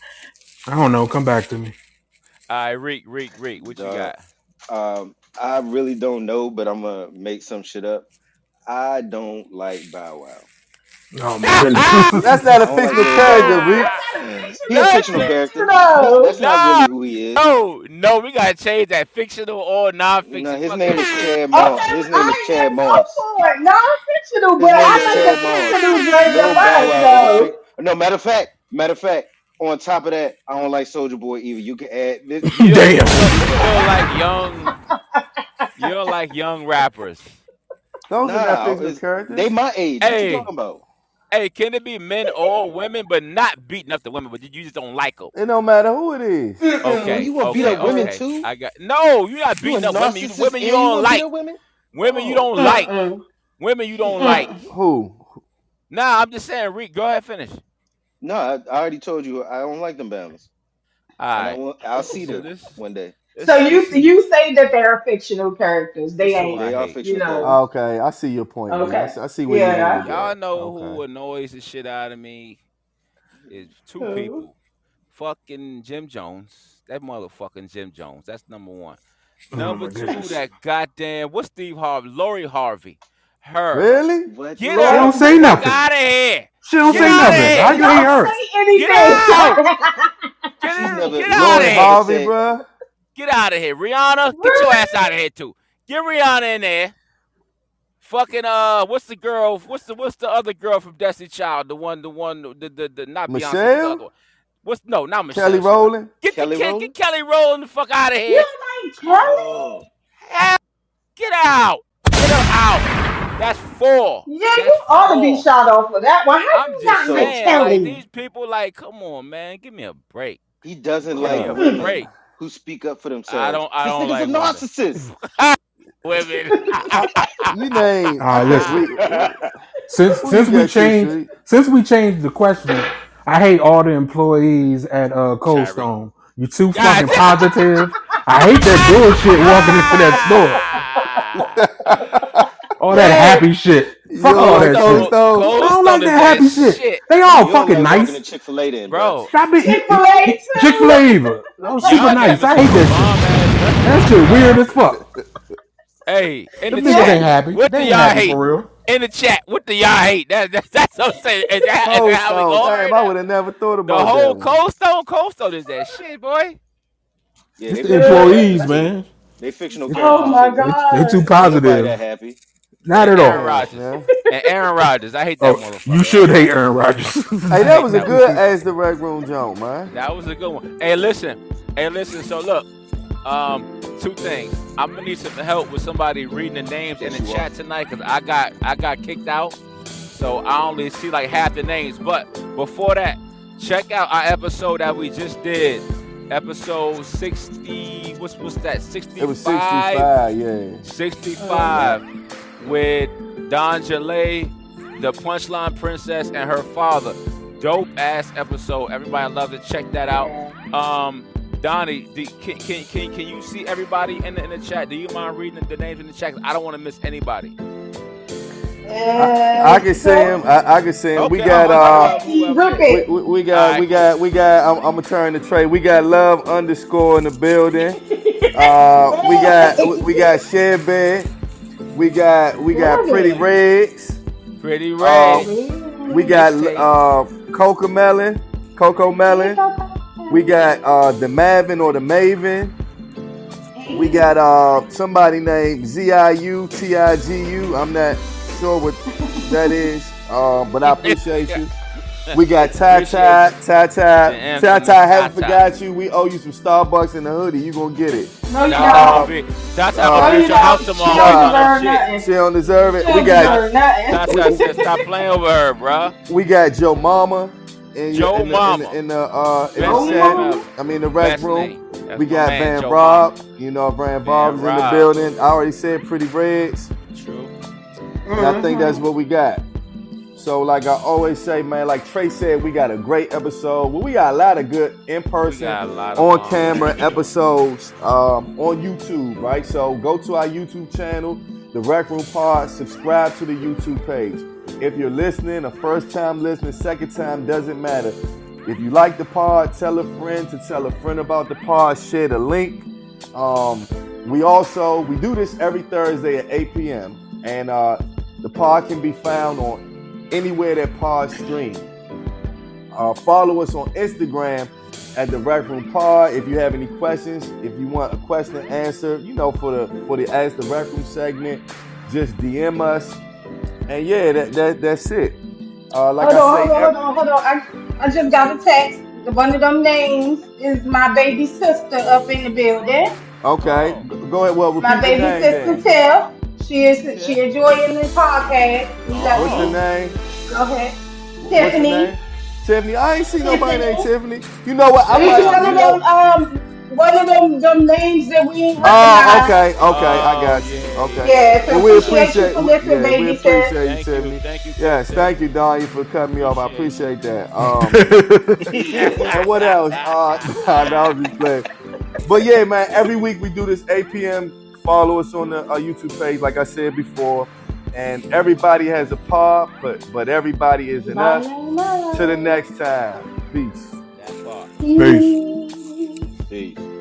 [SPEAKER 4] I don't know. Come back to me.
[SPEAKER 3] All right, Reek, Reek, Reek. What you
[SPEAKER 2] Dog.
[SPEAKER 3] got?
[SPEAKER 2] Um, I really don't know, but I'm gonna make some shit up. I don't like Bow Wow.
[SPEAKER 4] Oh my goodness.
[SPEAKER 1] That's not a
[SPEAKER 2] I don't like
[SPEAKER 1] fictional
[SPEAKER 2] Joey
[SPEAKER 1] character,
[SPEAKER 2] Badass.
[SPEAKER 1] Rick.
[SPEAKER 2] Yeah. He a
[SPEAKER 7] That's
[SPEAKER 2] fictional
[SPEAKER 7] it.
[SPEAKER 2] character. He,
[SPEAKER 5] No.
[SPEAKER 2] that's not
[SPEAKER 3] Nah,
[SPEAKER 2] really who he is.
[SPEAKER 3] no, no. We gotta change that fictional or
[SPEAKER 2] No,
[SPEAKER 3] non-fiction.
[SPEAKER 2] his
[SPEAKER 3] Fuck
[SPEAKER 2] name
[SPEAKER 3] that
[SPEAKER 2] is
[SPEAKER 3] shit.
[SPEAKER 2] Chad
[SPEAKER 5] Okay,
[SPEAKER 2] Moss. His name is
[SPEAKER 5] I
[SPEAKER 2] Chad
[SPEAKER 5] am
[SPEAKER 2] Moss.
[SPEAKER 5] up for it. Non-fictional,
[SPEAKER 2] His
[SPEAKER 5] but
[SPEAKER 2] name
[SPEAKER 5] I
[SPEAKER 2] is
[SPEAKER 5] like
[SPEAKER 2] Chad
[SPEAKER 5] the
[SPEAKER 2] Moss.
[SPEAKER 5] fictional Bray
[SPEAKER 2] Lil Bow
[SPEAKER 5] Wyatt
[SPEAKER 2] Wow is a
[SPEAKER 5] though.
[SPEAKER 2] fic. No, matter of fact, matter of fact. On top of that, I don't like Soldier Boy either. You can add this.
[SPEAKER 3] You don't, you
[SPEAKER 4] Damn.
[SPEAKER 3] don't, you don't like young. You don't like young rappers.
[SPEAKER 1] Those are not
[SPEAKER 2] Nah,
[SPEAKER 1] fictional
[SPEAKER 2] it's,
[SPEAKER 1] characters.
[SPEAKER 2] they my age. What you
[SPEAKER 3] Hey,
[SPEAKER 2] talking about?
[SPEAKER 3] hey, can it be men or women, but not beating up the women, but you just don't like them?
[SPEAKER 1] It don't matter who it is.
[SPEAKER 2] Oh,
[SPEAKER 3] Okay,
[SPEAKER 2] you want to beat
[SPEAKER 3] okay,
[SPEAKER 2] up women
[SPEAKER 3] okay.
[SPEAKER 2] too?
[SPEAKER 3] I got no. You're not
[SPEAKER 2] You a
[SPEAKER 3] beating up women. You,
[SPEAKER 2] narcissist
[SPEAKER 3] women you
[SPEAKER 2] and you
[SPEAKER 3] don't
[SPEAKER 2] want to beat
[SPEAKER 3] like.
[SPEAKER 2] up women?
[SPEAKER 3] Women you
[SPEAKER 2] Oh,
[SPEAKER 3] don't like.
[SPEAKER 5] Mm-mm.
[SPEAKER 3] Women you don't like.
[SPEAKER 5] Mm-mm.
[SPEAKER 1] Who?
[SPEAKER 3] Nah, I'm just saying. Reek, go ahead, finish.
[SPEAKER 2] no, I, I already told you I don't like them balance,
[SPEAKER 3] All
[SPEAKER 2] and I
[SPEAKER 3] right.
[SPEAKER 2] want, I'll see
[SPEAKER 3] So
[SPEAKER 2] them
[SPEAKER 3] this,
[SPEAKER 2] one day.
[SPEAKER 5] So
[SPEAKER 3] this,
[SPEAKER 5] you
[SPEAKER 3] this is
[SPEAKER 5] you say that they're fictional characters. They
[SPEAKER 3] this is
[SPEAKER 2] They
[SPEAKER 3] what I
[SPEAKER 5] ain't,
[SPEAKER 2] are
[SPEAKER 3] hate.
[SPEAKER 5] you
[SPEAKER 2] fictional characters.
[SPEAKER 5] know.
[SPEAKER 1] Okay, I see your point, Rick. I
[SPEAKER 5] Okay.
[SPEAKER 1] see, I see where you're going
[SPEAKER 5] Yeah.
[SPEAKER 1] with
[SPEAKER 3] Y'all
[SPEAKER 1] that.
[SPEAKER 3] know who
[SPEAKER 1] Okay.
[SPEAKER 3] annoys the shit out of me is two
[SPEAKER 5] Who?
[SPEAKER 3] people. Fucking Jim Jones. That motherfucking Jim Jones. That's number one.
[SPEAKER 4] Oh
[SPEAKER 3] Number
[SPEAKER 4] my
[SPEAKER 3] two,
[SPEAKER 4] goodness.
[SPEAKER 3] that goddamn what's Steve Harvey? Lori Harvey. Her.
[SPEAKER 1] Really?
[SPEAKER 2] What?
[SPEAKER 3] Get
[SPEAKER 4] She
[SPEAKER 3] her
[SPEAKER 4] don't
[SPEAKER 3] the
[SPEAKER 4] say
[SPEAKER 3] fuck
[SPEAKER 4] nothing.
[SPEAKER 3] out of here.
[SPEAKER 4] She don't
[SPEAKER 3] Get
[SPEAKER 4] say
[SPEAKER 3] out of
[SPEAKER 4] nothing.
[SPEAKER 3] here.
[SPEAKER 4] How you hate
[SPEAKER 5] Don't
[SPEAKER 4] her?
[SPEAKER 5] say
[SPEAKER 3] Get
[SPEAKER 5] anything.
[SPEAKER 3] out.
[SPEAKER 2] She's
[SPEAKER 3] Get, her,
[SPEAKER 2] never.
[SPEAKER 3] get
[SPEAKER 2] She
[SPEAKER 3] out of
[SPEAKER 1] Lloyd
[SPEAKER 2] never
[SPEAKER 3] here.
[SPEAKER 1] Harvey,
[SPEAKER 2] said.
[SPEAKER 1] bruh.
[SPEAKER 3] Get out of here. Rihanna, get your ass out of here too. Get Rihanna in there. Fucking uh, what's the girl? What's the what's the other girl from Destiny Child? The one, the one, the the, the not Beyonce, but the
[SPEAKER 1] Michelle?
[SPEAKER 3] other one. What's no, not Michelle.
[SPEAKER 1] Kelly
[SPEAKER 3] She not.
[SPEAKER 1] Rowland?
[SPEAKER 3] Get the
[SPEAKER 2] Kelly
[SPEAKER 3] get,
[SPEAKER 2] Rowland?
[SPEAKER 3] get Kelly Rowland the fuck out of
[SPEAKER 5] You
[SPEAKER 3] here.
[SPEAKER 5] like Kelly?
[SPEAKER 2] Oh,
[SPEAKER 3] Hell, get out. Get her out. That's four.
[SPEAKER 5] Yeah,
[SPEAKER 3] That's
[SPEAKER 5] you ought to be
[SPEAKER 3] four.
[SPEAKER 5] shot off for that one. How
[SPEAKER 3] I'm
[SPEAKER 5] you
[SPEAKER 3] just
[SPEAKER 5] not like
[SPEAKER 2] so
[SPEAKER 3] saying, like
[SPEAKER 5] Kelly?
[SPEAKER 3] these people, like, come on, man, give me a break.
[SPEAKER 2] he doesn't
[SPEAKER 3] Give me
[SPEAKER 2] like
[SPEAKER 3] a
[SPEAKER 1] Uh,
[SPEAKER 2] women
[SPEAKER 3] break.
[SPEAKER 2] who speak up for
[SPEAKER 3] I
[SPEAKER 2] themselves.
[SPEAKER 3] don't, I
[SPEAKER 2] This
[SPEAKER 3] don't
[SPEAKER 2] nigga's
[SPEAKER 3] like
[SPEAKER 2] a
[SPEAKER 3] women.
[SPEAKER 2] narcissist.
[SPEAKER 3] Women.
[SPEAKER 1] you name.
[SPEAKER 4] All right, listen.
[SPEAKER 1] We,
[SPEAKER 4] Since
[SPEAKER 1] who
[SPEAKER 4] since
[SPEAKER 1] you
[SPEAKER 4] we
[SPEAKER 1] got, T
[SPEAKER 4] changed
[SPEAKER 1] Street?
[SPEAKER 4] since we changed the question, I hate all the employees at uh Cold
[SPEAKER 3] Sorry.
[SPEAKER 4] Stone. You too
[SPEAKER 3] God
[SPEAKER 4] fucking positive. I hate that bullshit walking into that store. All that
[SPEAKER 3] Man,
[SPEAKER 4] happy shit.
[SPEAKER 1] You
[SPEAKER 4] Fuck
[SPEAKER 1] don't
[SPEAKER 4] all
[SPEAKER 1] like
[SPEAKER 4] that
[SPEAKER 1] Cold
[SPEAKER 4] shit.
[SPEAKER 1] Stone?
[SPEAKER 3] Cold
[SPEAKER 4] I don't
[SPEAKER 3] Stone
[SPEAKER 4] like
[SPEAKER 3] is
[SPEAKER 4] that happy
[SPEAKER 3] that
[SPEAKER 4] shit.
[SPEAKER 3] shit.
[SPEAKER 4] They all
[SPEAKER 2] You don't
[SPEAKER 4] fucking
[SPEAKER 2] like walking
[SPEAKER 4] nice.
[SPEAKER 2] to Chick-fil-A then, bro.
[SPEAKER 3] Bro,
[SPEAKER 4] Stop it.
[SPEAKER 5] Chick-fil-A too?
[SPEAKER 4] Chick-fil-A either. No, super
[SPEAKER 3] y'all
[SPEAKER 4] nice.
[SPEAKER 3] niggas
[SPEAKER 4] I
[SPEAKER 3] some
[SPEAKER 4] hate that
[SPEAKER 3] bomb
[SPEAKER 4] shit.
[SPEAKER 3] ass
[SPEAKER 4] That
[SPEAKER 3] restaurants,
[SPEAKER 4] shit weird
[SPEAKER 3] man.
[SPEAKER 4] as fuck.
[SPEAKER 3] Hey, in
[SPEAKER 4] Them
[SPEAKER 3] the
[SPEAKER 4] niggas
[SPEAKER 3] chat,
[SPEAKER 4] ain't happy.
[SPEAKER 3] what
[SPEAKER 4] They
[SPEAKER 3] do
[SPEAKER 4] ain't
[SPEAKER 3] y'all
[SPEAKER 4] happy
[SPEAKER 3] hate?
[SPEAKER 4] for real.
[SPEAKER 3] In the chat, what do y'all hate? That, that, that's what I'm saying. Is that, is
[SPEAKER 1] Cold
[SPEAKER 3] that how we
[SPEAKER 1] Stone.
[SPEAKER 3] going
[SPEAKER 1] Damn,
[SPEAKER 3] right
[SPEAKER 1] I
[SPEAKER 3] now?
[SPEAKER 1] would have never thought
[SPEAKER 3] The
[SPEAKER 1] about that
[SPEAKER 3] whole
[SPEAKER 1] one.
[SPEAKER 3] Cold Stone, Cold Stone is that shit, boy.
[SPEAKER 2] Yeah,
[SPEAKER 4] It's
[SPEAKER 2] they
[SPEAKER 4] the
[SPEAKER 2] fictional
[SPEAKER 4] employees,
[SPEAKER 2] characters too.
[SPEAKER 4] man.
[SPEAKER 2] They fictional
[SPEAKER 4] It's,
[SPEAKER 5] Oh
[SPEAKER 2] characters
[SPEAKER 5] my
[SPEAKER 2] too.
[SPEAKER 4] they, they too
[SPEAKER 5] God.
[SPEAKER 2] Ain't nobody that
[SPEAKER 4] positive.
[SPEAKER 2] happy.
[SPEAKER 4] Not
[SPEAKER 3] And
[SPEAKER 4] at
[SPEAKER 3] Aaron
[SPEAKER 4] all.
[SPEAKER 1] Damn,
[SPEAKER 3] Rodgers.
[SPEAKER 1] man.
[SPEAKER 3] And Aaron Rodgers. I hate that
[SPEAKER 4] Oh,
[SPEAKER 3] motherfucker.
[SPEAKER 4] you should
[SPEAKER 3] Aaron
[SPEAKER 4] hate
[SPEAKER 3] Rodgers.
[SPEAKER 4] Aaron Rodgers.
[SPEAKER 1] Hey,
[SPEAKER 3] I
[SPEAKER 1] that
[SPEAKER 3] hate
[SPEAKER 1] was a
[SPEAKER 3] that
[SPEAKER 1] good
[SPEAKER 3] motherfucker.
[SPEAKER 1] as the Rec Room joint, man.
[SPEAKER 3] That was a good one. Hey, listen. Hey, listen. So look, um, two things. I'm gonna need some help with somebody reading the names in
[SPEAKER 2] Yes,
[SPEAKER 3] the
[SPEAKER 2] you are.
[SPEAKER 3] chat tonight because I got I got kicked out, so I only see like half the names. But before that, check out our episode that we just did. Episode sixty. What's what's that?
[SPEAKER 1] It was
[SPEAKER 3] sixty-five.
[SPEAKER 1] sixty-five, yeah.
[SPEAKER 3] sixty-five with Don Jalay, the Punchline Princess, and her father. Dope ass episode. Everybody loved it. Check that out. Um, Donnie, do, can, can can can you see everybody in the, in the chat? Do you mind reading the names in the chat? 'Cause I don't want to miss anybody.
[SPEAKER 1] I, I can see him. I, I can see him. We
[SPEAKER 3] Okay,
[SPEAKER 1] got
[SPEAKER 3] I'll-
[SPEAKER 1] uh,
[SPEAKER 3] I'll-
[SPEAKER 5] Rip
[SPEAKER 1] we,
[SPEAKER 5] it.
[SPEAKER 1] we, we got
[SPEAKER 3] All
[SPEAKER 1] we
[SPEAKER 3] right.
[SPEAKER 1] got we got. I'm, I'm gonna turn the tray. We got love underscore in the building. Uh, we got we, we got share bed. We got we got
[SPEAKER 5] Love
[SPEAKER 1] pretty
[SPEAKER 5] it.
[SPEAKER 1] reds.
[SPEAKER 3] Pretty
[SPEAKER 1] Uh,
[SPEAKER 3] Red.
[SPEAKER 1] we got
[SPEAKER 3] Mixtape.
[SPEAKER 1] uh, Coco Melon. Coco Melon. We got uh, the Maven or the Maven. We got uh, somebody named Z I U T I G U. I'm not sure what that is, uh, but I appreciate you. We got Ty Ty, Ty Ty, Ty Ty. Haven't forgot you. We owe you some Starbucks in the hoodie. You gonna get it.
[SPEAKER 5] No, you
[SPEAKER 3] Nah,
[SPEAKER 5] don't.
[SPEAKER 3] big- Tata
[SPEAKER 1] Uh,
[SPEAKER 3] gonna be at your house
[SPEAKER 5] She
[SPEAKER 3] tomorrow.
[SPEAKER 5] don't
[SPEAKER 3] on
[SPEAKER 5] deserve
[SPEAKER 3] that
[SPEAKER 5] nothing.
[SPEAKER 1] She don't deserve it.
[SPEAKER 5] She
[SPEAKER 1] We
[SPEAKER 5] don't
[SPEAKER 1] got
[SPEAKER 5] deserve nothing.
[SPEAKER 3] shit. Tata said, stop playing over her, bruh.
[SPEAKER 1] we got Joe Mama in,
[SPEAKER 3] Joe
[SPEAKER 1] in, the, in,
[SPEAKER 3] Mama.
[SPEAKER 1] the, in the uh in
[SPEAKER 3] Best
[SPEAKER 1] the
[SPEAKER 3] name
[SPEAKER 1] chat.
[SPEAKER 3] ever.
[SPEAKER 1] I mean the rec
[SPEAKER 3] Best
[SPEAKER 1] room.
[SPEAKER 3] name. That's
[SPEAKER 1] We
[SPEAKER 3] my
[SPEAKER 1] got
[SPEAKER 3] man,
[SPEAKER 1] Van
[SPEAKER 3] Joe
[SPEAKER 1] Rob. You know Van Rob is in the
[SPEAKER 3] Rob.
[SPEAKER 1] building. I already said Pretty Reds.
[SPEAKER 3] Mama. True.
[SPEAKER 1] And I think that's what we got. So like I always say, man, like Trey said, we got a great episode. Well, we got a lot of good in
[SPEAKER 3] We
[SPEAKER 1] person,
[SPEAKER 3] got a lot of
[SPEAKER 1] on
[SPEAKER 3] bomb.
[SPEAKER 1] camera episodes um, on YouTube, right? So go to our YouTube channel, The Rec Room Pod, subscribe to the YouTube page. If you're listening, a first time listening, second time, doesn't matter. If you like the pod, tell a friend to tell a friend about the pod, share the link. Um, we also, we do this every Thursday at eight p.m. And uh, the pod can be found on anywhere that pod stream. Uh, follow us on Instagram at the Rec Room Pod. If you have any questions, if you want a question answered, you know, for the for the Ask the Rec Room segment, just D M us. And yeah, that, that that's it. Uh, like
[SPEAKER 5] hold
[SPEAKER 1] I
[SPEAKER 5] on,
[SPEAKER 1] say,
[SPEAKER 5] hold on, hold on, hold on. I, I just got a text. One of them names is my baby sister up in the building.
[SPEAKER 1] Okay,
[SPEAKER 3] Oh.
[SPEAKER 1] go ahead. Well, repeat
[SPEAKER 5] My
[SPEAKER 1] the
[SPEAKER 5] baby
[SPEAKER 1] name
[SPEAKER 5] sister
[SPEAKER 1] then.
[SPEAKER 5] Tiff. She is she enjoying the podcast. We love
[SPEAKER 1] What's the
[SPEAKER 5] you.
[SPEAKER 1] name?
[SPEAKER 5] Go ahead.
[SPEAKER 1] What's the
[SPEAKER 5] Tiffany.
[SPEAKER 1] name? Tiffany. I ain't seen nobody named Tiffany. You know what? I
[SPEAKER 5] It's one
[SPEAKER 1] might.
[SPEAKER 5] of
[SPEAKER 1] You know,
[SPEAKER 5] them um one of them them names that we ain't
[SPEAKER 1] oh,
[SPEAKER 5] recognize.
[SPEAKER 1] okay, okay, I
[SPEAKER 3] Oh,
[SPEAKER 1] got you.
[SPEAKER 3] yeah,
[SPEAKER 1] Okay.
[SPEAKER 5] Yeah, so
[SPEAKER 1] Well, we
[SPEAKER 5] appreciate you
[SPEAKER 1] appreciate,
[SPEAKER 5] for listening,
[SPEAKER 1] yeah, we
[SPEAKER 5] baby sis.
[SPEAKER 1] appreciate you,
[SPEAKER 3] Thank you,
[SPEAKER 1] Tiffany.
[SPEAKER 3] thank you,
[SPEAKER 1] Yes,
[SPEAKER 3] Tiff.
[SPEAKER 1] thank you, Don, for cutting me off. I appreciate that. Um,
[SPEAKER 3] Appreciate
[SPEAKER 1] and what else? Uh, nah, nah, I'm just playing. But yeah, man, every week we do this eight p.m. Follow us on the uh, YouTube page, like I said before. And everybody has a pod, but but everybody is enough. Till the next time. Peace.
[SPEAKER 3] That part.
[SPEAKER 4] Peace.
[SPEAKER 3] Peace.